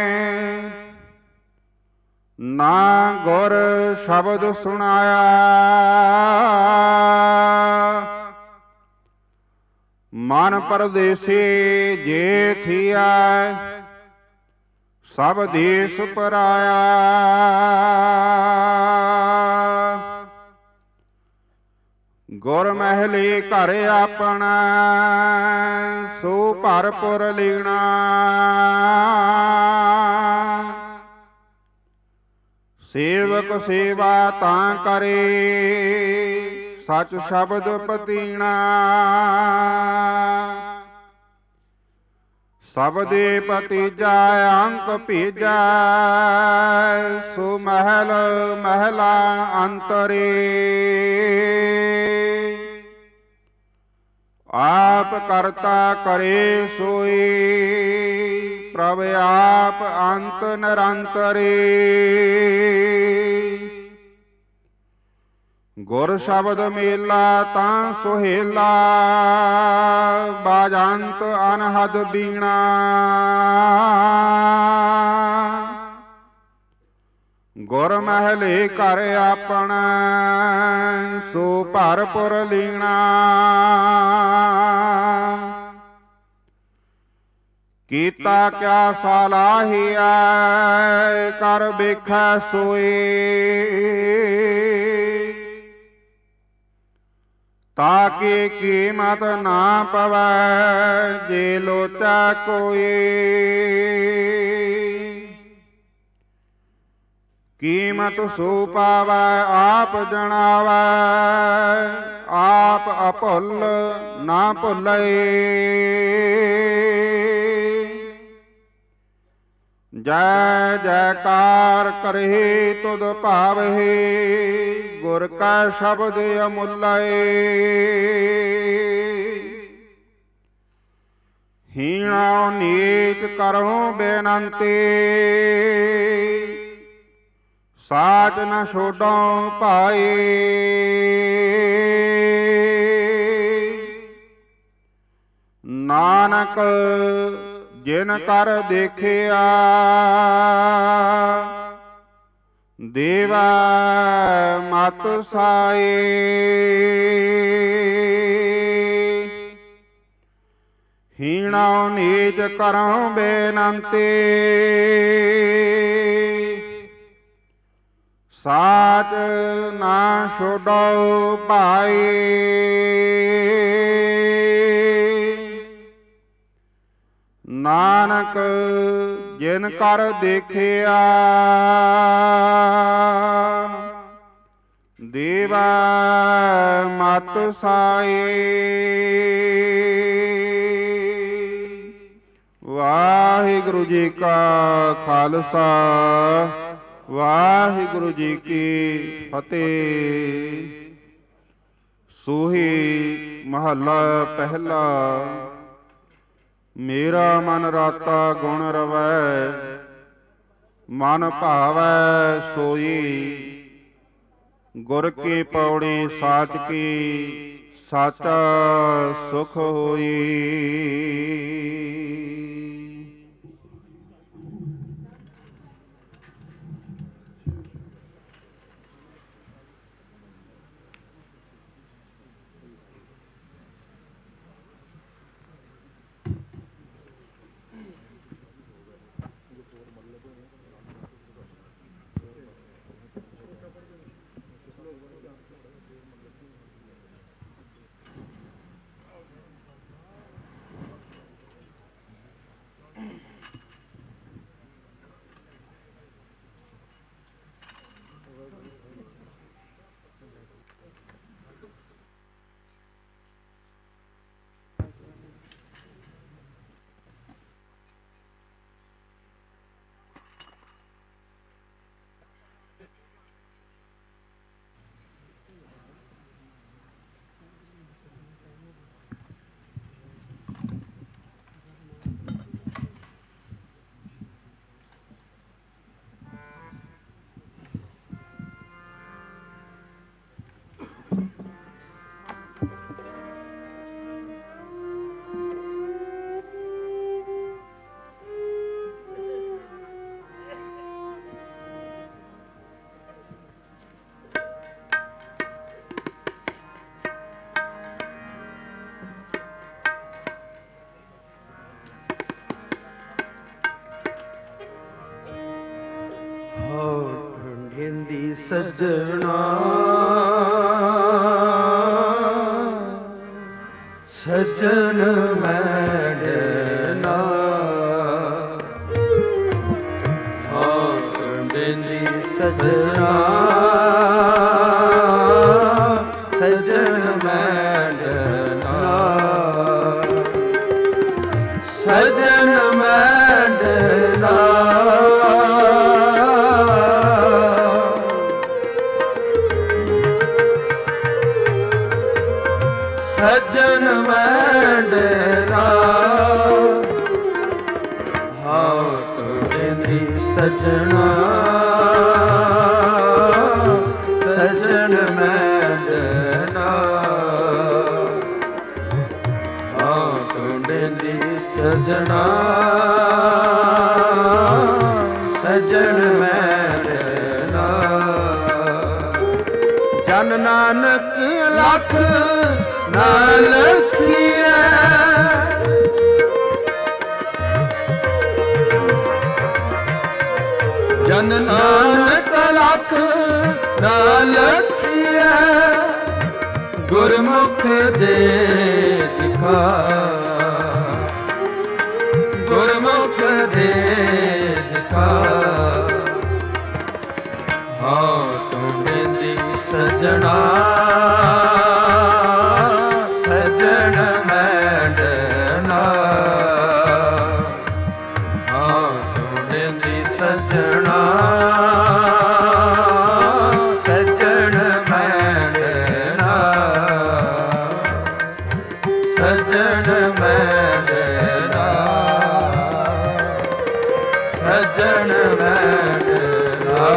I: ਨਾ ਗੁਰ ਸ਼ਬਦ ਸੁਣਾਇਆ ਮਨ ਪਰਦੇਸੀ ਜੇ ਥੀਆ ਸਭ ਦੇਸ ਪਰਾਇਆ ਗੁਰ ਮਹਿਲੀ ਘਰ ਆਪਣਾ ਸੋ ਭਰਪੁਰ ਲੀਣਾ ਸੇਵਕ ਸੇਵਾ ਤਾਂ ਕਰੇ ਸਚ ਸ਼ਬਦ ਪਤੀਣਾ ਸਬਦੇ ਪਤੀਜਾ ਅੰਕ ਭੇਜੈ ਸੋ ਮਹਿਲ ਮਹਿਲਾ ਅੰਤਰੇ ਆਪ ਕਰਤਾ ਕਰੇ ਸੋਈ ਪ੍ਰਭ ਆਪ ਅੰਤ ਨਿਰੰਤਰੇ ਗੁਰ ਸ਼ਬਦ ਮੇਲਾ ਤਾਂ ਸੁਹੇਲਾ ਬਾਜੰਤ ਅਨਹਦ ਬੀਣਾ ਗੁਰ ਮਹਿਲੇ ਘਰ ਆਪਣਾ ਸੋ ਭਰਪੁਰ ਲੀਣਾ ਕੀਤਾ ਕਿਆ ਸਲਾਹੀਆ ਕਰ ਵੇਖੈ ਸੋਏ ਤਾਕਿ ਕੀਮਤ ਨਾ ਪਵੈ ਜੇ ਲੋਚਾ ਕੋਈ ਕੀਮਤ ਸੋ ਪਾਵੈ ਆਪ ਜਣਾਵੈ ਆਪ ਅਭੁੱਲ ਨਾ ਭੁੱਲੇ ਜੈ ਜੈਕਾਰ ਕਰੇ ਤੁਧ ਭਾਵਹਿ ਗੁਰ ਕਾ ਸ਼ਬਦ ਅਮੁੱਲੇ ਹੀਣਾ ਨੀਚ ਕਰੋ ਬੇਨੰਤੀ ਸਾਚ ਨ ਛੋਡੋ ਭਾਈ ਨਾਨਕ ਜਿਨ ਕਰ ਦੇਖਿਆ ਦੇਵਾ ਮਤ ਸਾਏ ਹੀਣਾ ਨੀਚ ਕਰੋ ਬੇਨੰਤੀ ਸਾਚ ਨਾ ਛੋਡੋ ਭਾਈ ਨਾਨਕ ਜਿਨ ਕਰ ਦੇਖਿਆ ਦੇਵਾ ਮਤ ਸਾਏ ਵਾਹਿਗੁਰੂ ਜੀ ਕਾ ਖਾਲਸਾ ਵਾਹਿਗੁਰੂ ਜੀ ਕੀ ਫਤਿਹ। ਸੋਹੀ ਮਹੱਲਾ ਪਹਿਲਾ। ਮੇਰਾ ਮਨ ਰਾਤਾ ਗੁਣ ਰਵੈ ਮਨ ਭਾਵੈ ਸੋਈ ਗੁਰ ਕੀ ਪੌੜੀ ਸਾਚ ਕੀ ਸਾਚਾ ਸੁਖ ਹੋਈ।
A: ਦੇਂਦੀ ਸਜਣਾ ਸਜਣ ਮੈਡਨਾ ਦੇਂਦੀ ਸਜਣਾ ਸਜਣ ਮੈਡਨਾ ਸਜਣ ਮੈਡਨਾ ਸਜਣ ਮੈਡਨਾ ਹਾਉ ਦੇਂਦੀ ਸਜਣਾ ਸਜਣ ਮੈਡਨਾ ਹਾਉ ਦੇਂਦੀ ਸਜਣਾ ਸਜਣ ਮੈਡਨਾ ਜਨ ਨਾਨਕ ਲੱਖ ਨਾਲ ਲਖੀਐ ਜਨ ਨਾਨਕ ਲੱਖ ਨਾਲ ਲਖੀਐ ਗੁਰਮੁਖ ਦੇ ਦਿਖਾ ਗੁਰਮੁਖ ਦੇ ਦਿਖਾ ਹਾਂ ਤੂੰ ਦੇਂਦੀ ਸਜਣਾ ਸਜਣ ਮੈਡਨਾ ਹਾਂ ਤੂੰ ਦੇਂਦੀ ਸਜਣਾ ਸਜਣ ਮੈਡਨਾ ਸਜਣ ਮੈਡਨਾ ਸਜਣ ਮੈਡਨਾ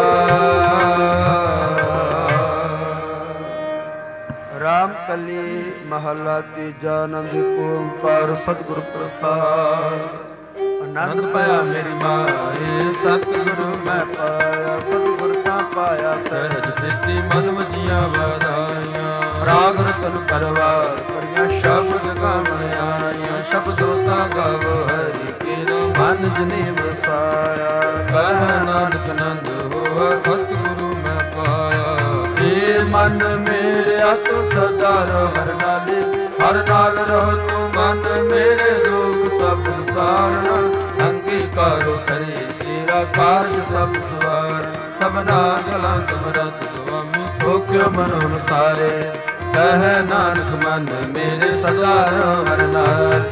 A: ਰਾਮ ਕਲੀ ਮਹੱਲਾ ਤੀਜਾ ਆਨੰਦ ਓੰਕਾਰ ਸਤਿਗੁਰ ਪ੍ਰਸਾਦ ਆਨੰਦ ਪਾਇਆ ਮੇਰੀ ਮਾਏ ਸਤਿਗੁਰੂ ਮੈਂ ਪਾਇਆ ਸਤਿਗੁਰ ਤਾਂ ਪਾਇਆ ਸਹਿਜ ਸਿੱਧੀ ਮਨ ਵਜੀਆਂ ਵਧਾਈਆਂ ਰਾਗ ਰਤਨ ਪਰਵਾਰ ਕਰੀਆਂ ਸ਼ਬਦ ਗਾਵਣ ਆਈਆਂ ਸ਼ਬਦੋ ਤਾਂ ਗਾਵੋ ਹਰਿ ਕੀਰੋ ਮਨ ਜਨੇ ਵਸਾਇਆ ਕਹਿ ਨਾਨਕ ਆਨੰਦ ਹੋਆ ਸਤਿਗੁਰੂ ਮੈਂ ਪਾਇਆ ਏ ਮਨ ਮੇਰਿਆ ਤੂੰ ਸਦਾ ਰਹੁ ਹਰ ਨਾਲ ਰਹੋ ਤੂੰ ਮਨ ਮੇਰੇ ਦੁਖ ਸਭ ਸਾਰਣਾ ਅੰਗੀਕਾਰੋ ਕਰੇ ਤੇਰਾ ਕਾਰਜ ਸਭ ਸਵਾਰ ਸਭਨਾ ਗਲਾਂ ਸਮਰਤ ਸੁਆਮੀ ਸੋ ਕਿਉ ਮਨੋ ਅਨੁਸਾਰੇ ਕਹਿ ਨਾਨਕ ਮਨ ਮੇਰੇ ਸਦਾ ਰਹੁ ਹਰ ਨਾਲ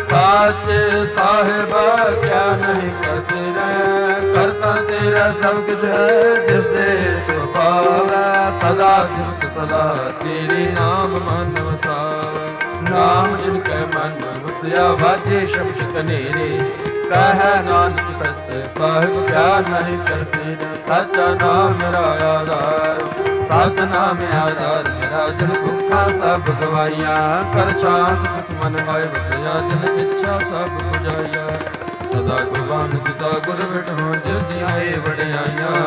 A: ਸਾਚੇ ਸਾਹਿਬਾ ਕਿਆ ਨਹੀਂ ਕਰਤੇ ਰਹਿ ਕਰਤਾ ਤੇਰਾ ਸਭ ਕੁਝ ਹੈ ਜਿਸ ਦੇ ਸੁਭਾਵੈ ਸਦਾ ਸਿਫਤ ਸਦਾ ਤੇਰੇ ਨਾਮ ਮਨ ਵਸਾਵੈ ਨਾਮ ਜਿਨ ਕੈ ਮਨ ਵਸਿਆ ਵਾਜੇ ਸ਼ਬਦ ਕਨੇਰੇ ਕਹਿ ਨਾਨਕ ਸੱਚੇ ਸਾਹਿਬ ਕਿਆ ਨਹੀਂ ਕਰਤੇ ਰਹਿ ਸਾਚਾ ਨਾਮ ਮੇਰਾ ਆਧਾਰ ਸਾਚ ਨਾਮ ਆਧਾਰ ਮੇਰਾ ਜਨ ਭੁੱਖਾ ਸਭ ਗਵਾਈਆਂ ਕਰ ਸ਼ਾਂਤ ਸੁਖ ਮਨ ਮਾਇ ਵਸਿਆ ਜਨ ਇੱਛਾ ਸਭ ਪੁਜਾਈਆ ਸਦਾ ਗੁਰਬਾਨ ਕੀਤਾ ਗੁਰ ਬਿਟਹੁ ਜਿਸ ਦੀਆਂ ਏ ਵਡਿਆਈਆਂ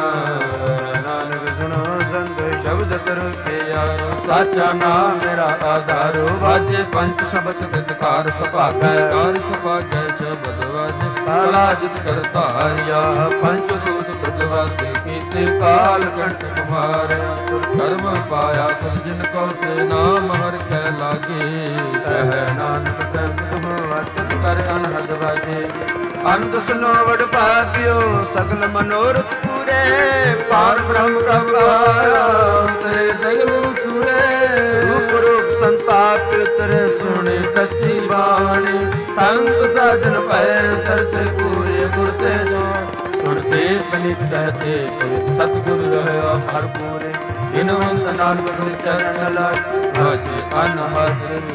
A: ਨਾਨਕ ਸੁਣੋ ਸੰਤ ਸ਼ਬਦ ਕਰ ਕੇ ਆਇਓ ਸਾਚਾ ਨਾਮ ਮੇਰਾ ਆਧਾਰ ਵਾਜੇ ਪੰਚ ਸ਼ਬਦ ਵਿਦਕਾਰ ਸੁਭਾਗੈ ਕਾਰ ਸੁਭਾਗੈ ਸ਼ਬਦ ਵਾਜੇ ਕਾਲਾ ਜਿਤ ਕਰ ਧਾਰਿਆ ਪੰਚ ਦੂਤ ਪ੍ਰਤਵਾਸੇ ਕੀਤੇ ਕਾਲ ਕੰਠ ਕੁਮਾਰਿਆ ਕਰਮ ਪਾਇਆ ਤੁਧ ਜਿਨ ਕੋ ਸੇ ਨਾਮ ਹਰਿ ਕੈ ਲਾਗੇ ਕਹਿ ਨਾਨਕ ਤੈਨੂੰ ਅਤਿ ਕਰ ਅਨਹਦ ਵਾਜੇ ਅੰਤ ਸੁਨੋ ਵਡ ਭਾਗਿਓ ਸਗਲ ਮਨੋਰਥ ਪੂਰੇ ਪਾਰ ਬ੍ਰਹਮ ਪ੍ਰਭਾਇਆ ਤੇਰੇ ਸਗਲ ਸੂਰੇ ਰੂਪ ਰੂਪ ਸੰਤਾਪ ਤੇਰੇ ਸੁਣੇ ਸੱਚੀ ਬਾਣੀ ਸੰਤ ਸਾਜਨ ਪੈ ਸਰਸੇ ਪੂਰੇ ਗੁਰ ਤੇ ਜੋ ਸੁਣਤੇ ਪਲਿਤ ਕਹਤੇ ਸਤਿਗੁਰ ਰਹਿਆ ਭਰਪੂਰੇ ਬਿਨਵੰਤ ਨਾਨਕ ਗੁਰ ਚਰਨ ਲਾਇ ਰਾਜੇ ਅਨਹਦ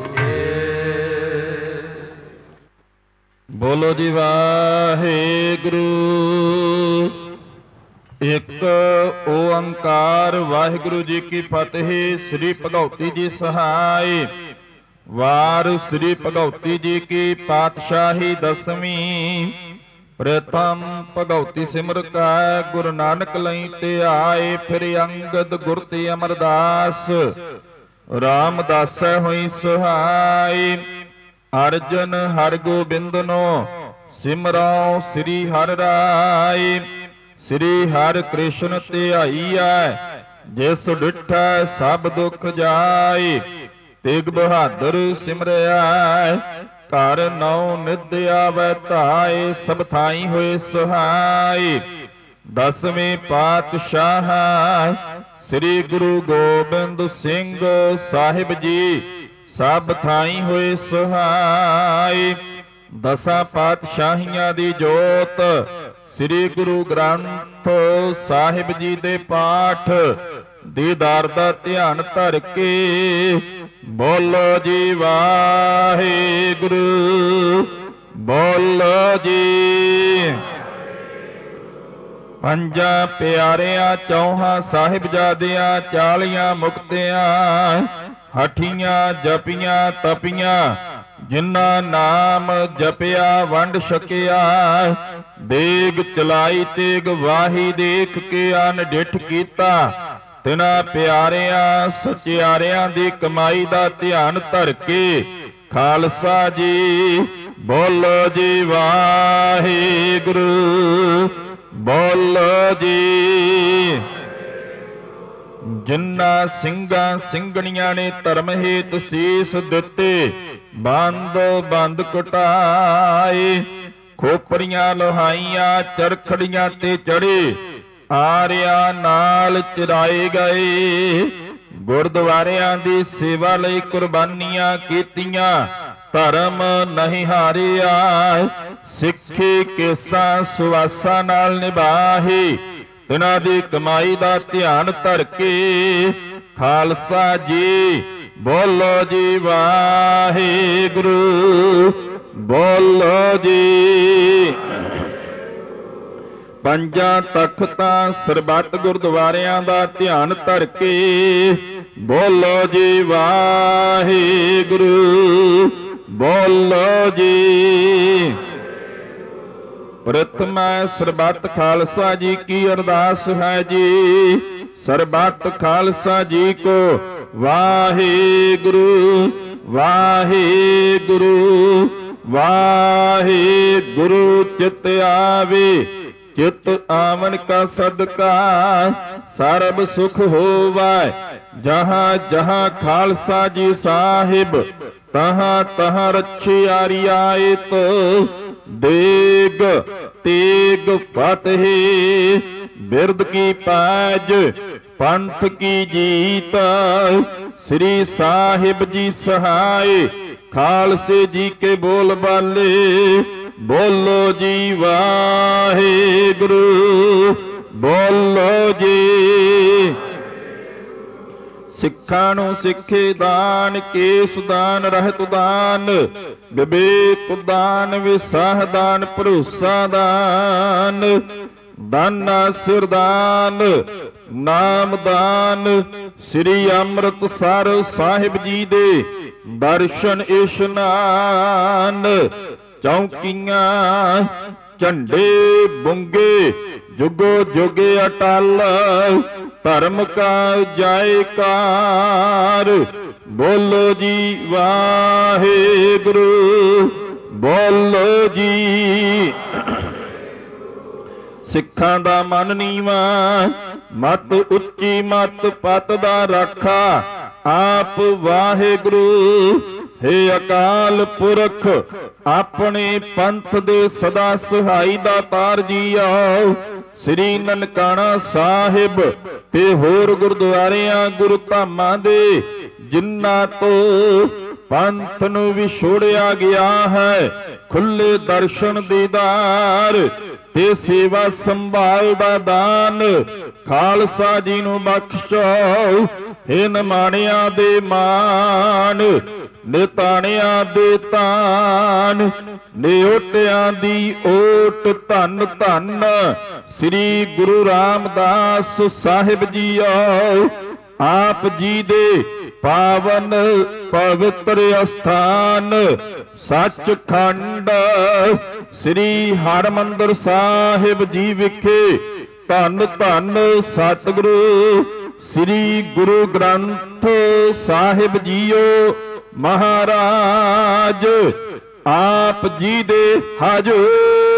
K: ਬੋਲੋ ਜੀ ਵਾਹਿਗੁਰੂ ਇੱਕ ਓੰਕਾਰ ਵਾਹਿਗੁਰੂ ਜੀ ਕੀ ਫਤਿਹ। ਸ੍ਰੀ ਭਗਉਤੀ ਜੀ ਸਹਾਇ ਵਾਰ ਸ੍ਰੀ ਭਗਉਤੀ ਜੀ ਕੀ ਪਾਤਸ਼ਾਹੀ ਦਸਵੀਂ ਪ੍ਰਥਮ ਭਗਉਤੀ ਸਿਮਰ ਕੈ ਗੁਰੂ ਨਾਨਕ ਲਈ ਤੇ ਆਏ ਫਿਰ ਅੰਗਦ ਗੁਰ ਤੇ ਅਮਰਦਾਸ ਰਾਮਦਾਸੈ ਹੋਈ ਸਹਾਈ ਅਰਜਨ ਹਰ ਗੋਬਿੰਦ ਨੋ ਸਿਮਰਉ ਸ੍ਰੀ ਹਰਿ ਰਾਇ ਸ੍ਰੀ ਹਰਿ ਕ੍ਰਿਸ਼ਨ ਧਿਆਈਐ, ਜਿਸ ਡਿਠੈ ਸਭ ਦੁਖ ਜਾਏ। ਤੇਗ ਬਹਾਦਰ ਸਿਮਰਿਆ, ਘਰ ਨੌ ਨਿਧ ਆਵੈ ਧਾਏ। ਸਭ ਥਾਈ ਹੋਏ ਸਹਾਈ, ਦਸਵੇਂ ਪਾਤਸ਼ਾਹ ਸ੍ਰੀ ਗੁਰੂ ਗੋਬਿੰਦ ਸਿੰਘ ਸਾਹਿਬ ਜੀ। ਸਭ ਥਾਈ ਹੋਏ ਸਹਾਈ, ਦਸਾਂ ਪਾਤਸ਼ਾਹੀਆਂ ਦੀ ਜੋਤ ਸ੍ਰੀ ਗੁਰੂ ਗ੍ਰੰਥ ਸਾਹਿਬ ਜੀ ਦੇ ਪਾਠ ਦੀਦਾਰ ਦਾ ਧਿਆਨ ਧਰ ਕੇ ਬੋਲੋ ਜੀ ਵਾਹਿਗੁਰੂ, ਬੋਲੋ ਜੀ। ਪੰਜਾਂ ਪਿਆਰਿਆਂ ਚੌਹਾਂ ਸਾਹਿਬਜ਼ਾਦਿਆਂ 40 ਮੁਕਤਿਆਂ, ਹਠੀਆਂ ਜਪੀਆਂ ਤਪੀਆਂ, ਜਿਨ੍ਹਾਂ ਨਾਮ ਜਪਿਆ ਵੰਡ ਛਕਿਆ। ਦੇਗ ਚਲਾਈ ਤੇਗ ਵਾਹੀ, ਦੇਖ ਕੇ ਅਨਡਿਠ ਕੀਤਾ। ਤਿਨਾਂ ਪਿਆਰਿਆਂ ਸਚਿਆਰਿਆਂ ਦੀ ਕਮਾਈ ਦਾ ਧਿਆਨ ਧਰ ਕੇ ਖਾਲਸਾ ਜੀ ਬੋਲੋ ਜੀ ਵਾਹਿਗੁਰੂ, ਬੋਲੋ ਜੀ। ਜਿਨ੍ਹਾਂ ਸਿੰਘਾਂ ਸਿੰਘਣੀਆਂ ਨੇ ਧਰਮ ਹੇਤ ਸੀਸ ਦਿੱਤੇ, ਬੰਦ ਬੰਦ ਕਟਾਏ। ਖੋਪਰੀਆਂ ਲੋਹਾਈਆਂ ਚਰਖੜੀਆਂ ਤੇ ਚੜੇ, ਆਰਿਆਂ ਨਾਲ ਚਰਾਏ ਗਏ। ਗੁਰਦੁਆਰਿਆਂ ਦੀ ਸੇਵਾ ਲਈ ਕੁਰਬਾਨੀਆਂ ਕੀਤੀਆਂ, ਧਰਮ ਨਹੀਂ ਹਾਰਿਆ। ਸਿੱਖੀ ਕੇਸਾਂ ਸੁਵਾਸਾਂ ਨਾਲ ਨਿਭਾਹੀ, ਤਿਨਾਂ ਦੀ ਕਮਾਈ ਦਾ ਧਿਆਨ ਧਰ ਕੇ ਖਾਲਸਾ ਜੀ ਬੋਲੋ ਜੀ ਵਾਹਿਗੁਰੂ, ਬੋਲੋ ਜੀ। ਪੰਜਾਂ ਤਖਤਾਂ ਸਰਬੱਤ ਗੁਰਦੁਆਰਿਆਂ ਦਾ ਧਿਆਨ ਧਰ ਕੇ ਬੋਲੋ ਜੀ ਵਾਹਿਗੁਰੂ, ਬੋਲੋ ਜੀ। ਪ੍ਰਥਮ ਸਰਬੱਤ ਖਾਲਸਾ ਜੀ ਕੀ ਅਰਦਾਸ ਹੈ ਜੀ। ਸਰਬੱਤ ਖਾਲਸਾ ਜੀ ਕੋ ਵਾਹਿਗੁਰੂ, ਵਾਹਿਗੁਰੂ, ਵਾਹਿਗੁਰੂ। ਚਿਤ ਆਵੇ ਚਿਤ ਆਵਨ ਕਾ ਸਦਕਾ, ਸਰਬ ਸੁਖ ਹੋਵੈ। ਜਹਾਂ ਜਹਾਂ ਖਾਲਸਾ ਜੀ ਸਾਹਿਬ, ਤਹਾਂ ਤਹਾਂ ਰਛਿਆਰੀ ਆਇਤ। ਦੇਗ ਤੇਗ ਫਤਿਹ, ਬਿਰਦ ਕੀ ਪੈਜ, ਪੰਥ ਕੀ ਜੀਤ। ਸ੍ਰੀ ਸਾਹਿਬ ਜੀ ਸਹਾਏ, ਖਾਲਸੇ ਜੀ ਕੇ ਬੋਲ ਬਾਲੇ। ਬੋਲੋ ਜੀ ਵਾਹਿਗੁਰੂ, ਬੋਲੋ ਜੀ। ਸਿੱਖਾਂ ਨੂੰ ਸਿੱਖੇ ਦਾਨ, ਕੇਸ ਦਾਨ, ਰਹਿਤ ਦਾਨ, ਵਿਵੇਕ ਦਾਨ, ਵਿਸਾਹ ਦਾਨ, ਭਰੋਸਾ ਦਾਨ, ਦਾਨਾ ਸਿਰ ਦਾਨ, ਨਾਮ ਦਾਨ। ਸ੍ਰੀ ਅੰਮ੍ਰਿਤਸਰ ਸਾਹਿਬ ਜੀ ਦੇ ਦਰਸ਼ਨ ਇਸ਼ਨਾਨ। ਚੌਂਕੀਆਂ ਝੰਡੇ ਬੁੰਗੇ, ਜੁਗੋ ਜੁਗ ਅਟਲ। ਧਰਮ ਕਾ ਜੈਕਾਰ, ਬੋਲੋ ਜੀ ਵਾਹਿਗੁਰੂ, ਬੋਲੋ ਜੀ। ਸਿੱਖਾਂ ਦਾ ਮਨ ਨੀਵਾ, ਮਤ ਉੱਚੀ, ਮਤ ਪਤ ਦਾ ਰਾਖਾ। ਆਪ ਵਾਹਿਗੁਰੂ ਹੇ ਅਕਾਲ ਪੁਰਖ, ਆਪਣੇ ਪੰਥ ਦੇ ਸਦਾ ਸਹਾਈ ਦਾਤਾਰ ਜੀਓ। ਸ੍ਰੀ ਨਨਕਾਣਾ ਸਾਹਿਬ ਤੇ ਹੋਰ ਗੁਰਦੁਆਰਿਆਂ ਗੁਰੂ ਧਾਮਾਂ ਦੇ, ਜਿਨ੍ਹਾਂ ਤੋਂ ਪੰਥ ਨੂੰ ਵਿਛੋੜਿਆ ਗਿਆ ਹੈ, ਖੁੱਲੇ ਦਰਸ਼ਨ ਦੀਦਾਰ ਤੇ ਸੇਵਾ ਸੰਭਾਲ ਦਾ ਦਾਨ ਖਾਲਸਾ ਜੀ ਨੂੰ ਬਖਸ਼ੋ। ਹੇ ਨਿਮਾਣਿਆਂ ਦੇ ਮਾਣ, ਨਿਤਾਣਿਆਂ ਦੇ ਤਾਨ, ਨਿਓਟਿਆਂ ਦੀ ਓਟ। ਧੰਨ ਧੰਨ ਸ੍ਰੀ ਗੁਰੂ ਰਾਮਦਾਸ ਸਾਹਿਬ ਜੀਓ। ਆਪ ਜੀ ਦੇ ਪਾਵਨ ਪਵਿੱਤਰ ਅਸਥਾਨ ਸੱਚਖੰਡ ਸ੍ਰੀ ਹਰਿਮੰਦਰ ਸਾਹਿਬ ਜੀ ਵਿਖੇ ਧੰਨ ਧੰਨ ਸਤਿਗੁਰੂ ਸ੍ਰੀ ਗੁਰੂ ਗ੍ਰੰਥ ਸਾਹਿਬ ਜੀਓ ਮਹਾਰਾਜ ਆਪ ਜੀ ਦੇ ਹਜੂਰ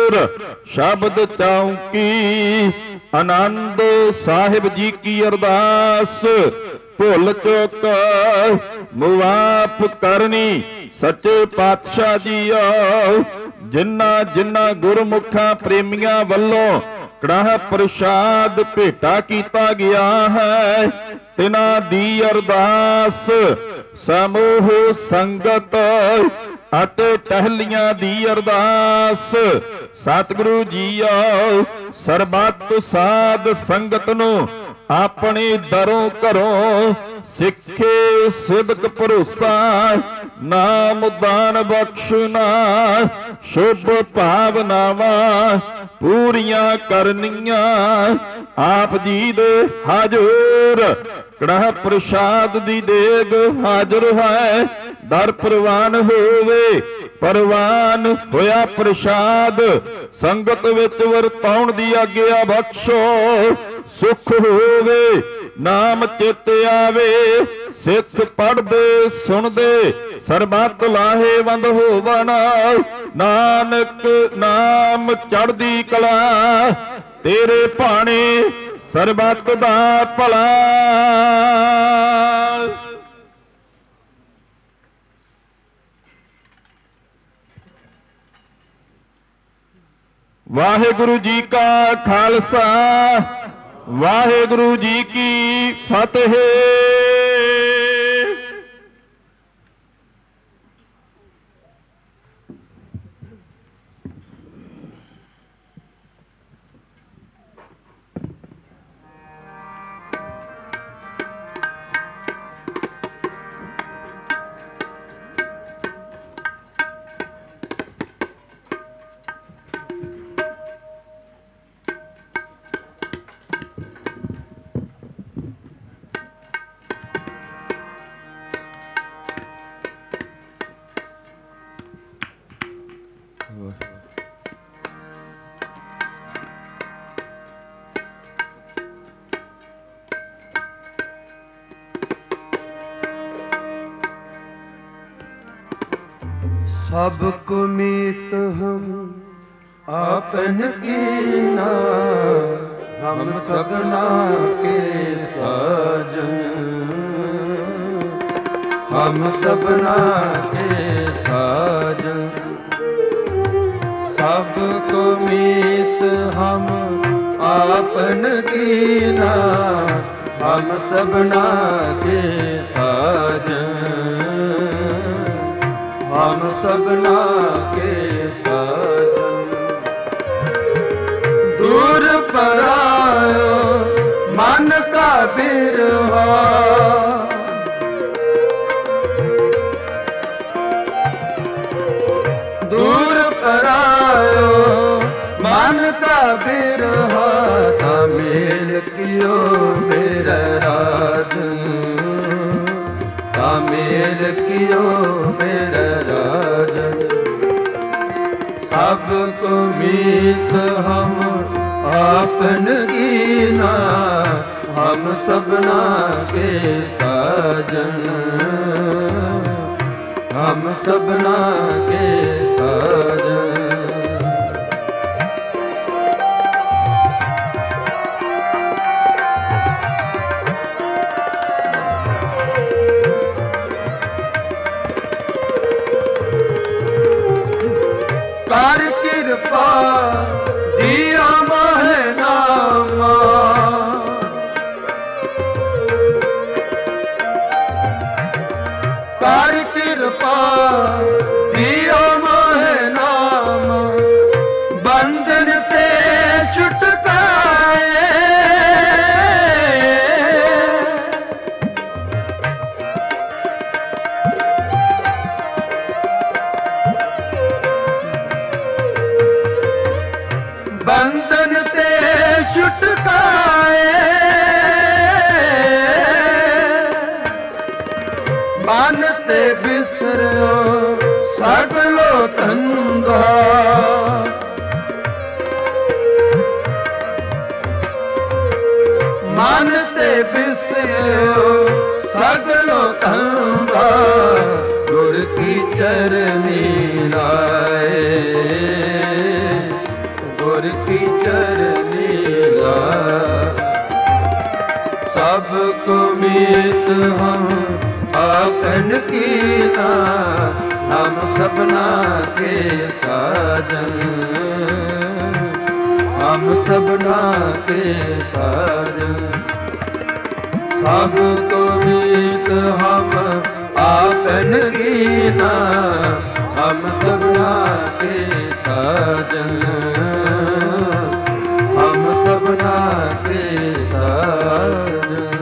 K: ਹਜੂਰ ਸ਼ਬਦ ਚੌਂਕੀ। ਆਨੰਦ ਸਾਹਿਬ ਜੀ ਕੀ ਅਰਦਾਸ ਭੁੱਲ ਚੁੱਕ ਮੁਆਫ ਕਰਨੀ। ਸੱਚੇ ਪਾਤਸ਼ਾਹ ਜੀਓ ਜਿਨ੍ਹਾਂ ਜਿਨ੍ਹਾਂ ਗੁਰਮੁਖਾਂ ਪ੍ਰੇਮੀਆਂ ਵੱਲੋਂ ਕੜਾਹ ਪ੍ਰਸ਼ਾਦ ਭੇਟਾ ਕੀਤਾ ਗਿਆ ਹੈ ਤਿਨਾਂ ਦੀ ਅਰਦਾਸ ਸਮੂਹ ਸੰਗਤ ਅਤੇ ਟਹਿਲੀਆਂ ਦੀ ਅਰਦਾਸ। ਸਤਿਗੁਰੂ ਜੀਓ ਸਰਬੱਤ ਸਾਧ ਸੰਗਤ ਨੂੰ ਆਪਣੇ ਦਰੋਂ ਘਰੋਂ ਸਿੱਖੇ ਸਿਦਕ ਭਰੋਸਾ ਨਾਮ ਦਾਨ ਬਖਸ਼ਣਾ ਸ਼ੁਭ ਭਾਵਨਾਵਾਂ ਪੂਰੀਆਂ ਕਰਨੀਆਂ। ਆਪ ਜੀ ਦੇ ਹਜੂਰ ਕੜਾਹ ਪ੍ਰਸ਼ਾਦ ਦੀ ਦੇਗ ਹਾਜ਼ਰ ਹੈ। ਦਰ ਪ੍ਰਵਾਨ ਹੋਵੇ ਪ੍ਰਵਾਨ ਹੋਇਆ ਪ੍ਰਸ਼ਾਦ ਸੰਗਤ ਵਿੱਚ ਵਰਤਾਉਣ ਦੀ ਆਗਿਆ ਬਖਸ਼ੋ। ਸੁਖ ਹੋਵੇ ਨਾਮ ਚਿਤ ਆਵੇ ਸਿੱਖ ਪੜ੍ਹਦੇ ਸੁਣਦੇ ਸਰਬੱਤ ਲਾਹੇਵੰਦ ਹੋਵਣ। ਨਾਨਕ ਨਾਮ ਚੜ੍ਹਦੀ ਕਲਾ ਤੇਰੇ ਭਾਣੇ ਸਰਬੱਤ ਦਾ ਭਲਾ। ਵਾਹਿਗੁਰੂ ਜੀ ਕਾ ਖਾਲਸਾ ਵਾਹਿਗੁਰੂ ਜੀ ਕੀ ਫਤਿਹ।
A: सबको मीत हम आपन कीना, हम सबना के साजन, हम सबना के साजन। सबको मीत हम आपन कीना, हम सबना के साजन, हम सबना के साजन। दूर परायो मन का बिरहा, दूर परायो मन का बिरहा, तामेल कियो मेरा राजन, तामेल कियो मेरा राजन। सबको मीत हम आपन कीना, हम सबना के साजन, हम सबना के साजन। कर कृपा दिया माहे नामा, कर कृपा दिया माहे नामा, बंधन ते छुटकाए, बंधन ते छुटकाए, मन ते बिसरो सगलो धंधा, मन ते बिसरो सगलो धंधा, गुर की चरनी लाए,
B: सबको मीत हम आपन कीना, हम सबना के साजन, हम सबना के साजन। सबको मीत हम आपन कीना, हम सबना के साजन, हम सबना के साजन।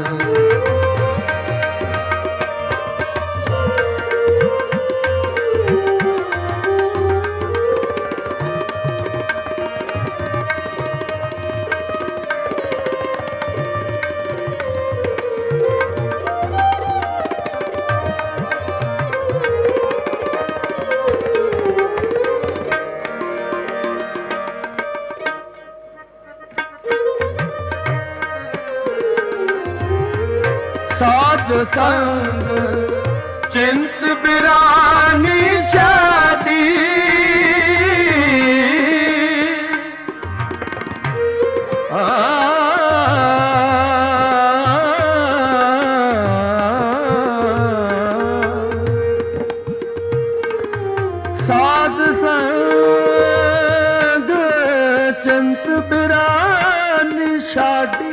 B: साध संग चिंत बिरानी शादी, साध संग चिंत बिरानी शादी,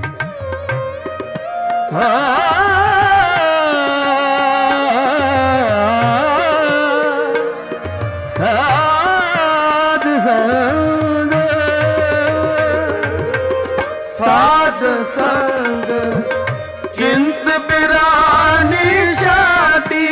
B: साध संग, साध संग चिंत बिरानी शादी,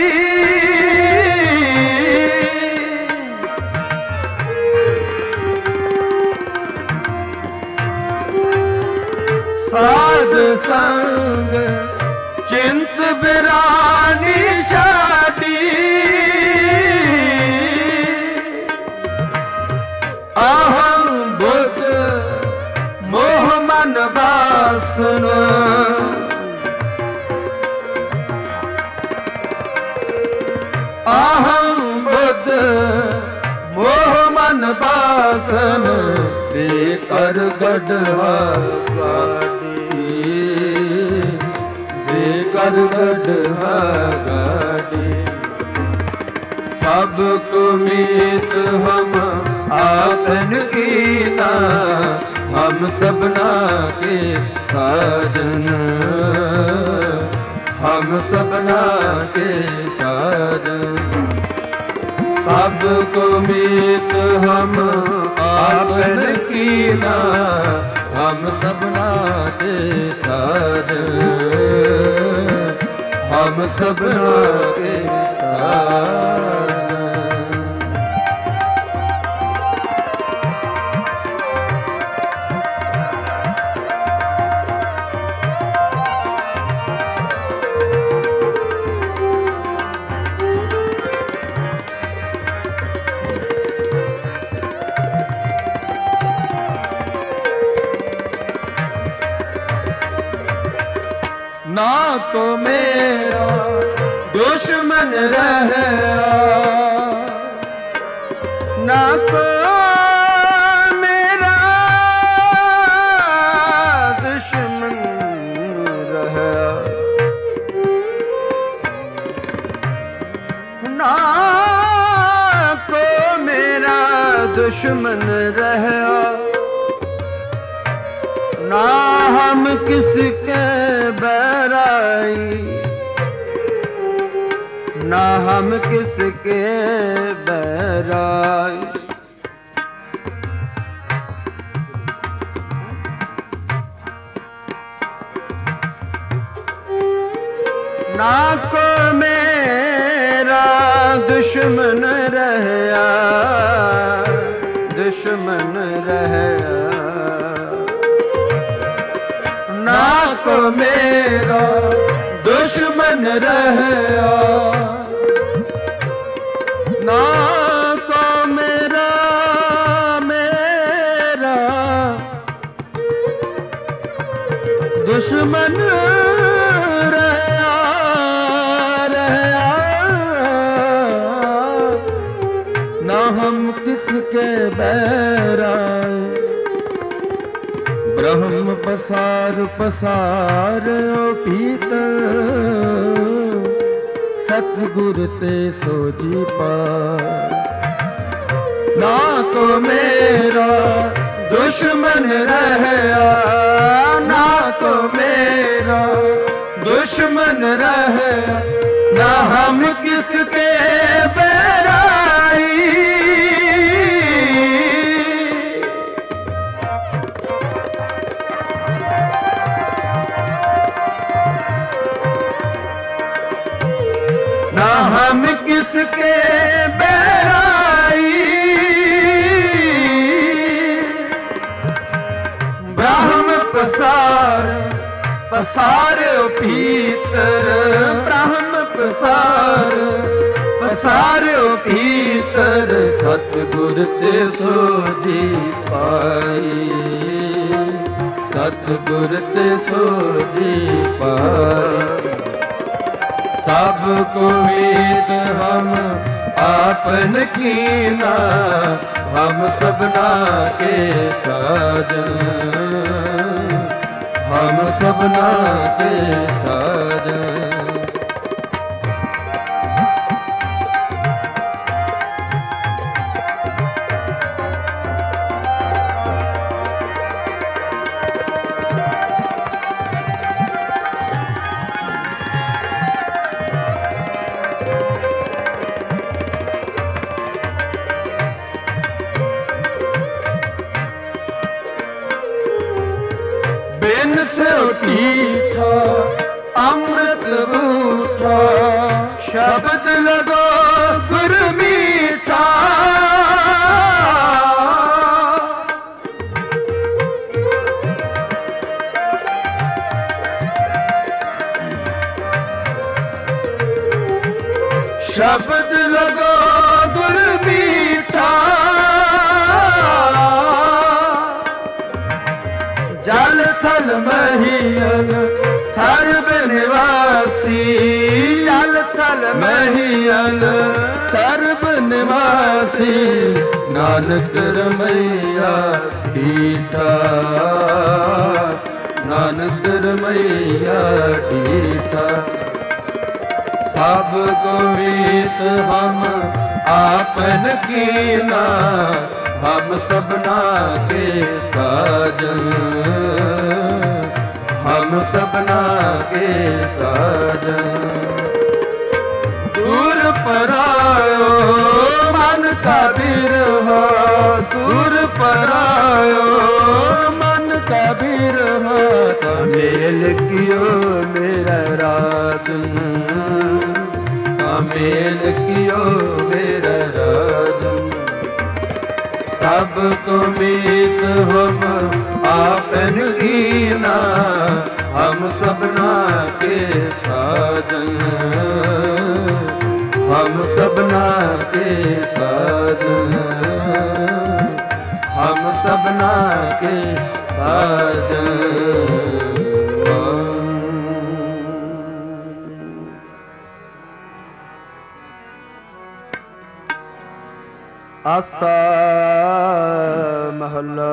B: साध संग चिंत बिरानी शादी। अहम बुद्ध मोह मन वासन, अहम बुद्ध मोह मन वासन, बेकर गढ़ा कर गढ़ा गाड़ी। सबको मीत हम आपन कीना, हम सबना के साजन, हम सबना के साजन। सबको मीत हम आपन कीना, हम सबना के साजन, हम सबना के साजन। ना तो मेरा दुश्मन रहा, ना तो मेरा दुश्मन रहा, ना को मेरा दुश्मन रहा, ना हम किसके बैराई, ना हम किसके बैराई। ना को मेरा दुश्मन रहा, दुश्मन रहा, ना को मेरा दुश्मन रहा, ना को मेरा दुश्मन रहा, ना हम किसके बैराए। ब्रह्म ਪਸਾਰ ਪਸਾਰ ਓ ਪੀਤਰ ਸਤਿਗੁਰ ਤੇ ਸੋਜੀ ਪਾਰ। ਨਾ ਕੋ ਮੇਰਾ ਦੁਸ਼ਮਨ ਰਹਿਆ, ਨਾ ਕੋ ਮੇਰਾ दुश्मन रहे, ना हम किसके बैराई। ना हम किसके बैराई। ब्रह्म पसार पसार भीतर, ब्रह्म पसार पसार भीतर सतगुर ते सोजी पाई। सतगुर ते सोजी पाई। सब को वेद हम आपन कीना, हम सबना के साजन, हम सबना के साजन। बिन सोठीठा अमृत बूठा, शब्द लगो गुर मीठा। शब्द लगो गुर मीठा। जल थल महियल सर्व निवासी, जल थल महियल सर्व निवासी। नानक रमैया ठीठा, नानक रमैया ठीठा। सब को मीत हम आपन कीना, हम सबना के साजन, हम सबना के साजन। दूर परायो मन का बिरहा, दूर परायो मन का बिरहा। मेल कियो मेरा राजन, मेल कियो मेरा राजन। सब को मीत हम आपन कीना, हम सबना के साजन, हम सबना के साजन, हम सबना के साजन। आसा महला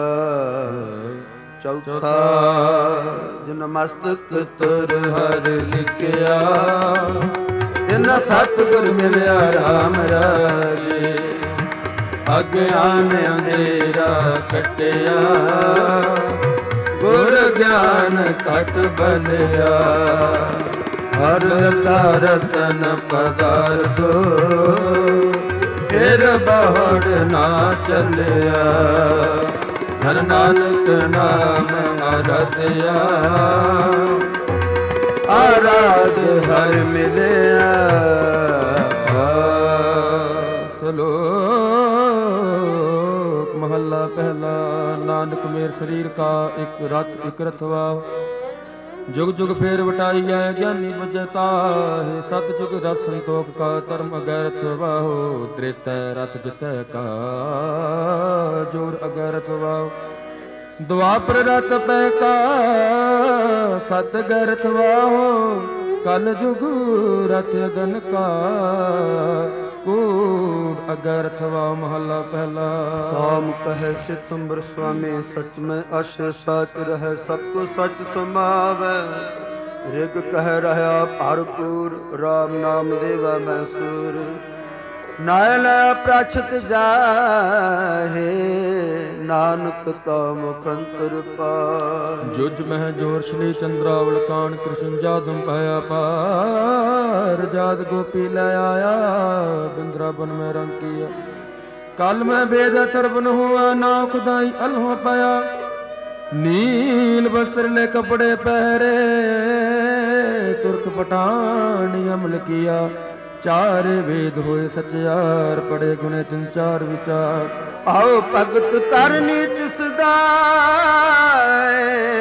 B: चौथा। जिन मस्तक तुर हर लिखिया, तिन सतगुर मिलिया राम राजे। अज्ञान अंधेरा कटिया, गुर ज्ञान कट बलिया। हर रतन पदार्थो, फिर बहुड़ ना चलिया। हर नानक नाम आराध्या, आराध हर मिलिया। श्लोक महला पहला। नानक मेर शरीर का एक रथ एक रथवा, जुग जुग फेर वटाई है ज्ञानी बजता है। सत जुग रथ संतोख का धर्म अगैरथ वाहो। त्रेतै रथ जितै का जोर अगैरथ वाहो। द्वापर रथ पै का सत गैरथ वाहो। ਕਲ ਜੁਗ ਰਥ ਅਗਨ ਕਾ ਕੂੜ ਅਗਰ ਥਵਾ ਮਹਲਾ ਪਹਿਲਾ।
A: ਸਾਮ ਕਹੈ ਸਿਤੰਬਰ ਸੁਆਮੀ ਸਚ ਮੈਂ ਅਸ਼ ਸਚ ਰਹਿ ਸਭ ਕੋ ਸਚ ਸਮਾਵੈ। ਰਿਗ ਕਹਿ ਰਹਾ ਭਰਪੂਰ ਰਾਮ ਨਾਮ ਦੇਵਾ ਮੈਂ ਸੂਰ। ਨਾਇਲ ਪ੍ਰਛਤ ਜਾਹੇ ਨਾਨਕ ਤਾ ਮੁਖੰਤਰ ਪਾਏ।
B: ਜੁਜ ਮਹਿ ਜੋਰ ਸ਼੍ਰੀ ਚੰਦਰਾਵਲ ਕਾਨ ਕ੍ਰਿਸ਼ਨ ਜਾਦਮ ਪਾਇਆ ਪਾਰ। ਜਾਦ ਗੋਪੀ ਲੈ ਆਇਆ ਬਿੰਦਰਾਬਨ ਮੈਂ ਰੰਗ ਕੀਆ। ਕਲ ਮੈਂ ਬੇਦ ਅਥਰਬਨ ਹੁਆ ਨਾ ਖੁਦਾਈ ਅਲਹ ਪਾਇਆ। ਨੀਲ ਬਸਤਰ ਲੈ ਕਪੜੇ ਪਹਿਰੇ ਤੁਰਕ ਪਟਾਨ ਅਮਲ ਕੀਆ। ਚਾਰ ਵੇਦ ਹੋਏ ਸਚਿਆਰ ਪੜੇ ਗੁਣੇ ਤਿੰਨ ਚਾਰ ਵਿਚਾਰ।
A: ਆਓ ਭਗਤ ਕਰਨੀ ਤਿਸ ਦਾਏ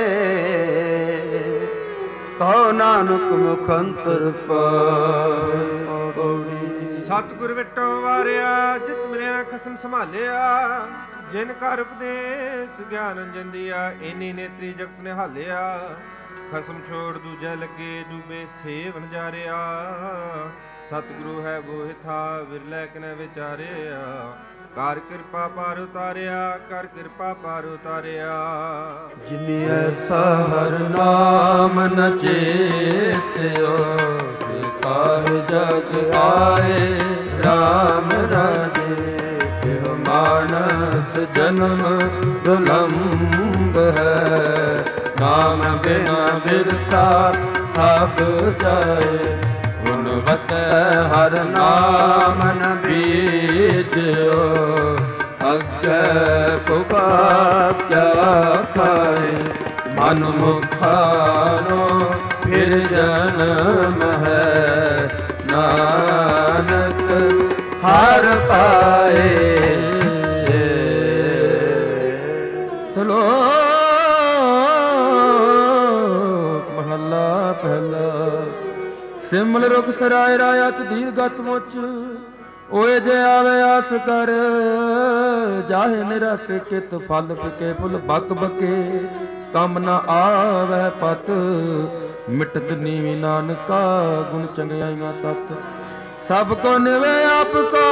A: ਕਹੋ ਨਾਨਕ ਮੁਖੰਤਰ ਪਾਏ।
C: ਸਤਿਗੁਰ ਵਿਟੋ ਵਾਰਿਆ ਜਿਤ ਮਿਲਿਆ ਖਸਮ ਸੰਭਾਲਿਆ। ਜਿਨ ਕਰ ਉਪਦੇਸ ਗਿਆਨ ਅੰਜਨ ਦੀਆ ਇਨੀ ਨੇਤਰੀ ਜਗਤ ਨਿਹਾਲਿਆ। ਖਸਮ ਛੋੜ ਦੂਜੇ ਲੱਗੇ ਡੂਬੇ ਸੇਵਨ ਜਾਰਿਆ। ਸਤਿਗੁਰੂ ਹੈ ਗੋਹਿ ਥਾ ਵਿਰਲੇ ਕਨੇ ਵਿਚਾਰਿਆ। ਕਰ ਕਿਰਪਾ ਪਾਰ ਉਤਾਰਿਆ ਕਰ ਕਿਰਪਾ ਪਾਰ ਉਤਾਰਿਆ।
A: ਜਿਨੀ ਐਸਾ ਹਰ ਨਾਮ ਨ ਚੇਤਿਓ ਕਾਹ ਜਗ ਆਏ ਰਾਮ ਰਾਜੇ। ਤਿਹੁ ਮਾਨਸ ਜਨਮ ਦੁਲੰਭ ਹੈ। ਨਾਮ ਬਿਨਾ ਬਿਰਥਾ ਸਭ ਜਾਏ। ਗੁਣਵਤ ਹਰ ਨਾਮ ਨ ਬੀਜਿਓ। ਅੱਗੇ ਪੁਕਾ ਕਿਆ ਖਾਏ। ਮਨ ਮੁਖਾਨੋ ਫਿਰ ਜਨਮ ਹੈ। ਨਾਨਕ ਹਰ ਪਾਏ।
B: ਸਲੋਕ ਮਹੱਲਾ ਪਹਿਲਾ। ਸਿਮਲ ਰੁਖ ਸਰਾਏ ਰਾਇਤ ਧੀਰ ਗਤ ਮੁਚ। ਓਏ ਜੇ ਆਵੇ ਆਸ ਕਰ ਜਾਹੇ ਨਿਰਾਸ ਕਿਤ ਫਲ ਫਿਕੇ ਫੁੱਲ ਬਕ ਬਕੇ। ਕੰਮ ਨਾ ਆਵੈ ਪਤ ਮਿਟਤ ਨੀਵੀ ਨਾਨਕਾ। ਗੁਣ ਚੰਗਿਆਈਆਂ ਤਤ ਸਭ ਕੋ ਨਿਵੇ ਆਪ ਕੋ।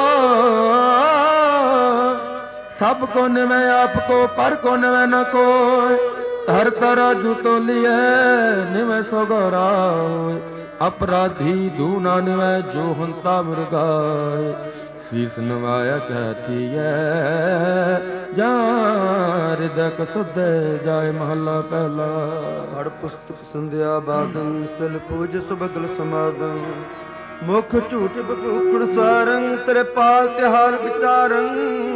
B: ਸਭ ਕੋ ਨਿਵੇ ਆਪ ਕੋ ਪਰ ਕੋ ਨਿਵੇ ਨ ਕੋਇ। ਧਰ ਤਰਾਜੂ ਤੋਲੀਐ ਨਿਵੇ ਸੋ ਗੌਰਾ ਹੋਇ। ਅਪਰਾਧੀ ਦੂ ਨਾ ਨਿਵੈ ਜੋ ਹੰਤਾ ਮਿਰਗਾਏ। ਸੀਸ ਨਵਾਇਆ ਕਹਿ ਥੀਐ ਜਾਂ ਹਿਰਦਕ ਸੁਧੇ ਜਾਏ ਮਹੱਲਾ ਪਹਿਲਾ।
A: ਹੜ ਪੁਸਤਕ ਸੰਧਿਆ ਬਾਦਨ ਸਿਲ ਪੂਜ ਸੁਬਦਲ ਸਮਾਦਨ। ਮੁਖ ਝੂਠ ਬਪੂਖਣ ਸਾਰੰਗ ਤੇਰੇ ਪਾਲ ਤਿਹਾਰ ਵਿਚਾਰੰ।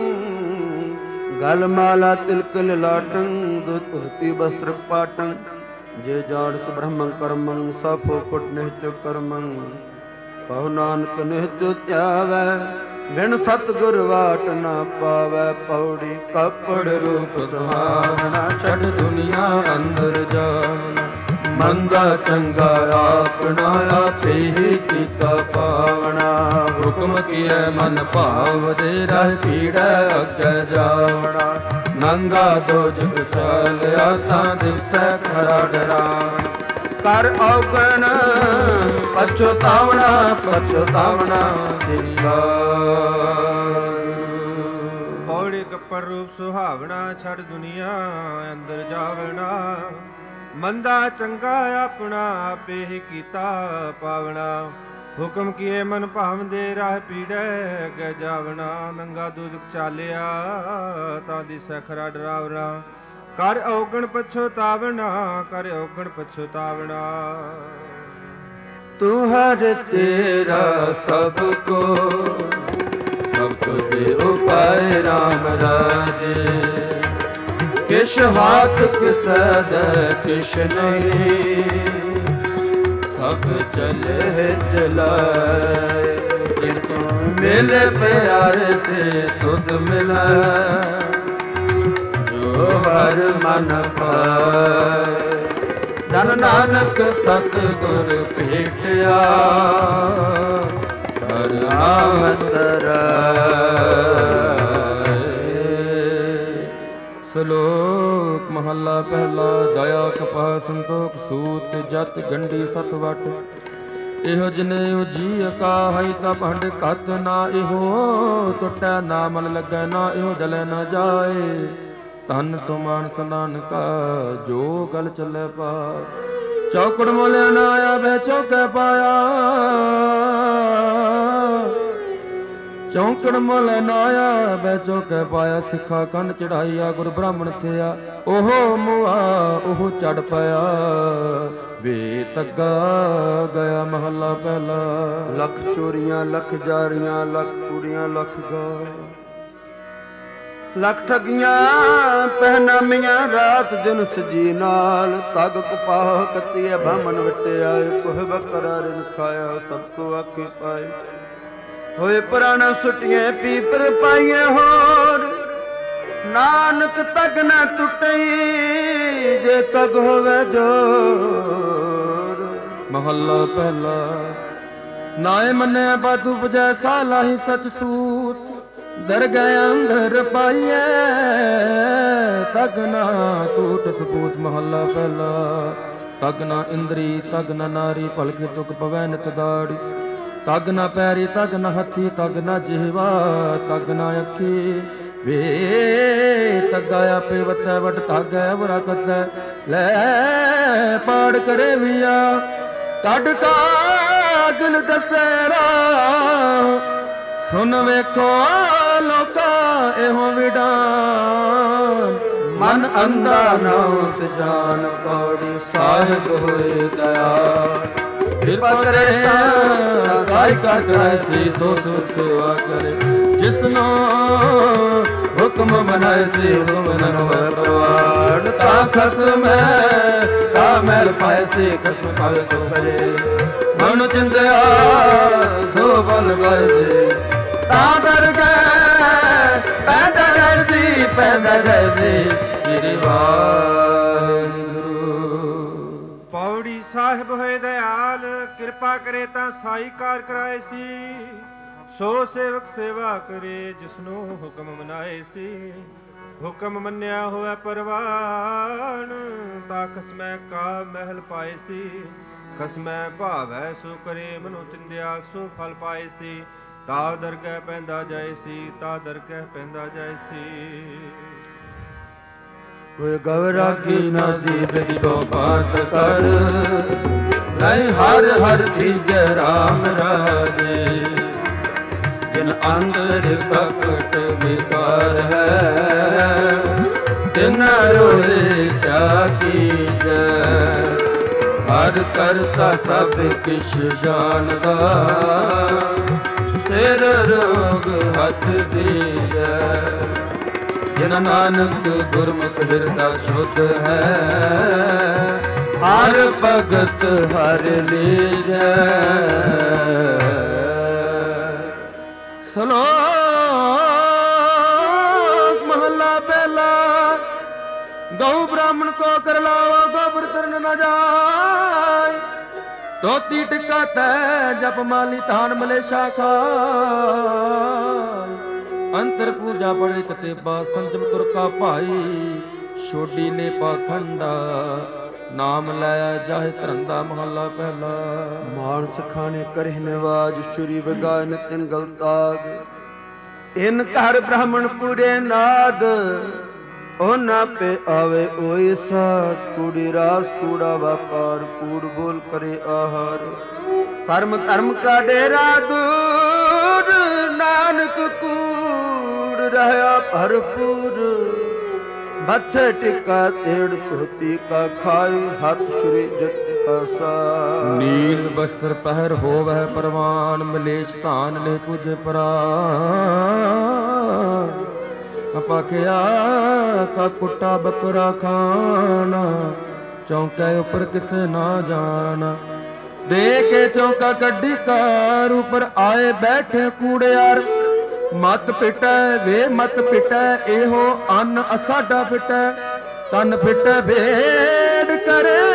A: ਗਲ ਮਾਲਾ ਤਿਲਕ ਲਲਾਟੰ ਦੁਤ ਧੋਤੀ ਬਸਤਰ ਪਾਟੰ। ਜੇ ਜਾਣਸ ਬ੍ਰਹਮੰ ਕਰਮੰ ਸਫੋ ਕੁਟ ਨਿਹਚੁ ਕਰਮੰ। ਕਹੋ ਨਾਨਕ ਨਿਹਚੁ ਧਿਆਵੈ ਬਿਨ ਸਤਿਗੁਰ ਵਾਟ ਨਾ ਪਾਵੈ। ਪੌੜੀ ਕਪੜ ਰੂਪ ਸੁਹਾਵਣਾ ਛੱਡ ਦੁਨੀਆ ਅੰਦਰ ਜਾਵਣਾ। ਮੰਦਾ ਚੰਗਾ ਆਪਣਾ ਆਪੇ ਹੀ ਕੀਤਾ ਪਾਵਣਾ। ਹੁਕਮ ਕੀਐ ਮਨ ਭਾਵ ਦੇ ਰਹਿ ਪੀੜੈ ਅੱਗੇ ਜਾਵਣਾ। ਨੰਗਾ ਦੋਜਗ ਚਾਲਿਆ ਤਾਂ ਦਿਸੈ ਖਰਾ ਡਰਾਵਣਾ। ਕਰ ਔਗਣ ਪਛਤਾਵਣਾ ਪਛਤਾਵਣਾ ਸ੍ਰੀ
C: ਪੌੜੀ ਕੱਪੜ ਰੂਪ ਸੁਹਾਵਣਾ ਛੱਡ ਦੁਨੀਆ ਅੰਦਰ ਜਾਵਣਾ। ਮੰਦਾ ਚੰਗਾ ਆਪਣਾ ਆਪੇ ਹੀ ਕੀਤਾ ਪਾਵਣਾ। ਹੁਕਮ ਕੀਏ ਮਨ ਭਾਵਦੇ ਰਾਹ ਪੀੜੈ ਅੱਗੇ ਜਾਵਣਾ। ਨੰਗਾ ਦੁਜਕ ਚਾਲਿਆ ਤਾਂ ਦਿਸੈ ਖਰਾ ਡਰਾਵਣਾ। ਕਰ ਔਗਣ ਪਛਤਾਵਣਾ ਕਰ ਔਗਣ ਪਛਤਾਵਣਾ।
A: ਤੂੰ ਹਰ ਤੇਰਾ ਸਭ ਕੋ ਸਭ ਤੁਝੇ ਉਪਾਇ ਰਾਮ ਰਾਜੇ। ਕਿਛ ਹਾਥ ਕਿਸੈ ਦੇ ਕਿਛ ਨਹੀਂ। ਸਭ ਚਲੇ ਚਲਾਏ। ਜੇ ਤੂੰ ਮਿਲੇ ਪਿਆਰੇ ਸੇ ਤੁਧ ਮਿਲੈ। ਜੋ ਹਰ ਮਨ ਪਾਏ। ਜਨ ਨਾਨਕ ਸਤਿਗੁਰ ਭੇਟਿਆ। ਹਰ ਨਾਮ ਤਰਾਏ।
B: ਸ਼ਲੋਕ ਮਹੱਲਾ ਪਹਿਲਾ। ਦਇਆ ਕਪਾਹ ਸੰਤੋਖ ਸੂਤ ਜਤ ਗੰਢੀ ਸਤ ਵਟ। ਇਹੋ ਜਿਨੇ ਜੀ ਅਕਾਹੀ ਤਾ ਭੰਡ ਘਤ ਨਾ ਇਹੋ ਟੁੱਟੈ ਨਾ ਮਨ ਲੱਗੈ ਨਾ ਇਹੋ ਜਲੇ ਨਾ ਜਾਏ। ਧਨ ਸੋ ਮਾਨਸ ਨਾਨਕਾ ਜੋ ਗਲ ਚੱਲੇ ਪਾ। ਚੌਕੜ ਮੋਲਿਆ ਨਾ ਆਵੇ ਚੌਕੇ ਪਾਇਆ। ਚੌਂਕੜ ਮੁੱਲ ਨਾ ਆਵੇ ਚੌਕੇ ਪਾਇਆ। ਸਿੱਖਾ ਕੰਨ ਚੜਾਈਆ ਗੁਰ ਬ੍ਰਾਹਮਣ ਥਿਆ। ਉਹ ਮੁਆ ਉਹ ਚੜ ਪਿਆ। ਵੇ ਤੱਗਾ ਗਿਆ ਮਹੱਲਾ ਪਹਿਲਾ।
A: ਲੱਖ ਚੋਰੀਆਂ ਲੱਖ ਜਾਰੀਆਂ ਲੱਖ ਕੁੜੀਆਂ ਲੱਖ ਗਾ। ਲੱਖ ਠੱਗੀਆਂ ਪਹਿਨਾਮੀਆਂ ਰਾਤ ਦਿਨ ਸਜੀ ਨਾਲ। ਤਗ ਕਪਾਹ ਕੱਤੀਏ ਬਾਮਨ ਵਟਿਆਏ। ਕੋਹ ਬਕਰਾ ਰਿਨ ਖਾਇਆ ਸਭ ਕੋ ਆਖੇ ਪਾਏ। ਹੋਏ ਪੁਰਾਣਾ ਸੁੱਟੀਆਂ ਪੀਪਰ ਪਾਈਏ ਹੋਰ। ਨਾਨਕ ਤਗ ਨਾ ਟੁੱਟਈ ਜੇ ਤਗ ਹੋਵੇ ਜੋਰ।
B: ਮਹੱਲਾ ਪਹਿਲਾ। ਨਾਏ ਮੰਨਿਆ ਬਾਦੂ ਬਜੈ ਸਾਲਾਹੀ ਸਚ ਸੂਤ। ਦਰ ਗਏ ਅੰਦਰ ਪਾਈਏ ਤਗ ਨਾ ਟੂਟ ਸਬੂਤ। ਮਹੱਲਾ ਪਹਿਲਾ। ਤਗ ਨਾ ਇੰਦਰੀ ਤਗ ਨਾ ਨਾਰੀ ਭਲਕੇ ਤੁਕ ਪਵੈ ਨਿਤ ਦਾੜੀ। ਤਗ ਨਾ ਪੈਰੀ ਤਗ ਨਾ ਹੱਥੀ ਤਗ ਨਾ ਜਿਹਵਾ ਤਗ ਨਾ ਅੱਖੀ। ਵੇ ਤੱਗਾ ਆਪੇ ਵਤੈ ਵਟ ਤਾਗੈ ਵਰਾ ਕਤੈ ਲੈ ਪਾੜ ਕਰੇ ਵੀਆ। ਕੱਢ ਕਾਗਲ ਦਸੇਰਾ ਸੁਣ ਵੇਖੋ ਲੋਕਾ ਇਹੋ ਵਿਡਾਨ।
A: ਮਨ ਅੰਧਾ ਨਾ ਉਸ ਜਾਨ ਪੌੜੀ ਸਾਹਿਬ ਹੋਏ ਦਇਆ। ਕਿਰਪਾ ਕਰੇ ਸਾਈ ਕਰ ਕਰੇ ਸੋ ਸੋ ਸੇਵਾ ਕਰੇ। ਜਿਸਨੋ ਹੁਕਮ ਮਨਾਏ ਸੀ ਹੁਕਮ ਨ ਹੋਏ ਪ੍ਰਵਾਨ। ਤਾ ਖਸਮੈ ਤਾ ਮਹਿਲ ਪਾਏ ਸੀ ਖਸਮ ਪਾਵੇ ਸੋ ਕਰੇ। ਮਨ ਚਿੰਦਿਆ ਸੋ ਬਲ ਗਏ ਸੀ ਤਾ ਦਰ ਗਏ। ਪੈਦਾ ਗਏ ਸੀ ਪੈਦਾ ਗਏ ਸੀ ਸ੍ਰੀ ਵਾਹਿਗੁਰੂ।
C: ਪੌੜੀ ਸਾਹਿਬ ਹੋਏ ਦਇਆਲ ਕਿਰਪਾ ਕਰੇ ਤਾਂ ਸਾਈ ਕਾਰ ਕਰਾਏ ਸੀ। ਸੋ ਸੇਵਕ ਸੇਵਾ ਕਰੇ ਜਿਸਨੂੰ ਹੁਕਮ ਮਨਾਏ ਸੀ। ਹੁਕਮ ਮੰਨਿਆ ਹੋਵੇ ਪਰਵਾਨ। ਤਾ ਖਸਮੈ ਕਾ ਮਹਿਲ ਪਾਏ ਸੀ। ਖਸਮੈ ਭਾਵੈ ਸੋ ਕਰੇ ਮਨੋ ਚਿੰਦਿਆ ਸੋ ਫਲ ਪਾਏ ਸੀ। ਤਾ ਦਰਗਹਿ ਪੈਂਦਾ ਜਾਏ ਸੀ ਤਾ ਦਰਗਹਿ ਪੈਂਦਾ ਜਾਏ ਸੀ।
A: ਕੋਈ ਗਵਰਾ ਕੀ ਨਦੀ ਬਿਦੋ ਬਾਤ ਕਰ। ਨਹੀਂ ਹਰ ਹਰ ਦੀਜੈ ਰਾਮ ਰਾਜੇ। ਜਿਨ ਅੰਦਰ ਕਪਟ ਵਿਕਾਰ ਹੈ ਤਿਨ ਰੋਏ ਕਿਆ ਕੀਜੈ। ਹਰ ਕਰਤਾ ਸਭ ਕਿਛ ਜਾਣਦਾ ਸਿਰ ਰੋਗ ਹੱਥ ਦੀਜੈ। ਜਿਨ ਨਾਨਕ ਗੁਰਮੁਖ ਹਿਰਦਾ ਸ਼ੁੱਧ ਹੈ ਹਰ ਭਗਤ ਹਰ ਲੀਜੈ।
B: ਸਲੋਕ ਮਹੱਲਾ ਪਹਿਲਾ। ਗਊ ਬ੍ਰਾਹਮਣ ਕੋ ਕਰ ਲਾਵਾ ਗੋਬਰ ਤਰਨ ਨ ਜਾਏ। ਧੋਤੀ ਟਿੱਕਾ ਤੈ ਜਪ ਮਾਲੀ ਧਾਨ ਮਲੇਸ਼ਾ ਖਾਏ। ਅੰਤਰ ਪੂਜਾ ਪੜੇ ਕਤੇਬਾ ਸੰਜਮ ਤੁਰਕਾ ਭਾਈ। ਛੋਡੀ ਨੇ ਪਾਖੰਡਾ ਨਾਮ ਲੈ ਜਾਹਿ ਧਰੰਦਾ। ਮਹੱਲਾ ਪਹਿਲਾ।
A: ਮਾਨਸ ਖਾਣੇ ਕਰਿ ਨਿਵਾਜ ਛੁਰੀ ਵਗਾਨ ਤਿਨ ਗਲਤਾਗ। ਇਨ ਘਰ ਬ੍ਰਾਹਮਣ ਪੂਰੇ ਨਾਦ ਉਹਨਾਂ ਪੇ ਆਵੇ ਓਏ ਸਾਧ। ਕੂੜੀ ਰਾਸ ਕੂੜਾ ਵਪਾਰ ਕੂੜ ਬੋਲ ਕਰੇ ਆਹਾਰ। ਸਰਮ ਧਰਮ ਕਾ ਡੇਰਾ ਦੂਰ ਨਾਨਕ ਕੂੜ ਰਹਾ ਭਰਪੂਰ। ਮੱਥੇ ਟਿਕਾ ਤੇੜ ਧੋਤੀ ਕਾ ਖਾਏ ਹੱਥ ਸ਼੍ਰੀ ਜਗ ਆਸਾ।
B: ਨੀਲ ਬਸਤਰ ਪਹਿਰ ਹੋਵੈ ਪਰਵਾਨ ਮਲੇਸ਼ ਧਾਨ ਲੈ ਪੂਜੇ ਪ੍ਰਾਨ। ਅਪਾਖਿਆ ਕਾ ਕੁੱਟਾ ਬੱਕਰਾ ਖਾਣਾ। ਚੌਂਕੇ ਉੱਪਰ ਕਿਸੇ ਨਾ ਜਾਣਾ। ਦੇ ਕੇ ਚੌਂਕਾ ਕੱਢੀ ਕਾਰ ਉੱਪਰ ਆਏ ਬੈਠੇ ਕੂੜਿਆਰ। ਮਤ ਪਿਟੈ ਵੇ ਮਤ ਪਿਟੈ ਇਹੋ ਅੰਨ ਅਸਾਡਾ ਪਿਟੈ। ਤਨ ਪਿਟੈ ਭੇਡ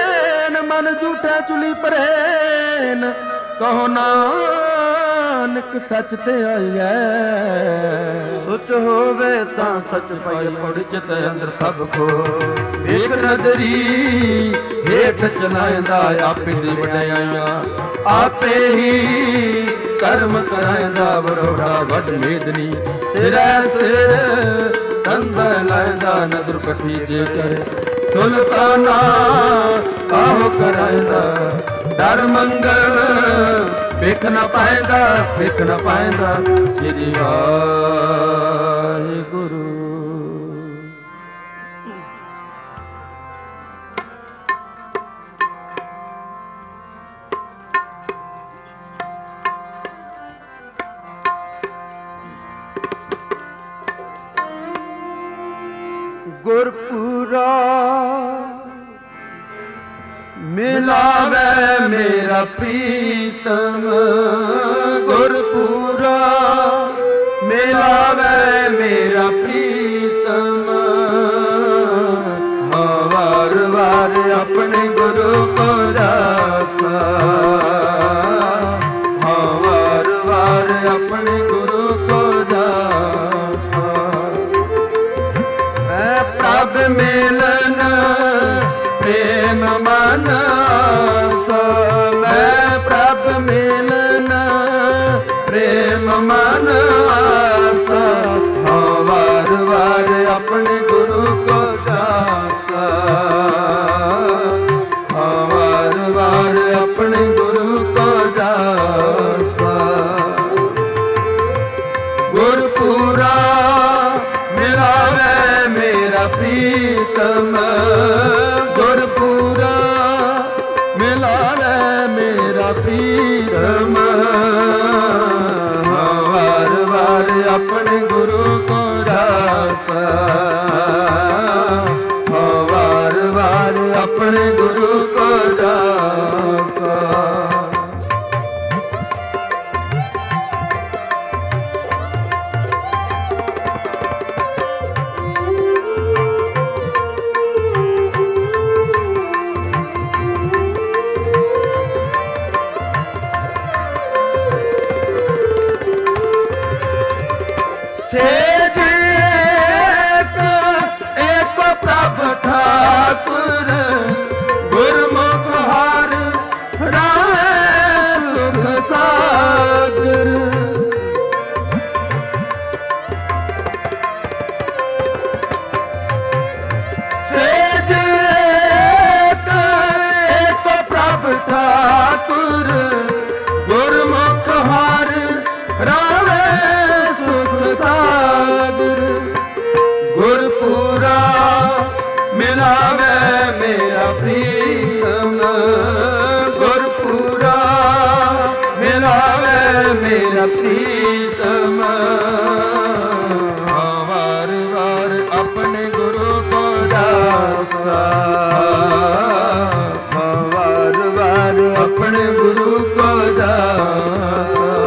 B: ਕਰੇਨ ਮਨ ਝੂਠੈ ਚੁਲੀ ਪਰੇਨ। ਕਹੋ ਨਾਨਕ ਨਾਨਕ ਸੱਚ ਤੇ ਆਈਐ।
A: ਸੁਚ ਹੋਵੇ ਤਾਂ ਸੱਚ ਪਾਈਐ, ਪੜ
B: ਚਿਤ ਅੰਦਰ ਸਭ ਕੋ ਵੇਖ ਨਦਰੀ ਹੇਠ ਚਲਾਇਂਦਾ ਆਪੇ ਦੀ ਵਡਿਆਈਆਂ, ਆਪੇ ਹੀ ਕਰਮ ਕਰਾਇਂਦਾ ਬਰੋੜਾ ਵੱਡ ਮੇਦਨੀ, ਸਿਰੈ ਸਿਰ ਕੰਧਾ ਲਾਇਂਦਾ ਨਦਰ ਪਠੀ ਜੇ ਕਰੇ, ਸੁਲਤਾਨਾ ਕਾਹੋ ਕਰਾਇਂਦਾ ਡਰ ਮੰਗਲ ਵੇਖ ਨ ਪਾਇਂਦਾ, ਵੇਖ ਨ ਪਾਇਂਦਾ। ਸ੍ਰੀ ਵਾਹਿਗੁਰੂ।
A: ਗੁਰਪੂਰਾ ਮਿਲਾਵੇ ਮੇਰਾ ਪ੍ਰੀਤਮ, ਗੁਰਪੂਰਾ ਮਿਲਾਵੇ ਮੇਰਾ ਪ੍ਰੀਤਮ, ਹਾਂ ਵਾਰ ਵਾਰ ਆਪਣੇ ਗੁਰੂ ਕੋ ਜਾਸਾ, ਹਾਂ ਵਾਰ ਵਾਰ ਆਪਣੇ ਗੁਰੂ ਕੋ ਜਾਸਾ। ਮੈਂ ਪ੍ਰਭ ਮਿਲਨ ਪ੍ਰੇਮ ਮਨ ਆਸਾ, ਮੈਂ ਪ੍ਰਭ ਮਿਲਨ ਪ੍ਰੇਮ ਮਨ ਆਸਾ, ਹਾਂ ਵਾਰ ਵਾਰ ਆਪਣੇ ਗੁਰੂ ਕੋ ਜਾਸਾ, ਹਾਂ ਵਾਰ ਵਾਰ ਆਪਣੇ ਗੁਰੂ ਕੋ ਜਾਸਾ। ਗੁਰਪੂਰਾ ਮਿਲਾਵੇ ਮੇਰਾ ਪ੍ਰੀਤਮ, ਗੁਰਪੂਰਾ ਮਿਲਾਵੇ ਮੇਰਾ ਪ੍ਰੀਤਮ, ਹਾਂ ਵਾਰ ਵਾਰ ਆਪਣੇ ਗੁਰੂ ਕੋ ਜਾਸਾ, ਹਾਂ ਵਾਰ ਵਾਰ ਆਪਣੇ ਗੁਰੂ ਕੋ ਜਾਸਾ। ਸੇਜ ਏਕ ਪ੍ਰਭ ਠਾਕੁਰ, ਗੁਰਮੁਖ ਹਰਿ ਰਾਮ ਸੁਖ ਸਾਗਰ। ਸੇਜ ਏਕ ਪ੍ਰਭ ਠਾਕੁਰ, ਗੁਰਮੁਖ ਹਰਿ ਰਾਮ ਸੁਖ ਸਾਗਰ। ਗੁਰਪੂਰਾ ਮਿਲਾਵੇ ਮੇਰਾ ਪ੍ਰੀਤਮ, ਗੁਰਪੂਰਾ ਮਿਲਾਵੇ ਮੇਰਾ ਪ੍ਰੀਤਮ, ਹਾਂ ਵਾਰ ਵਾਰ ਆਪਣੇ ਗੁਰੂ ਕੋ ਜਾਸਾ, ਹਾਂ ਵਾਰ ਵਾਰ ਆਪਣੇ ਗੁਰੂ ਕੋ ਜਾਸਾ।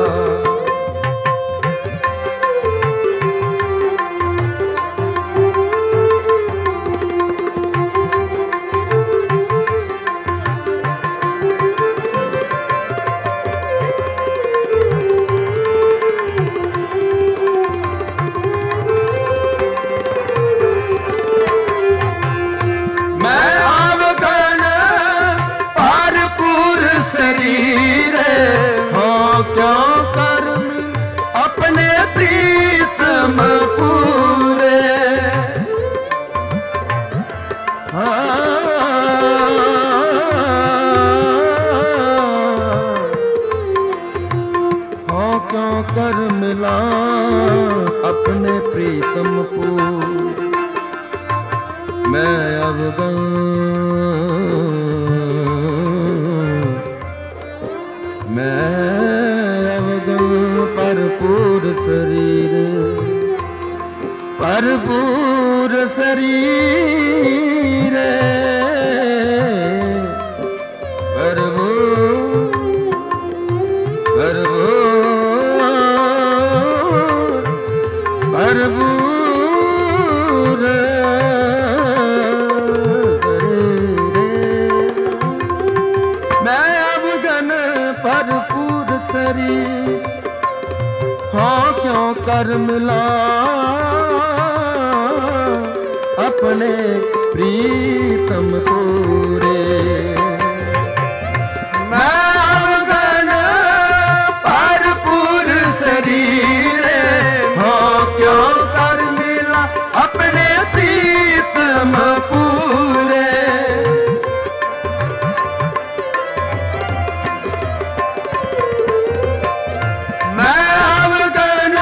B: कर मिला अपने प्रीतम को, मैं अवगन भरपूर शरीर, भरपूर शरीर, भरपूर मैं अवगन भरपूर शरीर, हाँ क्यों कर मिला अपने प्रीतम पूरे। मैं अवगन भरपूर शरीरे, हाँ क्यों कर मिला अपने प्रीतम पूरे। मैं अवगन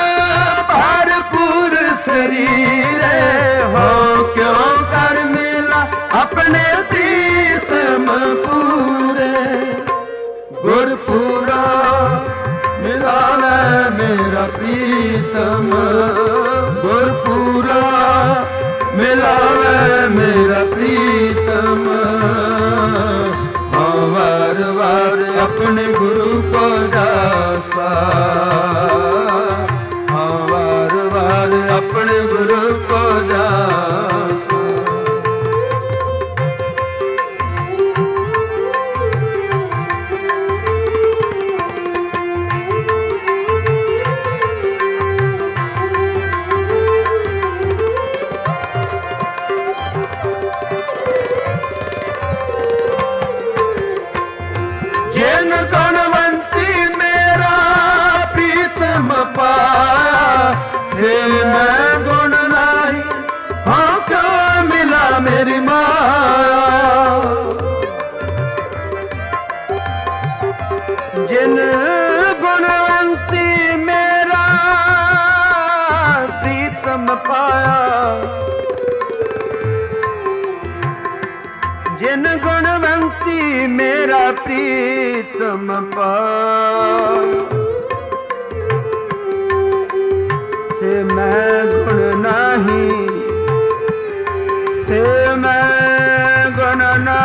B: भरपूर शरीरे, हाँ क्यों कर मिला अपने प्रीतम पूरे। गुरपुरा मिला है मेरा प्रीतम, गुरपुरा मिला है मेरा प्रीतम। हाँ वार वार अपने गुरु को दासा, हाँ वार वार अपने गुरु को दासा। जिन गुणवंती मेरा प्रीतम पाया, से मैं गुण नहीं हाँ क्यों मिला मेरी माया। जिन गुणवंती मेरा प्रीतम पाया, जिन गुणवंती मेरा प्रीतम पाया, से मैं गुण नहीं, से मैं गुण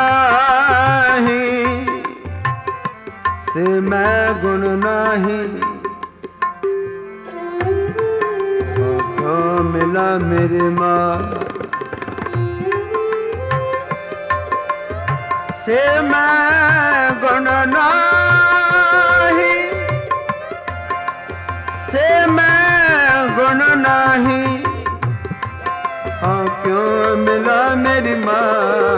B: नहीं, से मैं गुण नहीं। तो मिला मेरी माँ, से मैं गुण नहीं, से मैं गुण नहीं। हाँ क्यों मिला मेरी माँ।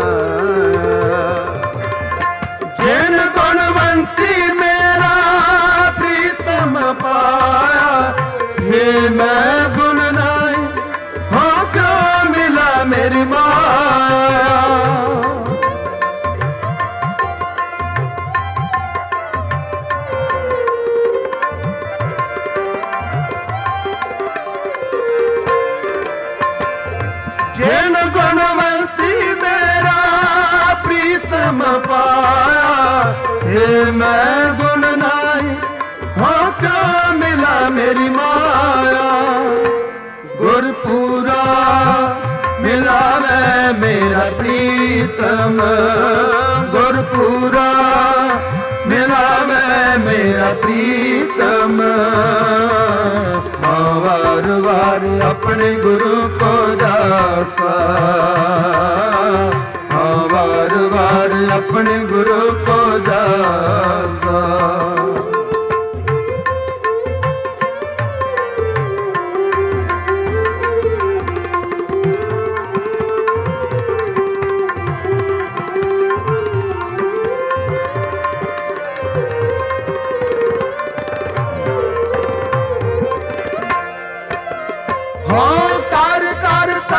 B: जिन गुणवंती मेरा प्रीतम पाया, से मैं गुण नहीं। हाँ क्यों मिला मेरी माँ। जिन गुणवंती मेरा प्रीतम पाया, से मैं गुण नहीं। हाँ क्यों मिला मेरी माया। गुरपुरा मिला मैं मेरा प्रीतम, गुरपुरा मिला मैं मेरा प्रीतम। हाँ वार वार अपने गुरु को दासा, हाँ वार वार अपने गुरु को दासा। हाँ कर करता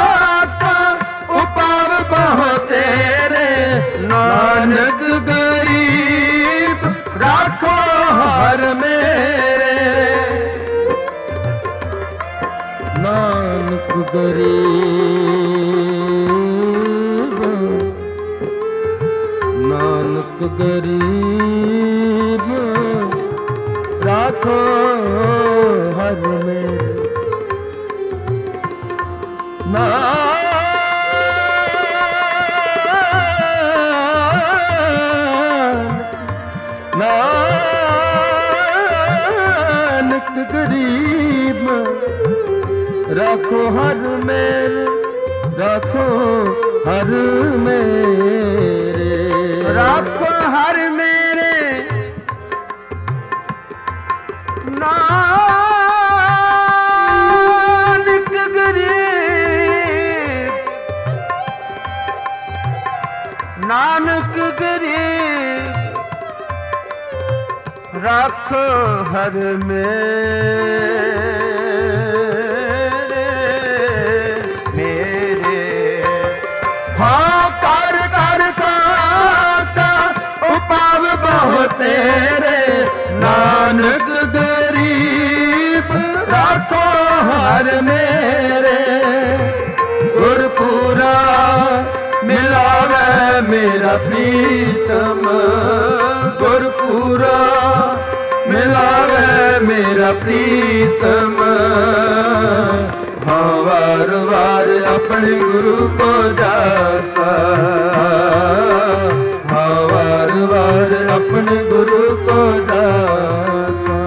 B: उपाव बहुत तेरे, नानक गरीब राखो हर मेरे। नानक गरीब, नानक गरीब राखो हर मेरे। नानक गरीब राखो हर मेरे, राखो हर मेरे, राखो हर मेरे। नानक
A: ਨਾਨਕ ਗਰੀਬ ਰੱਖ ਹਰ ਮੇਰੇ ਹਾਂ ਕਰ ਕਰ ਕਾਤਾ ਉਪਾਵ ਬਹੁ ਤੇਰੇ ਨਾਨਕ ਗਰੀਬ ਰੱਖੋ ਹਰ ਮੇਰੇ ਗੁਰਪੂਰਾ ਮਿਲਾਵੇ ਮੇਰਾ ਪ੍ਰੀਤਮ ਗੁਰਪੂਰਾ ਮਿਲਾਵੇ ਮੇਰਾ ਪ੍ਰੀਤਮ ਹਾਂ ਵਾਰ ਵਾਰ ਆਪਣੇ ਗੁਰੂ ਕੋ ਜਾਸਾ ਹਾਂ ਵਾਰ ਵਾਰ ਆਪਣੇ ਗੁਰੂ ਕੋ ਜਾਸਾ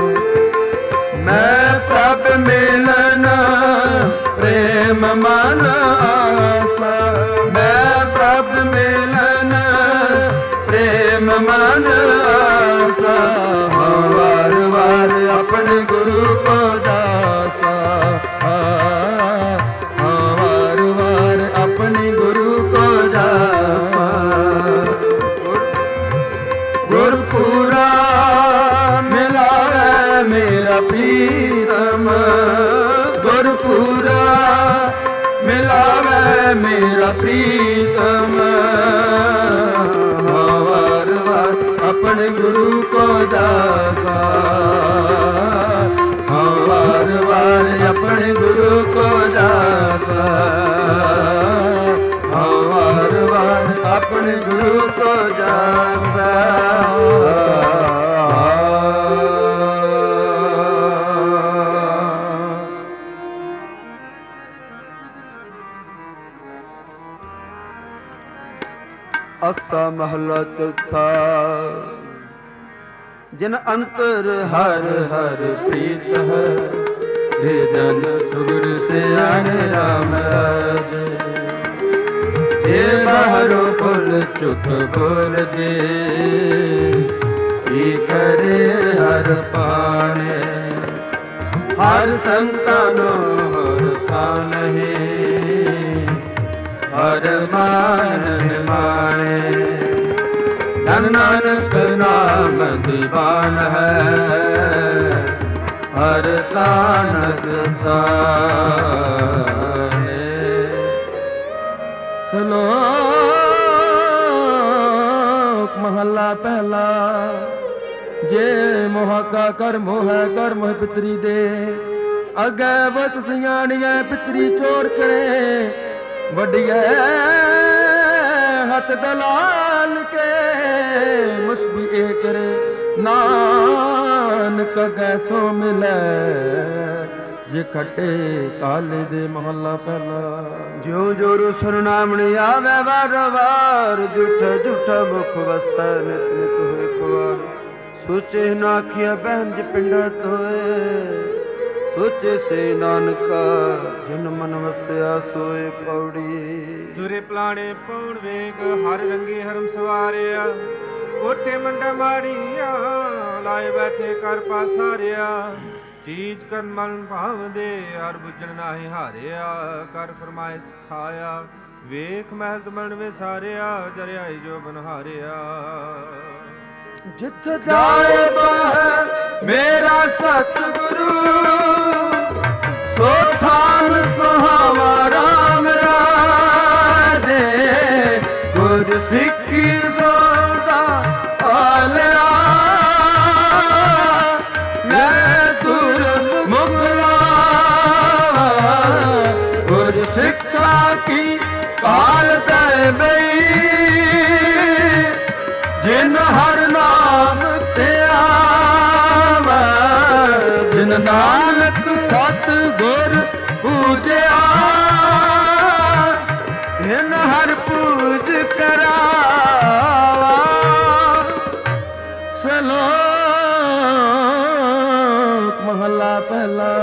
A: ਮੈਂ ਪ੍ਰਭ ਮਿਲਨ ਪ੍ਰੇਮ ਮਨ ਆਸਾ ਮੈਂ ਪ੍ਰਭ ਮਿਲਨ ਪ੍ਰੇਮ ਮਨ ਆਸਾ ਵਾਰ ਵਾਰ ਆਪਣੇ ਗੁਰੂ ਕੋ ਜਾਸਾ ਵਾਰ ਵਾਰ ਆਪਣੇ ਗੁਰੂ ਕੋ ਜਾਸਾ ਗੁਰਪੂਰਾ ਮਿਲਾਵੇ ਮੇਰਾ ਪ੍ਰੀਤਮ ਗੁਰਪੂਰਾ ਮਿਲਾਵੇ ਮੇਰਾ ਪ੍ਰੀਤਮ ਵਾਰ ਵਾਰ ਆਪਣੇ ਗੁਰੂ ਕੋ ਜਾਸਾ ਵਾਰ ਵਾਰ ਆਪਣੇ ਗੁਰੂ ਕੋ ਜਾਸਾ ਵਾਰ ਵਾਰ ਆਪਣੇ ਗੁਰੂ ਕੋ ਜਾਸਾ ਅਸਾ ਮਹਲਾ ਚੌਥਾ ਜਿਨ ਅੰਤਰ ਹਰ ਹਰ ਪ੍ਰੀਤ ਹੈ हे ਜਨ ਸੁਗੜ ਸਿਆਣੇ ਰਾਮ ਰਾਜ हे ਬਾਹਰੋ ਫੁੱਲ ਚੁੱਕ ਬੋਲ ਦੇ ਕੀ ਕਰੇ ਹਰ ਪਾਣੇ ਹਰ ਸੰਤਾਨੋ ਹਰ ਖਾਨਹਿ ਹਰ ਮਾਨ ਮਾਣੇ ਧਨ ਨਾਨਕ ਨਾਮ ਦੀਵਾਨ ਹੈ ਹਰ ਤਾਨਸ ਤਾਣੇ
B: ਸ਼ਲੋਕ ਮਹੱਲਾ ਪਹਿਲਾ ਜੇ ਮੋਹ ਕਾ ਕਰਮ ਹੈ ਕਰਮ ਹੈ ਪਿਤਰੀ ਦੇ ਅਗੇ ਵਤ ਸਿਆਣੀਐ ਪਿਤਰੀ ਚੋਰ ਕਰੇ ਵੱਡੀਐ ਹੱਥ ਦਲਾਲ ਕੇ ਮੁਸਬੀ ਏ ਕਰੇ ਨਾਨਕ ਗੈਸੋ ਮਿਲੇ ਜੇ ਖੱਟੇ ਕਾਲੇ ਦੇ ਮਹੱਲਾ ਪਹਿਲਾ
A: ਜਿਉ ਜੋ ਰੁਸਰ ਨਾਮਣੀ ਆਵੇ ਵਾਰ ਵਾਰ ਝੂਠਾ ਝੂਠਾ ਮੁਖ ਵਸੈ ਨਿਤ ਨਿਤ ਹੋਏ ਖਵਾਰ ਸੋਚੇ ਨਾ ਆਖਿਆ ਬਹਿਨ ਜ ਪਿੰਡਾ ਤੋਏ ਸੋਚੇ ਸੇ ਨਾਨਕਾ ਜਿਨ ਮਨ ਵਸਿਆ ਸੋਏ ਪੌੜੀ
C: ਦੁਰੇ ਪਲਾਣੇ ਪੌਣ ਵੇਗ ਹਰ ਰੰਗੀ ਹਰਮ ਸਵਾਰਿਆ ਕੋਠੇ ਮੰਡਾ ਮਾੜੀਆਂ ਲਾਏ ਬੈਠੇ ਕਰ ਪਾਸਾਰਿਆ ਚੀਜ਼ ਕਰਨ ਮਨ ਭਾਵਦੇ ਹਰ ਬੁੱਝਣ ਨਾਹੀ ਹਾਰਿਆ ਕਰ ਫਰਮਾਏ ਸਿਖਾਇਆ ਵੇਖ ਮਹਿਲ ਮਨ ਵਿਸਾਰਿਆ ਜਰਿਆਈ ਜੋ ਬਨਹਾਰਿਆ
A: ਜਿੱਥੇ ਜਾਏ ਬਹਿ ਮੇਰਾ ਸਤਿਗੁਰੂ ਸੋ ਥਾਨ ਸੁਹਾਵਾ ਰਾਮ ਰਾਜੇ ਗੁਰ ਸਿੱਖੀ ਸੋਦਾ ਆਲਿਆ ਮੈਂ ਤੁਰ ਮੁਗਲਾ ਗੁਰ ਸਿੱਖਾ ਕੀ ਕਾਲ ਤੈ ਬਈ ਜਿਨ ਹਰ ਨਾਮ ਤੇ ਆਵੈ ਜਿਨ ਨਾਨਕ ਸਤ ਗੁਰ ਪੂਜਿਆ ਜਿਨ ਹਰ ਪੂਜ ਕਰਾਵਾ
B: ਸ਼ਲੋਕ ਮਹੱਲਾ ਪਹਿਲਾ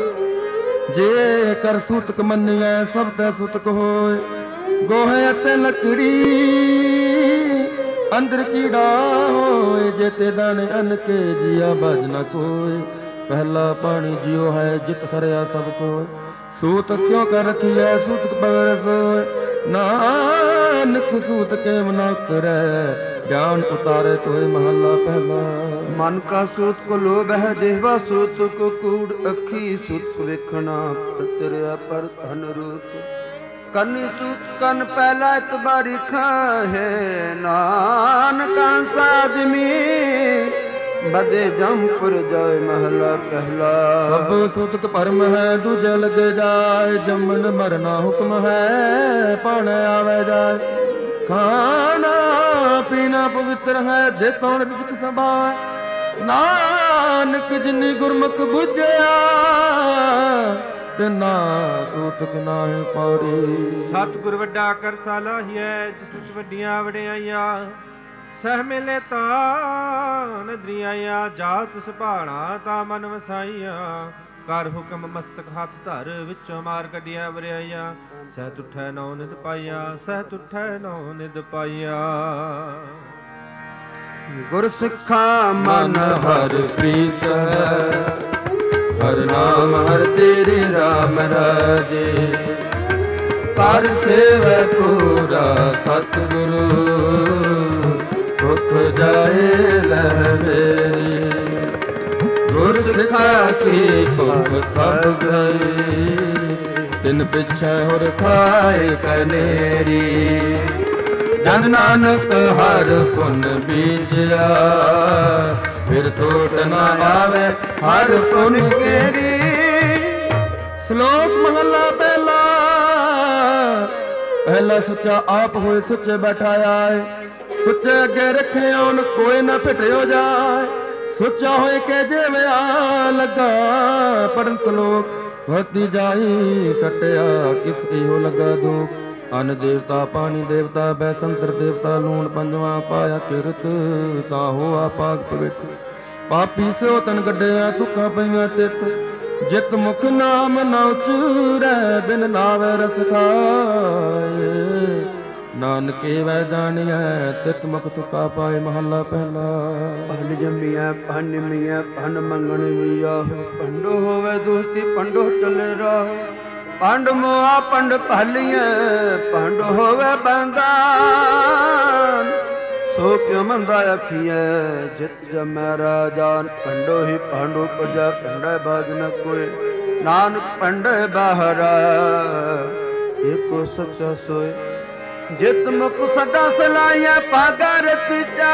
B: ਜੇ ਕਰ ਸੂਤਕ ਮੰਨਿਐ ਸਭ ਤੈ ਸੂਤਕ ਹੋਏ ਗੋਹੇ ਅਤੇ ਲੱਕੜੀ ਅੰਦਰ ਕੀੜਾ ਹੋਏ ਜੇ ਤੇ ਦਾਣੇ ਅੰਨ ਕੇ ਜੀਆ ਬਜ ਨ ਕੋਏ ਪਹਿਲਾ ਪਾਣੀ ਜਿਉ ਹੈ ਜਿਤ ਖਰਿਆ ਸਭ ਕੋਏ ਸੂਤ ਕਿਉ ਕਰ ਰਖੀਐ ਸੂਤਕ ਬਗਰ ਸੋਏ ਨਾ ਨਾਨਕ ਸੂਤ ਕੇ ਮਨ ਉਤਰੈ ਗਿਆਨ ਉਤਾਰੇ ਤੋਏ ਮਹੱਲਾ ਪਹਿਲਾ।
A: ਮਨ ਕਾ ਸੂਤ ਕੋ ਲੋਭ ਹੈ ਜਿਹਵਾ ਸੂਤ ਕੋ ਕੂੜ ਅੱਖੀ ਸੂਤ ਵੇਖਣਾ ਪ੍ਰਤਰਿਆ ਪਰ ਧਨ ਰੂਪ ਕੰਨੀ ਸੂਤ ਕੰਨ ਪਹਿਲਾ ਇਤਬਾਰੀ ਖਾਹੇ ਨਾਨਕ ਸਾਦਮੀ ਬਦੇ ਜੰਪੁਰ ਜਾਏ ਮਹਲਾ ਪਹਿਲਾ।
B: ਸਭ ਸੂਤਕ ਭਰਮ ਹੈ ਦੂਜੇ ਲਗੇ ਜਾਏ ਜੰਮਨ ਮਰਨਾ ਹੁਕਮ ਹੈ ਪਾਣ ਆਵੇ ਜਾਏ ਖਾਣਾ ਪੀਣਾ ਪਵਿੱਤਰ ਹੈ ਦੇ ਤੌਣ ਰਿਜਕ ਸੰਭਾਏ ਨਾਨਕ ਜਿਨੀ ਗੁਰਮੁਖ ਬੁਝਿਆ ਤਿਨਾ ਸੂਤਕ ਨਾਹਿ ਪੌੜੀ।
C: ਸਤਿਗੁਰ ਵੱਡਾ ਕਰ ਸਾਲਾਹੀਐ ਜਿਸ ਵਿੱਚ ਵੱਡੀਆਂ ਵਡਿਆਈਆਂ ਸਹਿ ਮਿਲੇ ਤਾਂ ਨਦਰੀਆਂ ਜਾਤ ਸੁਭਾਣਾ ਤਾਂ ਮਨ ਵਸਾਈਆਂ ਕਰ ਹੁਕਮ ਮਸਤਕ ਹੱਥ ਧਰ ਵਿੱਚੋਂ ਮਾਰ ਕੱਢਿਆ ਵਰਿਆਈਆਂ ਸਹਿ ਤੁਠੈ ਨੌ ਨਿਦ ਪਾਈਆ ਸਹਿ ਤੁਠੈ ਨੌ ਨਿਦ ਪਾਈਆ।
A: ਗੁਰ ਸਿੱਖਾ ਮਨ ਹਰ ਪ੍ਰੀਤ ਹਰ ਨਾਮ ਹਰ ਤੇਰੇ ਰਾਮ ਰਾਜੇ ਕਰ ਸੇਵੈ ਪੂਰਾ ਸਤਿਗੁਰੂ ਦੁਖ ਜਾਏ ਲਹਿ ਮੇਰੀ ਗੁਰ ਸਿਖਾ ਕੀ ਭੁਖ ਸਭ ਗਈ ਤਿਨ ਪਿਛੈ ਹੁਰ ਖਾਏ ਕਨੇਰੀ ਜਨ ਨਾਨਕ ਹਰ ਪੁਨ ਬੀਜਿਆ ਫਿਰ ਟੋਟ ਨਾ ਆਵੇ ਹਰ ਪੁਨ ਕੇਰੀ।
B: ਸ਼ਲੋਕ ਮਹਲਾ ਪਹਿਲਾ। ਪਹਿਲਾ ਸੁੱਚਾ ਆਪ ਹੋਏ ਸੁੱਚੇ ਬੈਠਾਇਆ ਏ ਸੁੱਚੇ ਅੱਗੇ ਰੱਖੇ ਆਉਣ ਕੋਈ ਨਾ ਫਿਟਿਓ ਜਾਏ ਸੁੱਚਾ ਹੋਏ ਕੇ ਜਿਵੇਂ ਆ ਲੱਗਾ ਪੜਨ ਸ਼ਲੋਕ ਵਰਤੀ ਜਾਈ ਸਟਿਆ ਕਿਸ ਇਹੋ ਲੱਗਾ ਦੁਖ ਅਨ ਦੇਵਤਾ ਪਾਣੀ ਦੇਵਤਾ ਬੈਸੰਤਰ ਦੇਵਤਾ ਲੂਣ ਪੰਜਵਾ ਪਾਇਆ ਕਿਰਤ ਤਾਂ ਹੋਆ ਪਾਕ ਪਵਿੱਤ ਪਾਪੀ ਸੋ ਤਨ ਗੱਡਿਆ ਤੁਕਾਂ ਪਈਆਂ ਤਿੱਤ ਜਿਤ ਮੁਖ ਨਾਮ ਨਾ ਉਚਰੈ ਬਿਨ ਨਾਵੇ ਰਸ ਖਾਏ ਨਾਨਕੇ ਵੈ ਜਾਣੀਐ ਤਿਤ ਮੁਖ ਤੁਕਾ ਪਾਏ ਮਹੱਲਾ ਪਹਿਲਾ।
A: ਭੰਡ ਜੰਮੀਐ ਭੰਡ ਮੀਐ ਭੰਡ ਮੰਗਣ ਵੀਆ ਭੰਡੋ ਹੋਵੇ ਦੋਸਤੀ ਭੰਡੋ ਟਲੇ ਰਾਹ ਪੰਡ ਮੋਆ ਪੰਡ ਭਾਲੀਐ ਪੰਡ ਹੋਵੇ ਬੰਦਾਨ ਸੋ ਕਿਉ ਮੰਦਾ ਆਖੀਐ ਜਿਤ ਜਮੈ ਰਾਜਾਨ ਪੰਡੋ ਹੀ ਪਾਂਡੋ ਪਜਾ ਪੰਡੈ ਬਾਜ ਨ ਕੋਏ ਨਾਨਕ ਪੰਡੈ ਬਾਹਰਾ ਏਕੋ ਸੱਚਾ ਸੋਏ ਜਿਤ ਮੁਖ ਸਦਾ ਸਲਾਈਐ ਪਾਗਰਤ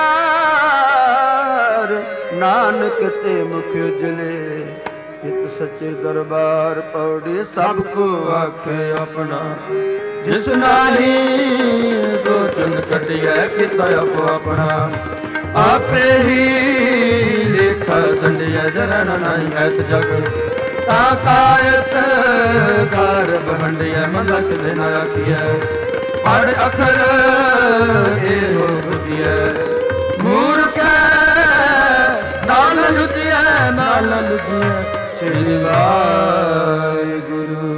A: ਚਾਰ ਨਾਨਕ ਤੇ ਮੁਖ ਉਜਲੇ ਜਿਤ ਸੱਚੇ ਦਰਬਾਰ ਪੌੜੀ ਸਭ ਕੋ ਆਖੇ ਆਪਣਾ ਜਿਸ ਨਾਹੀ ਸੋਚਨ ਕਟਿਐ ਕੀਤਾ ਆਪੋ ਆਪਣਾ ਆਪੇ ਹੀ ਲੇਖਾ ਸੰਡਿਐ ਜਰਨ ਨਾਹੀ ਐਤ ਜਗ ਤਾ ਕਾਇਤ ਗਰਭ ਹੰਡਿਐ ਮਲਕ ਦੇ ਨਾ ਆਖੀਐ ਪੜ ਅਖਰ ਇਹੋ ਬੁਝਿਐ ਮੂਰਖੈ ਨਾਲ ਲੁਝਿਐ ਨਾਲ ਲੁਝਿਐ ਸ੍ਰੀ ਵਾਹਿਗੁਰੂ।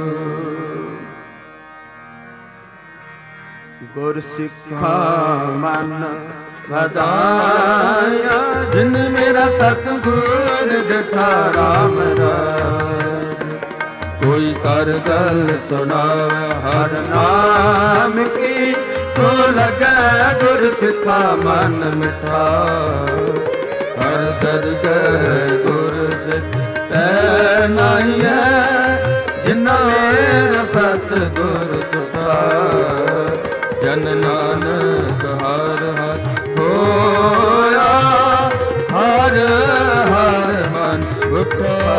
A: ਗੁਰ ਸਿੱਖਾ ਮਨ ਵਧਾਇਆ ਜਿਨ ਮੇਰਾ ਸਤਿਗੁਰ ਡਠਾ ਰਾਮ ਰਾਜ ਕੋਈ ਕਰ ਗੱਲ ਸੁਣਾ ਹਰ ਨਾਮ ਕੀ ਸੋ ਲਗੈ ਗੁਰ ਸਿੱਖਾ ਮਨ ਮਿਠਾ ਹਰ ਦਰਗਹਿ ਗੁਰ ਸਿੱਖ ਤੈ ਨਾਹੀ ਹੈ ਜਿਨਾ ਮੇਰਾ ਸਤਿਗੁਰ ਤੁਠਾ ਜਨ ਨਾਨਕ ਹਰ ਹਰ ਹੋਇਆ ਹਰ ਹਰ ਮਨ ਉਠਾ।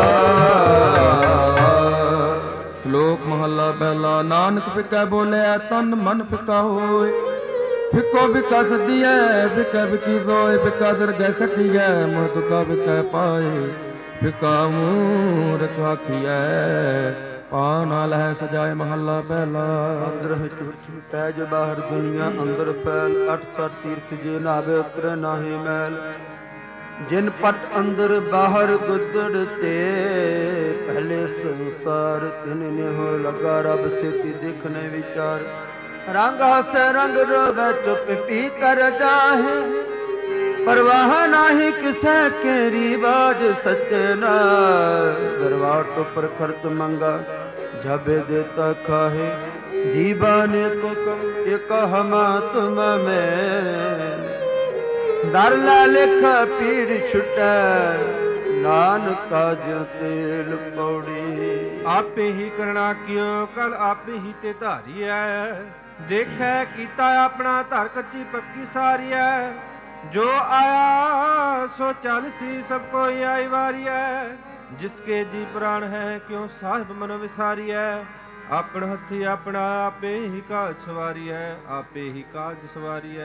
A: ਸ਼ਲੋਕ ਮਹੱਲਾ ਪਹਿਲਾ। ਨਾਨਕ ਫਿਕੈ ਬੋਲਿਆ ਤਨ ਮਨ ਫਿਕਾ ਹੋਏ ਫਿਕੋ ਬਿਕਾ ਸਦੀਐ ਬਿਕੈ ਬਿਕੀ ਸੋਏ ਬਿਕਾ ਦਰਗਹਿ ਸਟੀਐ ਮੋਹ ਤੁਕਾ ਬਿਕੈ ਪਾਏ ਫਿਕਾ ਮੂਰਖ ਆਖੀਐ ਪਾ ਨਾ ਲਹਿ ਸਜਾਏ ਮਹੱਲਾ ਪਹਿਲਾ। ਅੰਦਰ ਝੂਠ ਪੈਜ ਬਾਹਰ ਦੁਨੀਆ ਅੰਦਰ ਫੈਲ 68 ਤੀਰਥ ਜੇ ਨਾਵੇ ਉਤਰੇ ਨਾਹੀ ਮੈਲ ਜਿਨ ਪਟ ਅੰਦਰ ਬਾਹਰ ਗੁੱਦੜ ਤੇ ਪਹਿਲੇ ਸੰਸਾਰ ਤਿਨ ਨੇ ਹੋ ਲਗਾ ਰਬ ਸੇਤੀ ਦੇਖਣੇ ਵਿਚਾਰ ਰੰਗ ਹਸੇ ਰੰਗ ਰੋਵੇ ਚੁੱਪ ਪੀ ਕਰ ਜਾਹੇ परवाह नाही किसे के रिवाज सच्चे ना दरबार तो पर खर्च मंगा जबे देता खाहे जीवन एक हम तुम में दर ला लिख पीड़ छुटै नानका जो तेल पौड़ी।
C: आपे ही करना कियो कल आपे ही ते धारिया देखै कीता अपना धर कच्ची पक्की सारिया जो आया सो चल सी सब कोई आई वारिया जिसके जी प्राण है क्यों साहिब मन विसारिया ਆਪਣ ਹੱਥੀ ਆਪਣਾ ਆਪੇ ਹੀ ਕਾਜ ਸਵਾਰੀਐ ਆਪੇ ਹੀ ਕਾਜ ਸਵਾਰੀਐ।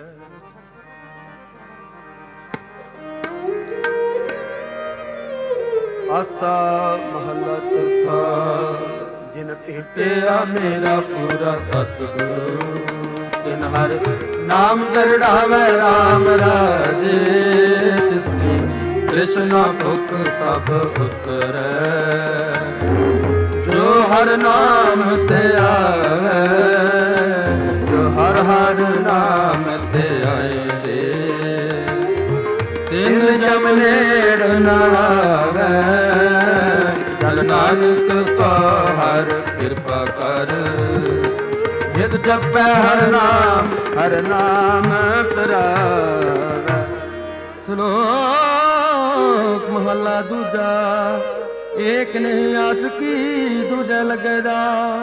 A: ਆਸਾ ਮਹਲਾ ਚੌਥਾ ਜਿਨ ਭੇਟਿਆ ਮੇਰਾ ਪੂਰਾ ਸਤਿਗੁਰੂ ਤਿਨ ਹਰ ਨਾਮ ਦਰੜਾਵੇ ਰਾਮ ਰਾਜੇ ਤਿਸਕੀ ਕ੍ਰਿਸ਼ਨ ਭੁਖ ਸਭ ਉਤਰੈ ਜੋ ਹਰ ਨਾਮ ਤੇ ਆਵੇ ਜੋ ਹਰ ਹਰ ਨਾਮ ਤੇ ਆਏ ਦੇ ਤਿਨ ਜਮ ਨੇੜ ਨਾ ਆਵੇ ਜਨ ਨਾਨਕ ਕੋ ਹਰ ਕਿਰਪਾ ਕਰ ਜਿਤ ਜਪੈ ਹਰ ਨਾਮ ਤਰਾਵੇ।
B: ਸ਼ਲੋਕ ਮਹਲਾ ਦੂਜਾ ਏਕ ਨਹੀਂ ਆਸਕੀ ਦੂਜੇ ਲੱਗਦਾ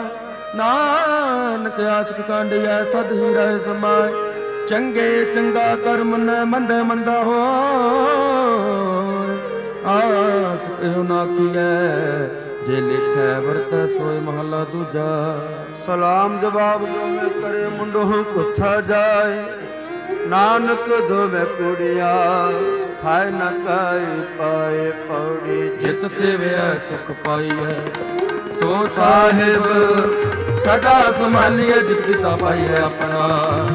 B: ਨਾਨਕ ਆਸਕ ਕਾਂਡਿਆ ਸਦ ਹੀ ਰਹਿ ਸਮਾਏ ਚੰਗੇ ਚੰਗਾ ਕਰਮ ਨ ਮੰਦੇ ਮੰਦਾ ਹੋ ਆਸ ਇਹੋ ਨਾ ਕੀਐ ਜੇ ਲਿਖੈ ਵਰਤੈ ਸੋਏ ਮਹਲਾ ਦੂਜਾ।
A: ਸਲਾਮ ਜਵਾਬ ਦੋਵੇਂ ਕਰੇ ਮੁੰਡੋਂ ਕੁੱਥਾ ਜਾਏ ਨਾਨਕ ਦੋਵੇਂ ਕੁੜੀਆਂ ਖਾਏ ਨ ਕਾਏ ਪਾਏ ਪੌੜੀ
B: ਜਿਤ ਸੇਵਿਆ ਸੁਖ ਪਾਈਐ
A: ਸੋ ਸਾਹਿਬ ਸਦਾ ਸੰਭਾਲੀਏ ਜਿਤ ਪਿਤਾ ਪਾਈਐ ਆਪਣਾ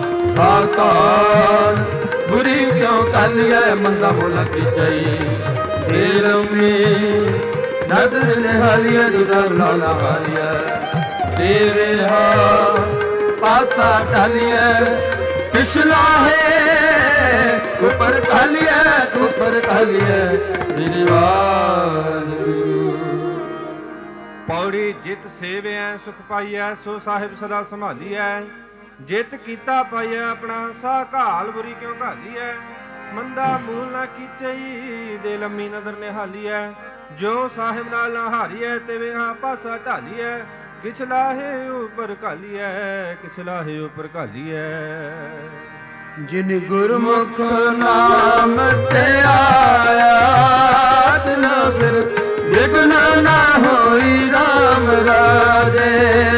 A: ਸਾਕਾਰ ਬੁਰੀ ਕਿਉਂ ਕਾਲੀਐ ਮੰਦਾ ਮੁਲ ਕੀ ਚਾਈ ਢੇਰ ਮੇ ਨਦਰ ਨਿਹਾਲੀਐ ਦੁਦਾ ਲਾਲਾ ਹਾਲੀਐ ਦੇਵੇ ਹਾ ਪਾਸਾ ਢਾਲੀਐ ਪਿਛਲਾ ਹੈ ਉੱਪਰ ਕਾਲੀਐ ਮੇਰੀ ਵਾਹਿਗੁਰੂ।
C: ਪੌੜੀ ਜਿਤ ਸੇਵਿਐ ਸੁਖ ਪਾਈਐ ਸੋ ਸਾਹਿਬ ਸਦਾ ਸੰਭਾਲੀਐ ਜਿਤ ਕੀਤਾ ਪਾਈਐ ਆਪਣਾ ਸਾ ਘਾਲ ਬੁਰੀ ਕਿਉਂ ਘਾਲੀਐ ਮੰਦਾ ਮੂਲ ਨਾ ਕੀਚਈ ਦੇ ਲੰਮੀ ਨਦਰ ਨਿਹਾਲੀਐ ਜੋ ਸਾਹਿਬ ਨਾਲ ਨਾ ਹਾਰੀਐ ਤੇ ਵੇ ਆ ਪਾਸਾ ਢਾਲੀਐ ਕਿਛ ਲਾਹੇ ਉਪਰ ਘਾਲੀਐ ਕਿਛ ਲਾਹੇ ਉਪਰ ਘਾਲੀਐ।
A: ਜਿਨ ਗੁਰਮੁਖ ਨਾਮ ਤੇ ਆਇਆ ਤਿਨ ਫਿਰ ਵਿਗਨ ਨਾ ਹੋਈ ਰਾਮ ਰਾਜੇ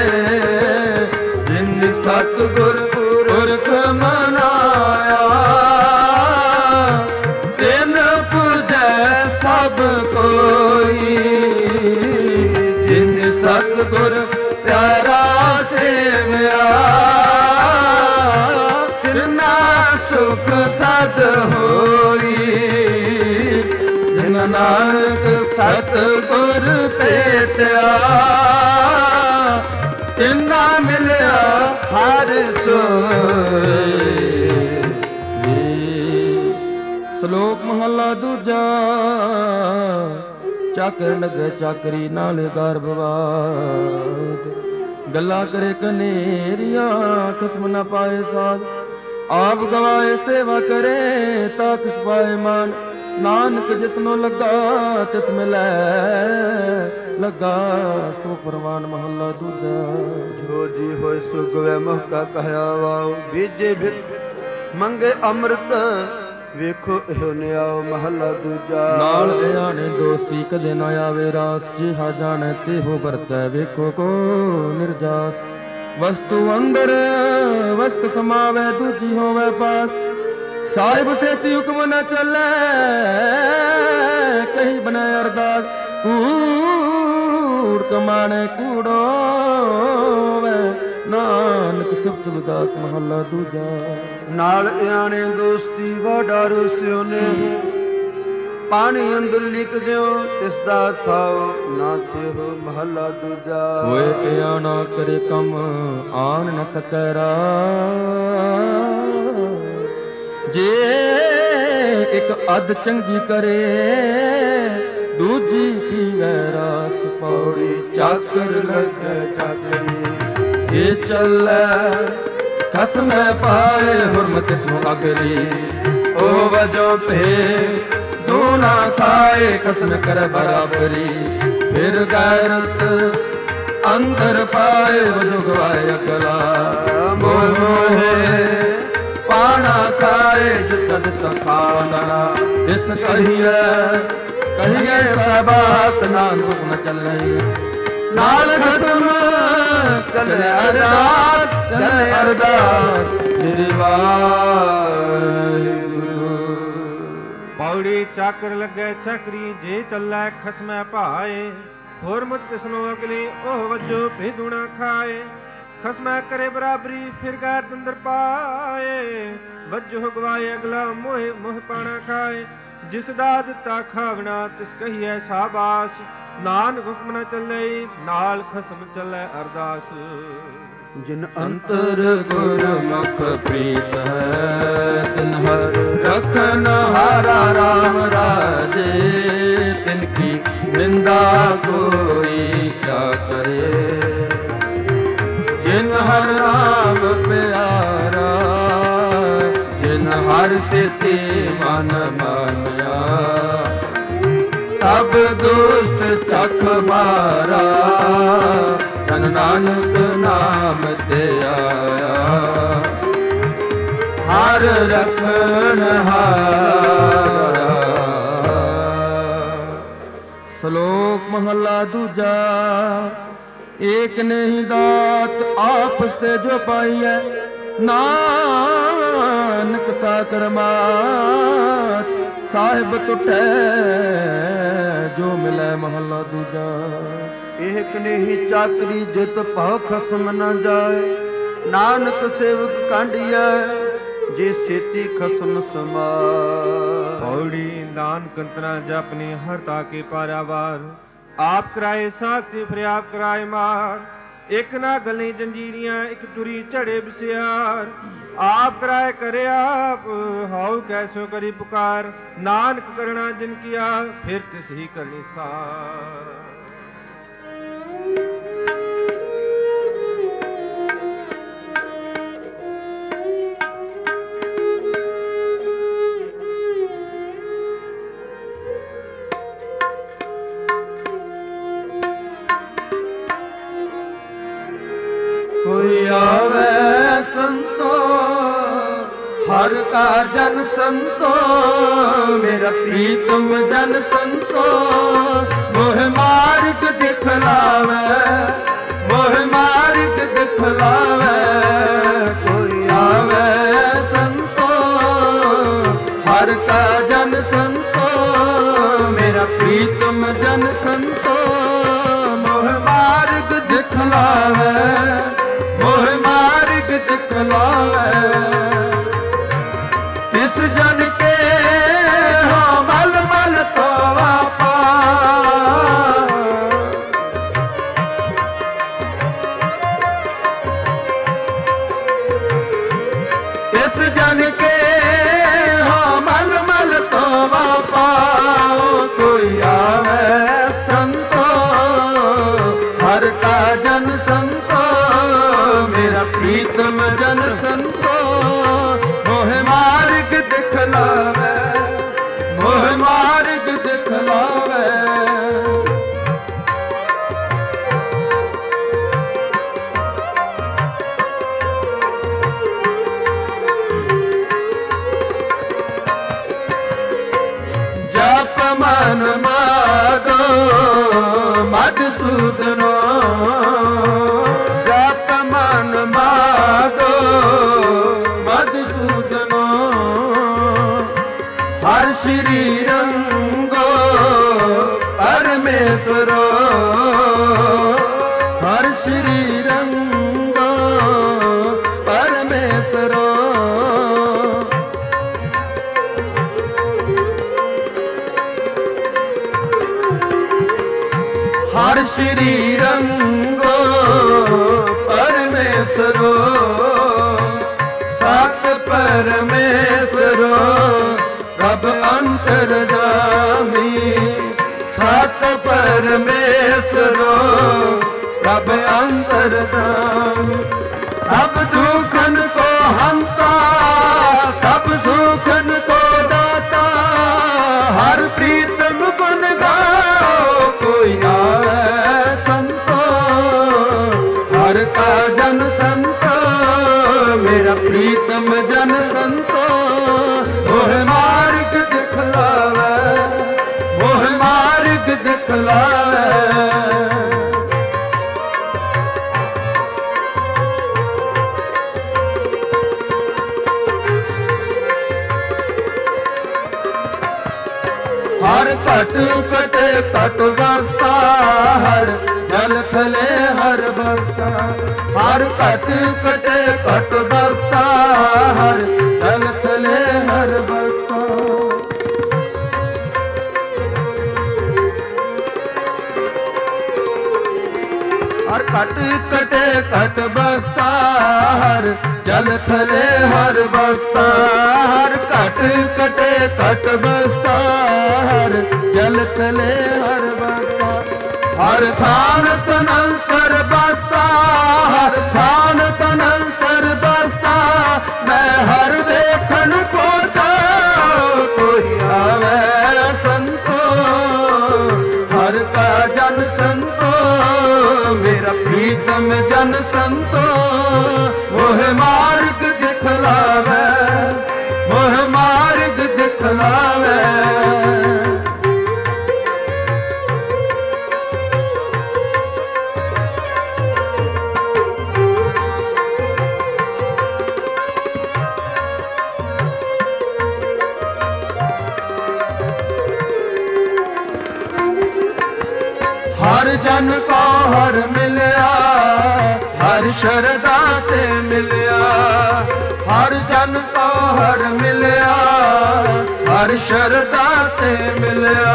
A: ਜਿਨ ਸਤਿਗੁਰ ਪੁਰਖ ਮਨਾਇਆ ਤਿਨ ਪੂਜੈ ਸਭ ਕੋਈ ਜਿਨ ਸਤਿਗੁਰ ਪਿਆਰਾ ਸੇਵਿਆ ਸੁਖ ਸਦ ਹੋਈ ਜਿਨ ਨਾਨਕ ਸਤਿਗੁਰ ਭੇਟਿਆ ਤਿਨਾ ਮਿਲਿਆ ਹਰ ਸੋਈ।
B: ਸ਼ਲੋਕ ਮਹਲਾ ਦੂਜਾ ਚਾਕਰ ਲਗੇ ਚਾਕਰੀ ਨਾਲੇ ਗਰਭਵਾਦ ਗੱਲਾਂ ਕਰੇ ਕਨੇਰੀਆਂ ਖਸਮ ਨਾ ਪਾਏ ਸਾਧ ਆਪ ਗਵਾਏ ਸੇਵਾ ਕਰੇ ਤਾ ਕਿਸ ਪਾਏ ਮਾਨ ਨਾਨਕ ਜਿਸਨੂੰ ਲੱਗਾ ਤਿਸ ਮਿਲੈ ਲੱਗਾ ਸੋ ਪ੍ਰਵਾਨ ਮਹੱਲਾ ਦੂਜਾ।
A: ਜੋ ਜੀ ਹੋਏ ਸੁਗਵੇ ਮਹਕਾ ਕਹਿਆ ਵਾਉ ਬੀਜੇ ਬਿਕ ਮੰਗੇ ਅੰਮ੍ਰਿਤ ਵੇਖੋ ਇਹੋ ਨਿਆਉ ਮਹੱਲਾ ਦੂਜਾ।
B: ਨਾਲ ਆਣੇ ਦੋਸਤੀ ਕਦੇ ਨਾ ਆਵੇ ਰਾਸ ਜਿਹਾ ਜਾਣੈ ਤੇਹੋ ਵਰਤੈ ਵੇਖੋ ਕੋ ਨਿਰਜਾਸ ਵਸਤੂ ਅੰਦਰ ਵਸਤ ਸਮਾਵੈ ਦੂਜੀ ਹੋਵੇ ਪਾਸ ਸਾਹਿਬ ਸੇਤੀ ਹੁਕਮ ਨ ਚੱਲੈ ਕਹੀ ਬਨੈ ਅਰਦਾਸ ਕੂੜ ਕਮਾਣੇ ਕੂੜੋਵੇ ਨਾਨਕ ਸਿਫਤ ਵਿਦਾਸ ਮਹੱਲਾ ਦੂਜਾ।
A: ਨਾਲ ਆਣੇ ਦੋਸਤੀ ਵਾ ਡਰ ਸਿਉਨੇ ਪਾਣੀ ਅੰਦਰ ਲਿਖ ਦਿਓ ਤਿਸ ਦਾ ਥਾਉ ਨਾ ਥਿਓ ਮਹੱਲਾ ਦੂਜਾ।
B: ਹੋਏ ਪਿਆ ਨਾ ਕਰੇ ਕੰਮ ਆਣ ਨ ਸਕੈ ਰਾ ਜੇ ਇੱਕ ਅੱਧ ਚੰਗੀ ਕਰੇ ਦੂਜੀ ਪੀਵੈ ਰਾਸ ਪੌੜੀ
A: ਚਾਕਰ ਲੱਗੇ ਚਾਕਰੀ
B: ਜੇ ਚੱਲੈ ਖਸਮ ਪਾਏ ਹੁਰਮਤਿ ਸੋ ਅਗਰੀ ਉਹ ਵਜੋਂ ਭੇ ਦੂਣਾ ਖਾਏ ਖਸਮ ਕਰ ਬਰਾਬਰੀ ਫਿਰ ਗੈਰਤ ਅੰਦਰ ਪਾਏ ਵਜੋਂ ਗਵਾਏ ਅਕਲਾ ਮੋਹੇ ਪਾਣਾ ਖਾਏ ਜਿਸ ਦਾ ਦਿੱਤਾ ਖਾਣਾ ਜਿਸ ਕਹੀਏ ਸਬਾਤ ਨਾਨਕ ਨ ਚੱਲੇ ਨਾਲ ਖਸਮ ਚੱਲੇ ਅਰਦਾਸ ਸ੍ਰੀ ਵਾਹਿਗੁਰੂ।
C: ਪੌੜੀ ਚਾਕਰ ਲੱਗੇ ਚੱਕਰੀ ਜੇ ਚੱਲੈ ਖਸਮੈ ਭਾਏ ਹੁਰਮਤ ਕਿਸਨੋ ਅਗਲੀ ਉਹ ਵਜੋ ਭੇਦੂਣਾ ਖਾਏ ਖਸਮੈ ਕਰੇ ਬਰਾਬਰੀ ਫਿਰ ਗੈਰ ਅੰਦਰ ਪਾਏ ਵਜੋ ਗਵਾਏ ਅਗਲਾ ਮੋਹ ਮੋਹ ਪਾਣਾ ਖਾਏ ਜਿਸ ਦਾ ਦਿੱਤਾ ਖਾਵਣਾ ਤਿਸ ਕਹੀਐ ਸ਼ਾਬਾਸ਼ ਨਾਨਕ ਹੁਕਮ ਨ ਚੱਲੇ ਨਾਲ ਖਸਮ ਚੱਲੇ ਅਰਦਾਸ।
B: ਜਿਨ ਅੰਤਰ ਗੁਰਮੁਖ ਪ੍ਰੀਤ ਹੈ ਤਿਨ ਹਰ ਰਖਨ ਹਾਰਾ ਰਾਮ ਰਾਜੇ ਤਿਨ ਕੀ ਨਿੰਦਾ ਕੋਈ ਕਿਆ ਕਰੇ ਜਿਨ ਹਰ ਨਾਮ ਪਿਆਰਾ ਜਿਨ ਹਰ ਸਿਤੀ ਮਨ ਮਾਨਿਆ ਸਭ ਦੁਸ਼ਟ ਚਖ ਮਾਰਾ ਧਨ ਨਾਨਕ ਨਾਮ ਤੇ ਆਇਆ ਹਰ ਰਖਣ ਹਾਰਾ। ਸ਼ਲੋਕ ਮਹਲਾ ਦੂਜਾ। ਏਕ ਨਹੀਂ ਦਾਤ ਆਪਸ ਤੇ ਜੋ ਪਾਈਐ ਨਾਨਕ ਸਾਕਰ ਮਾਤ ਸਾਹਿਬ ਟੁੱਟੈ ਜੋ ਮਿਲੈ ਮਹਲਾ ਦੂਜਾ।
A: ਏਕ ਨਹੀਂ ਚਾਕਰੀ ਜਿਤ ਭਉ ਖਸਮ ਨ ਜਾਏ ਨਾਨਕ ਸੇਵਕ ਕਾਂਢੀਐ ਜੇ ਸੇਤੀ ਖਸਮ ਸਮਾਏ।
C: ਪੌੜੀ ਨਾਨਕ ਅੰਤਰਾ ਜਪਨੀ ਹਰ ਤਾਕੇ ਪਾਰਾਵਾਰ ਆਪ ਕਰਾਏ ਸਾਥੀ ਫਿਰ ਆਪ ਕਰਾਏ ਮਾਰ ਇੱਕ ਨਾ ਗਲੀ ਜੰਜੀਰੀਆਂ ਇੱਕ ਤੁਰੀ ਝੜੇ ਬਸਿਆਰ ਆਪ ਕਰਾਏ ਕਰੇ ਆਪ ਹਾਉ ਕੈਸੋ ਕਰੀ ਪੁਕਾਰ ਨਾਨਕ ਕਰਣਾ ਜਿਨ ਕੀਆ ਫਿਰ ਤਿਸ ਹੀ ਕਰਨੀ ਸਾਰ।
B: ਕੋਈ ਆਵੇ ਸੰਤੋ ਹਰ ਕਾ ਜਨ ਸੰਤੋ ਮੇਰਾ ਪ੍ਰੀਤਮ ਜਨ ਸੰਤੋ ਮੋਹ ਮਾਰਗ ਦਿਖਲਾਵੇ ਮੋਹ ਮਾਰਗ ਦਿਖਲਾਵੇ। ਕੋਈ ਆਵੇ ਸੰਤੋ ਹਰ ਕਾ ਜਨ ਸੰਤੋ ਮੇਰਾ ਪ੍ਰੀਤਮ ਜਨ ਸੰਤੋ ਮੋਹ ਮਾਰਗ ਦਿਖਲਾਵੇ ਮੋਹ ਮਾਰਗ ਦਿਖਲਾਵੇ। ਤਿਸ ਜਨ ਕੇ ਹੋ ਮਲ ਮਲ ਤੋਵਾ ਪਾ ਤਿਸ ਜਨ ਕੇ ਹੋ ਮਲ ਮਲ ਤੋਵਾ ਪਾਓ। ਕੋਈ ਆਵੇ ਸੰਤੋ ਹਰ ਕਾ ਜਨ ਸੰਤੋ ਮੇਰਾ ਪ੍ਰੀਤਮ ਜਨ ਸੰਤੋ ਮੋਹ ਮਾਰਗ ਦਿਖਲਾਵੇ ਮੋਹ ਮਾਰਗ ਦਿਖਲਾਵੇ। ਜਪ ਮਨ ਮਾਗੋ ਮਧੁਸੂਦਨੋ ਜਪ ਮਨ ਮਾਗੋ ਮਧੁਸੂਦਨੋ ਹਰ ਸ਼੍ਰੀ ਰੰਗੋ ਪਰਮੇਸ਼ਰੋ ਹਰ ਸ਼੍ਰੀ ਰੰਗੋ ਪਰਮੇਸ਼ਰੋ। ਹਰ ਸ਼੍ਰੀ ਰੰਗੋ ਪਰਮੇਸ਼ਰੋ ਸਤ ਪਰਮੇਸ਼ਰੋ ਰਬ ਅੰਤਰ ਜਾਮੀ ਸਤ ਪਰਮੇਸ਼ਰੋ
A: सब अंतर्यामी। सब दुखन को हंता सब सुखन को दाता, हर प्रीतम गुण गाओ कोई आवे संतो। हर का जन संतो मेरा प्रीतम जन संतो। मोह मार्ग दिखलावे मोह मार्ग दिखलावे। हर घट कटे घट बसता, हर जल थले हर बसता। हर घट कटे घट बसता, हर जल थले हर बसता। हर घट कटे घट बसता, हर जल थले हर बसता। हर घट कटे घट बसता, हर जल थले हर बसता। हर थान तनंतर बसता, हर थान तनंतर बसता। मैं हर देखन को जाऊं कोई आवे संतो। हर का जन संतो मेरा प्रीतम जन संतो। मोह मार्ग दिखलावे मोह मार्ग दिखलावे। हर जन को हर मिलया, हर शरदा ते मिलया। हर जन को हर मिलया, हर शरदा ते मिलया।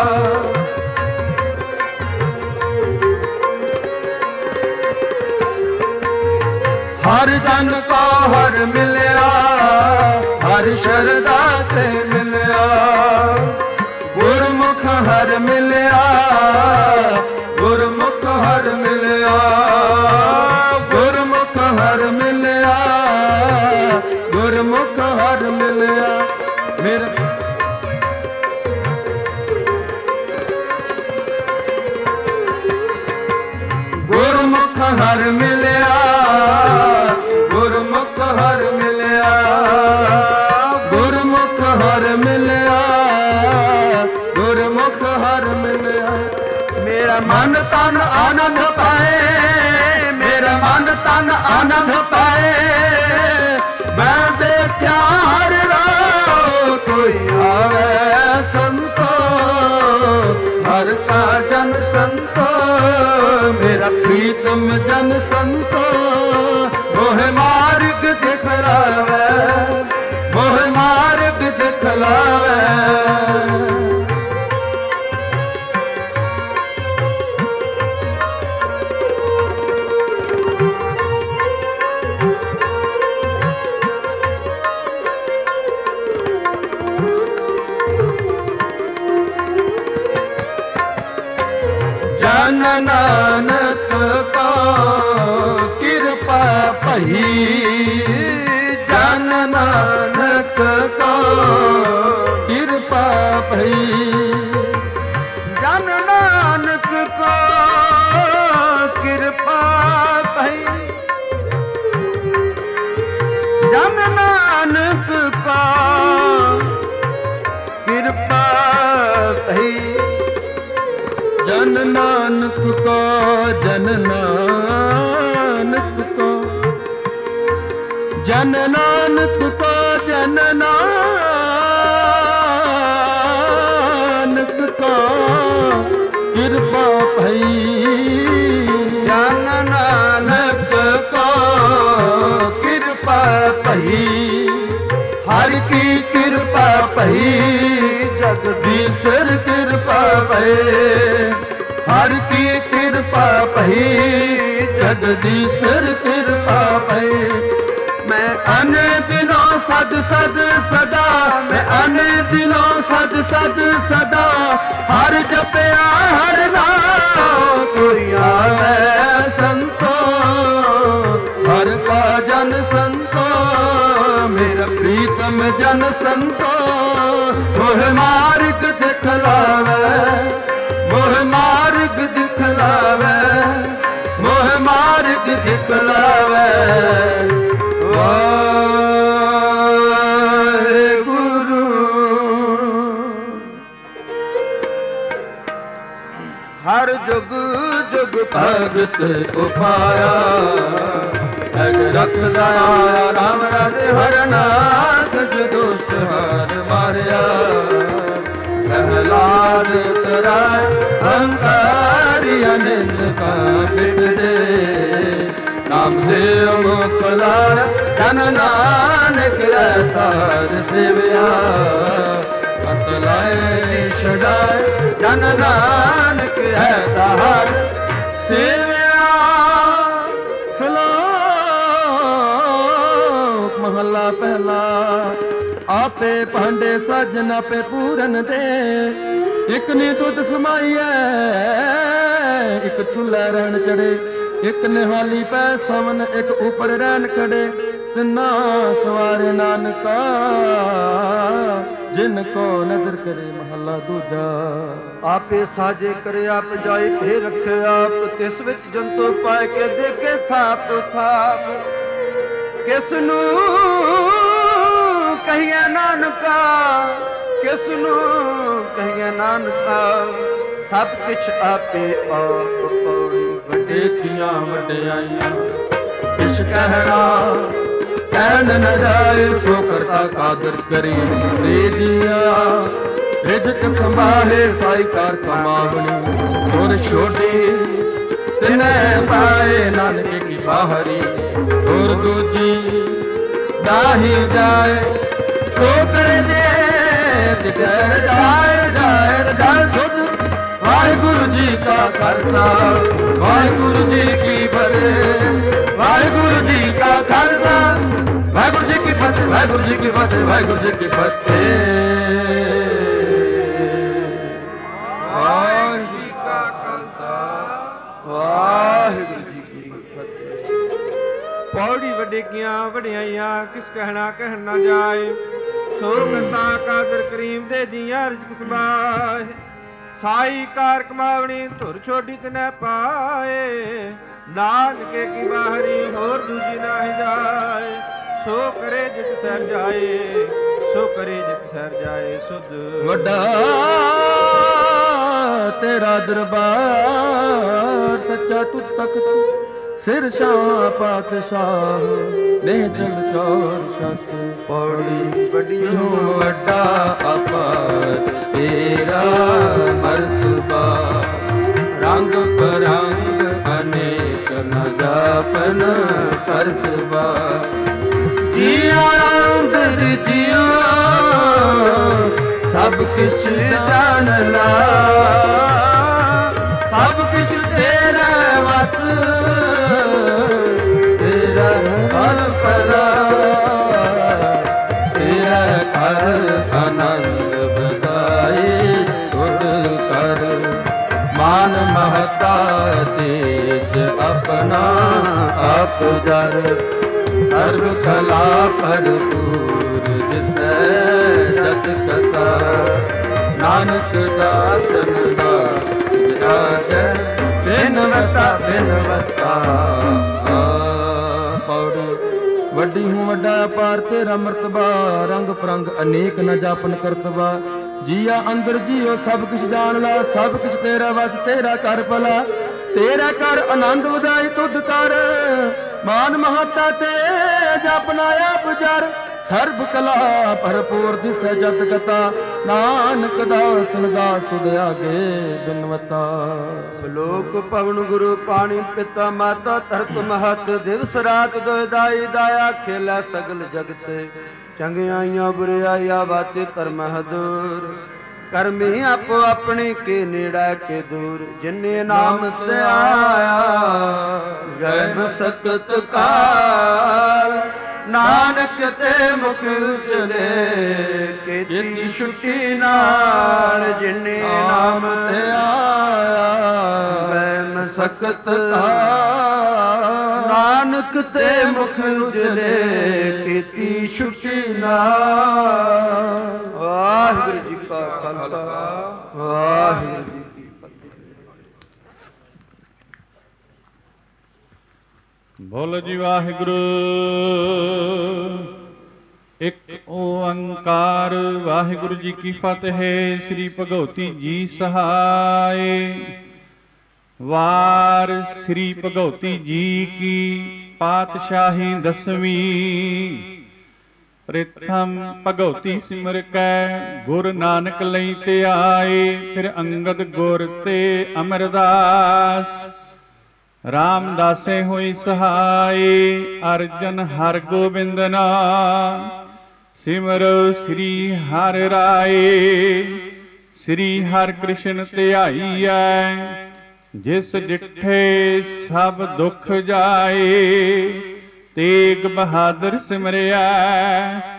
A: हर जन को हर मिलया, हर शरदा ते मिलया। गुरमुख हर मिलया, गुरमुख हर मिलया। गुरमुख हर मिलया, गुरमुख हर मिलया। मेरा गुरमुख हर मिलया, गुरमुख हर मिलया। गुरमुख हर मिलया, गुरमुख हर मिलया। मेरा मन तन आनंद पाए, मेरा मन तन आनंद पाए। मैं देखा हर राह कोई आवे संतो। हर का जन संतो मेरा प्रीतम जन संतो। मोह मार्ग दिखलावे मोह मार्ग दिखलावे। जन नानक को कृपा पही, जन नानक को कृपा पही। जन नानक को कृपा पही, जन नानक को कृपा पही। जन नानक को जन नानक को जन नानक को जन नानक को कृपा भई। जन नानक को कृपा भई। हर की कृपा भई, जगदीश्वर कृपा भई। हर की कृपा भई, जगदीश्वर कृपा भई। मैं अने दिनों सद सद सदा, मैं अने दिनों सद सद सदा। हर जपया हर नाम कोई आवे
B: ਸੰਤੋ ਮੋਹ ਮਾਰਗ ਦਿਖਲਾਵੇ, ਮੋਹ ਮਾਰਗ ਦਿਖਲਾਵੇ, ਮੋਹ ਮਾਰਗ ਦਿਖਲਾਵੇ। ਵਾਹਿਗੁਰੂ ਹਰ ਜੁਗ ਜੁਗ ਭਗਤ ਉਪਾਇਆ, ਅਗ ਰਖਦਾ ਰਾਮ ਰਾਜੇ ਹਰਨਾਥ ਦੁਸ਼ਟ ਹਰ ਮਾਰਿਆ। ਪ੍ਰਹਲਾਦ ਤਰਾਇ ਹੰਕਾਰੀ ਅਨੰਦ ਕਾ ਬਿਟ ਦੇ, ਨਾਮਦੇਵ ਮੁਖ ਲਾਇਆ ਜਨ ਨਾਨਕ ਐਸਾ ਹਰ ਸੇਵਿਆ। ਅੰਤ ਲਾਏ ਛਡਾਏ ਜਨ ਨਾਨਕ ਐਸਾ ਹਰ ਸੇਵਿਆ। ਸਲੋਕ ਮਹਲਾ ਪਹਿਲਾ। ਆਪੇ ਭਾਂਡੇ ਸਾਜਨ ਆਪੇ ਪੂਰਨ ਦੇ, ਇਕ ਨੀ ਤੁਧ ਸਮਾਈਐ ਇਕ ਚੁੱਲ੍ਹੇ ਰਹਿਣ ਚੜੇ। ਇਕ ਨਿਹਾਲੀ ਪੈ ਸਵਨ ਇਕ ਉਪਰ ਰਹਿਣ ਖੜੇ। ਤਿੰਨਾ ਸਵਾਰੇ ਨਾਨਕਾ ਜਿਨ ਕੋ ਨਦਰ ਕਰੇ। ਮਹਲਾ ਦੂਜਾ। ਆਪੇ ਸਾਜੇ ਕਰੇ ਆਪ ਜਾਏ ਫੇਰ ਰੱਖੇ ਆਪ, ਤਿਸ ਵਿੱਚ ਜੰਤੂ ਪਾਏ ਕੇ ਦੇਖੇ ਥਾਪ ਥਾਪ। ਕਿਸ ਨੂੰ ਕਹੀਏ ਨਾਨਕਾ, ਕਿਸ ਨੂੰ ਕਹੀਏ ਨਾਨਕਾ। ਸਭ ਕੁਛ ਆਪੇ ਆਪ ਪੌੜੀ। ਵੱਡੇ ਕੀਆਂ ਵਡਿਆਈਆਂ ਕਿਛ ਕਹਿਣਾ ਕਹਿਣ ਨ ਜਾਏ, ਸੋ ਕਰਤਾ ਕਾਦਰ ਕਰੀ ਰੇ ਜੀਆ। ਰਿਜਕ ਸੰਭਾਲੇ ਸਾਈ ਕਾਰ ਕਮਾਵਣੀ, ਤੁਰ ਛੋਟੀ ਤਿਨੈ ਪਾਏ ਨਾਨਕ ਕੀ ਬਾਹਰੀ। ਤੁਰ ਦੂਜੀ ਦਾਹੀ ਜਾਏ, ਸੋ ਕਰ ਦੇ ਤਿਕਰ ਜਾਏ ਜਾਏ ਜਾਏ ਸੁਧ। ਵਾਹਿਗੁਰੂ ਜੀ ਕਾ ਖਾਲਸਾ ਵਾਹਿਗੁਰੂ ਜੀ ਕੀ ਫਤਿਹ। ਵਾਹਿਗੁਰੂ ਜੀ ਕਾ ਖਾਲਸਾ ਵਾਹਿਗੁਰੂ ਜੀ ਕੀ ਫਤਿਹ। ਵਾਹਿਗੁਰੂ ਜੀ ਕੀ ਫਤਿਹ। ਵਾਹਿਗੁਰੂ ਜੀ ਕੀ ਫਤਿਹ। ਵਾਹਿਗੁਰੂ ਜੀ ਕਾ ਖਾਲਸਾ ਵਾਹਿਗੁਰੂ ਜੀ ਕੀ ਫਤਿਹ।
C: ਪੌੜੀ ਵੱਡੇ ਕੀਆਂ ਵਡਿਆਈਆਂ ਕਿਸ ਕਹਿਣਾ ਕਹਿਣ ਨਾ ਜਾਏ। ਸੋ ਕਰਤਾ ਕਾਦਰ ਕਰੀਮ ਦੇ ਜੀਆਂ ਰਿਜਕ ਸੰਭਾਏ। ਸਾਈ ਕਾਰ ਕਮਾਵਣੀ ਧੁਰ ਛੋਟੀ ਤਨੈ ਪਾਏ। ਨਾਨਕੇ ਕੀ ਬਾਹਰੀ ਹੋਰ ਦੂਜੀ ਨਾਹੀ ਜਾਏ। ਸੋ ਕਰੇ ਜਿਤ ਸਰ ਜਾਏ, ਸੋ ਕਰੇ ਜਿਤ ਸਰ ਜਾਏ ਸੁਧ।
B: ਵੱਡਾ ਤੇਰਾ ਦਰਬਾਰ ਸੱਚਾ ਤੁਧ ਤਖਤ। ਸਿਰ ਸ਼ਾਹ ਪਾਤਸ਼ਾਹ ਨੇ ਚਲ ਚੌਰ ਸਤ। ਪੌੜੀ ਵੱਡੀਓ ਵੱਡਾ ਅਪਾਰ ਤੇਰਾ ਮਰਤਬਾ। ਰੰਗ ਬਰੰਗ ਅਨੇਕ ਨ ਜਾਪਨ ਕਰਤਬਾ। ਜੀਆ ਅੰਦਰ ਜੀਆ ਸਭ ਕਿਛ ਜਾਣ ਲਾ। ਸਭ ਕਿਛ ਤੇਰਾ ਵਸ ਤੇਰਾ ਹਰ ਪਰਾ। ਤੇਰਾ ਘਰ ਆਨੰਦ ਬਦਾਏ ਤੁਧ ਕਰ। ਮਾਨ ਮਹਤਾ ਤੇਜ ਆਪਣਾ ਆਪ ਜਰ। ਸਰਬ ਕਲਾ ਭਰਪੂਰ ਦਿਸੈ ਸਤ ਕਥਾ। ਨਾਨਕ ਦਾਸਨ ਦਾ ਵਿਆਜੈ ਬਿਨਵਤਾ ਬਿਨਵਤਾ। ਪੌੜੀ ਵੱਡੀ ਹੂੰ ਵੱਡਾ ਅਪਾਰ ਤੇਰਾ ਮਰਤਬਾ। ਰੰਗ ਪਰੰਗ ਅਨੇਕ ਨ ਜਾਪਨ ਕਰਤਬਾ। ਜੀਆ ਅੰਦਰ ਜੀਓ ਸਭ ਕੁਛ ਜਾਣ ਲਾ। ਸਭ ਕੁਛ ਤੇਰਾ ਵਸ ਤੇਰਾ ਕਰ ਭਲਾ। ਤੇਰਾ ਕਰ ਆਨੰਦ ਵਧਾਈ ਤੁਧ ਕਰ। ਮਾਨ ਮਹਤਾ ਤੇ ਜਪਨਾ ਆਪ ਜਰ। ਸਰਬ ਕਲਾ ਭਰਪੂਰ ਦਿਸੈ ਜਤ ਕਥਾ। ਨਾਨਕ ਦਾਸਨ ਦਾਸ ਤੁਧ ਆਗੇ ਬਿਨਵਤਾ। ਸ਼ਲੋਕ ਪਵਨ ਗੁਰੂ ਪਾਣੀ ਪਿਤਾ ਮਾਤਾ ਧਰਤ ਮਹਤ। ਦਿਵਸ ਰਾਤ ਦੁਇਦਾਈ ਦਾਇਆ ਖੇਲਾ ਸਗਲ ਜਗਤ। ਚੰਗਿਆਈਆਂ ਬੁਰਿਆਈਆਂ ਵਾਚੇ ਧਰਮ ਹਦੂਰ। ਕਰਮੀ ਆਪੋ ਆਪਣੀ ਕੇ ਨੇੜਾ ਕੇ ਦੂਰ। ਜਿਨੇ ਨਾਮ ਤੇ ਆਇਆ ਜੈ ਬਸਤ ਕਾਲ। ਨਾਨਕ ਤੇ ਮੁਖ ਚਲੇ ਕੀਤੀ ਛੁੱਟੀ ਨਾਲ। ਜਿਨੇ ਨਾਮ ਤੇ ਆਇਆ ਵੈ ਮਸਕਤ ਕਾਲ।
A: ਨਾਨਕ ਤੇ ਮੁਖ ਉਜਲੇ ਕੀਤੀ ਛੁੱਟੀ ਨਾ। ਵਾਹਿਗੁਰੂ ਜੀ ਕਾ ਖਾਲਸਾ ਵਾਹਿਗੁਰੂ ਜੀ ਕੀ ਫਤਿਹ।
K: ਬੋਲੋ ਜੀ ਵਾਹਿਗੁਰੂ। ਇੱਕ ਓੰਕਾਰ ਵਾਹਿਗੁਰੂ ਜੀ ਕੀ ਫਤਿਹ। ਸ੍ਰੀ ਭਗਉਤੀ ਜੀ ਸਹਾਇ। ਵਾਰ ਸ੍ਰੀ ਭਗਉਤੀ ਜੀ ਕੀ ਪਾਤਸ਼ਾਹੀ ਦਸਵੀਂ। ਪ੍ਰਥਮ ਭਗਉਤੀ ਸਿਮਰ ਕੈ ਗੁਰ ਨਾਨਕ ਲਈ ਤੇ ਆਏ। ਫਿਰ ਅੰਗਦ ਗੁਰ ਤੇ ਅਮਰਦਾਸ। ਰਾਮਦਾਸੇ ਹੋਈ ਸਹਾਈ। ਅਰਜਨ ਹਰ ਗੋਬਿੰਦ ਨਾਮ ਸਿਮਰੋ ਸ੍ਰੀ ਹਰਿ ਰਾਏ। ਸ੍ਰੀ ਹਰਿ ਕ੍ਰਿਸ਼ਨ ਧਿਆਈਐ ਜਿਸ ਡਿਠੇ ਸਭ ਦੁਖ ਜਾਏ। ਤੇਗ ਬਹਾਦਰ ਸਿਮਰਿਆ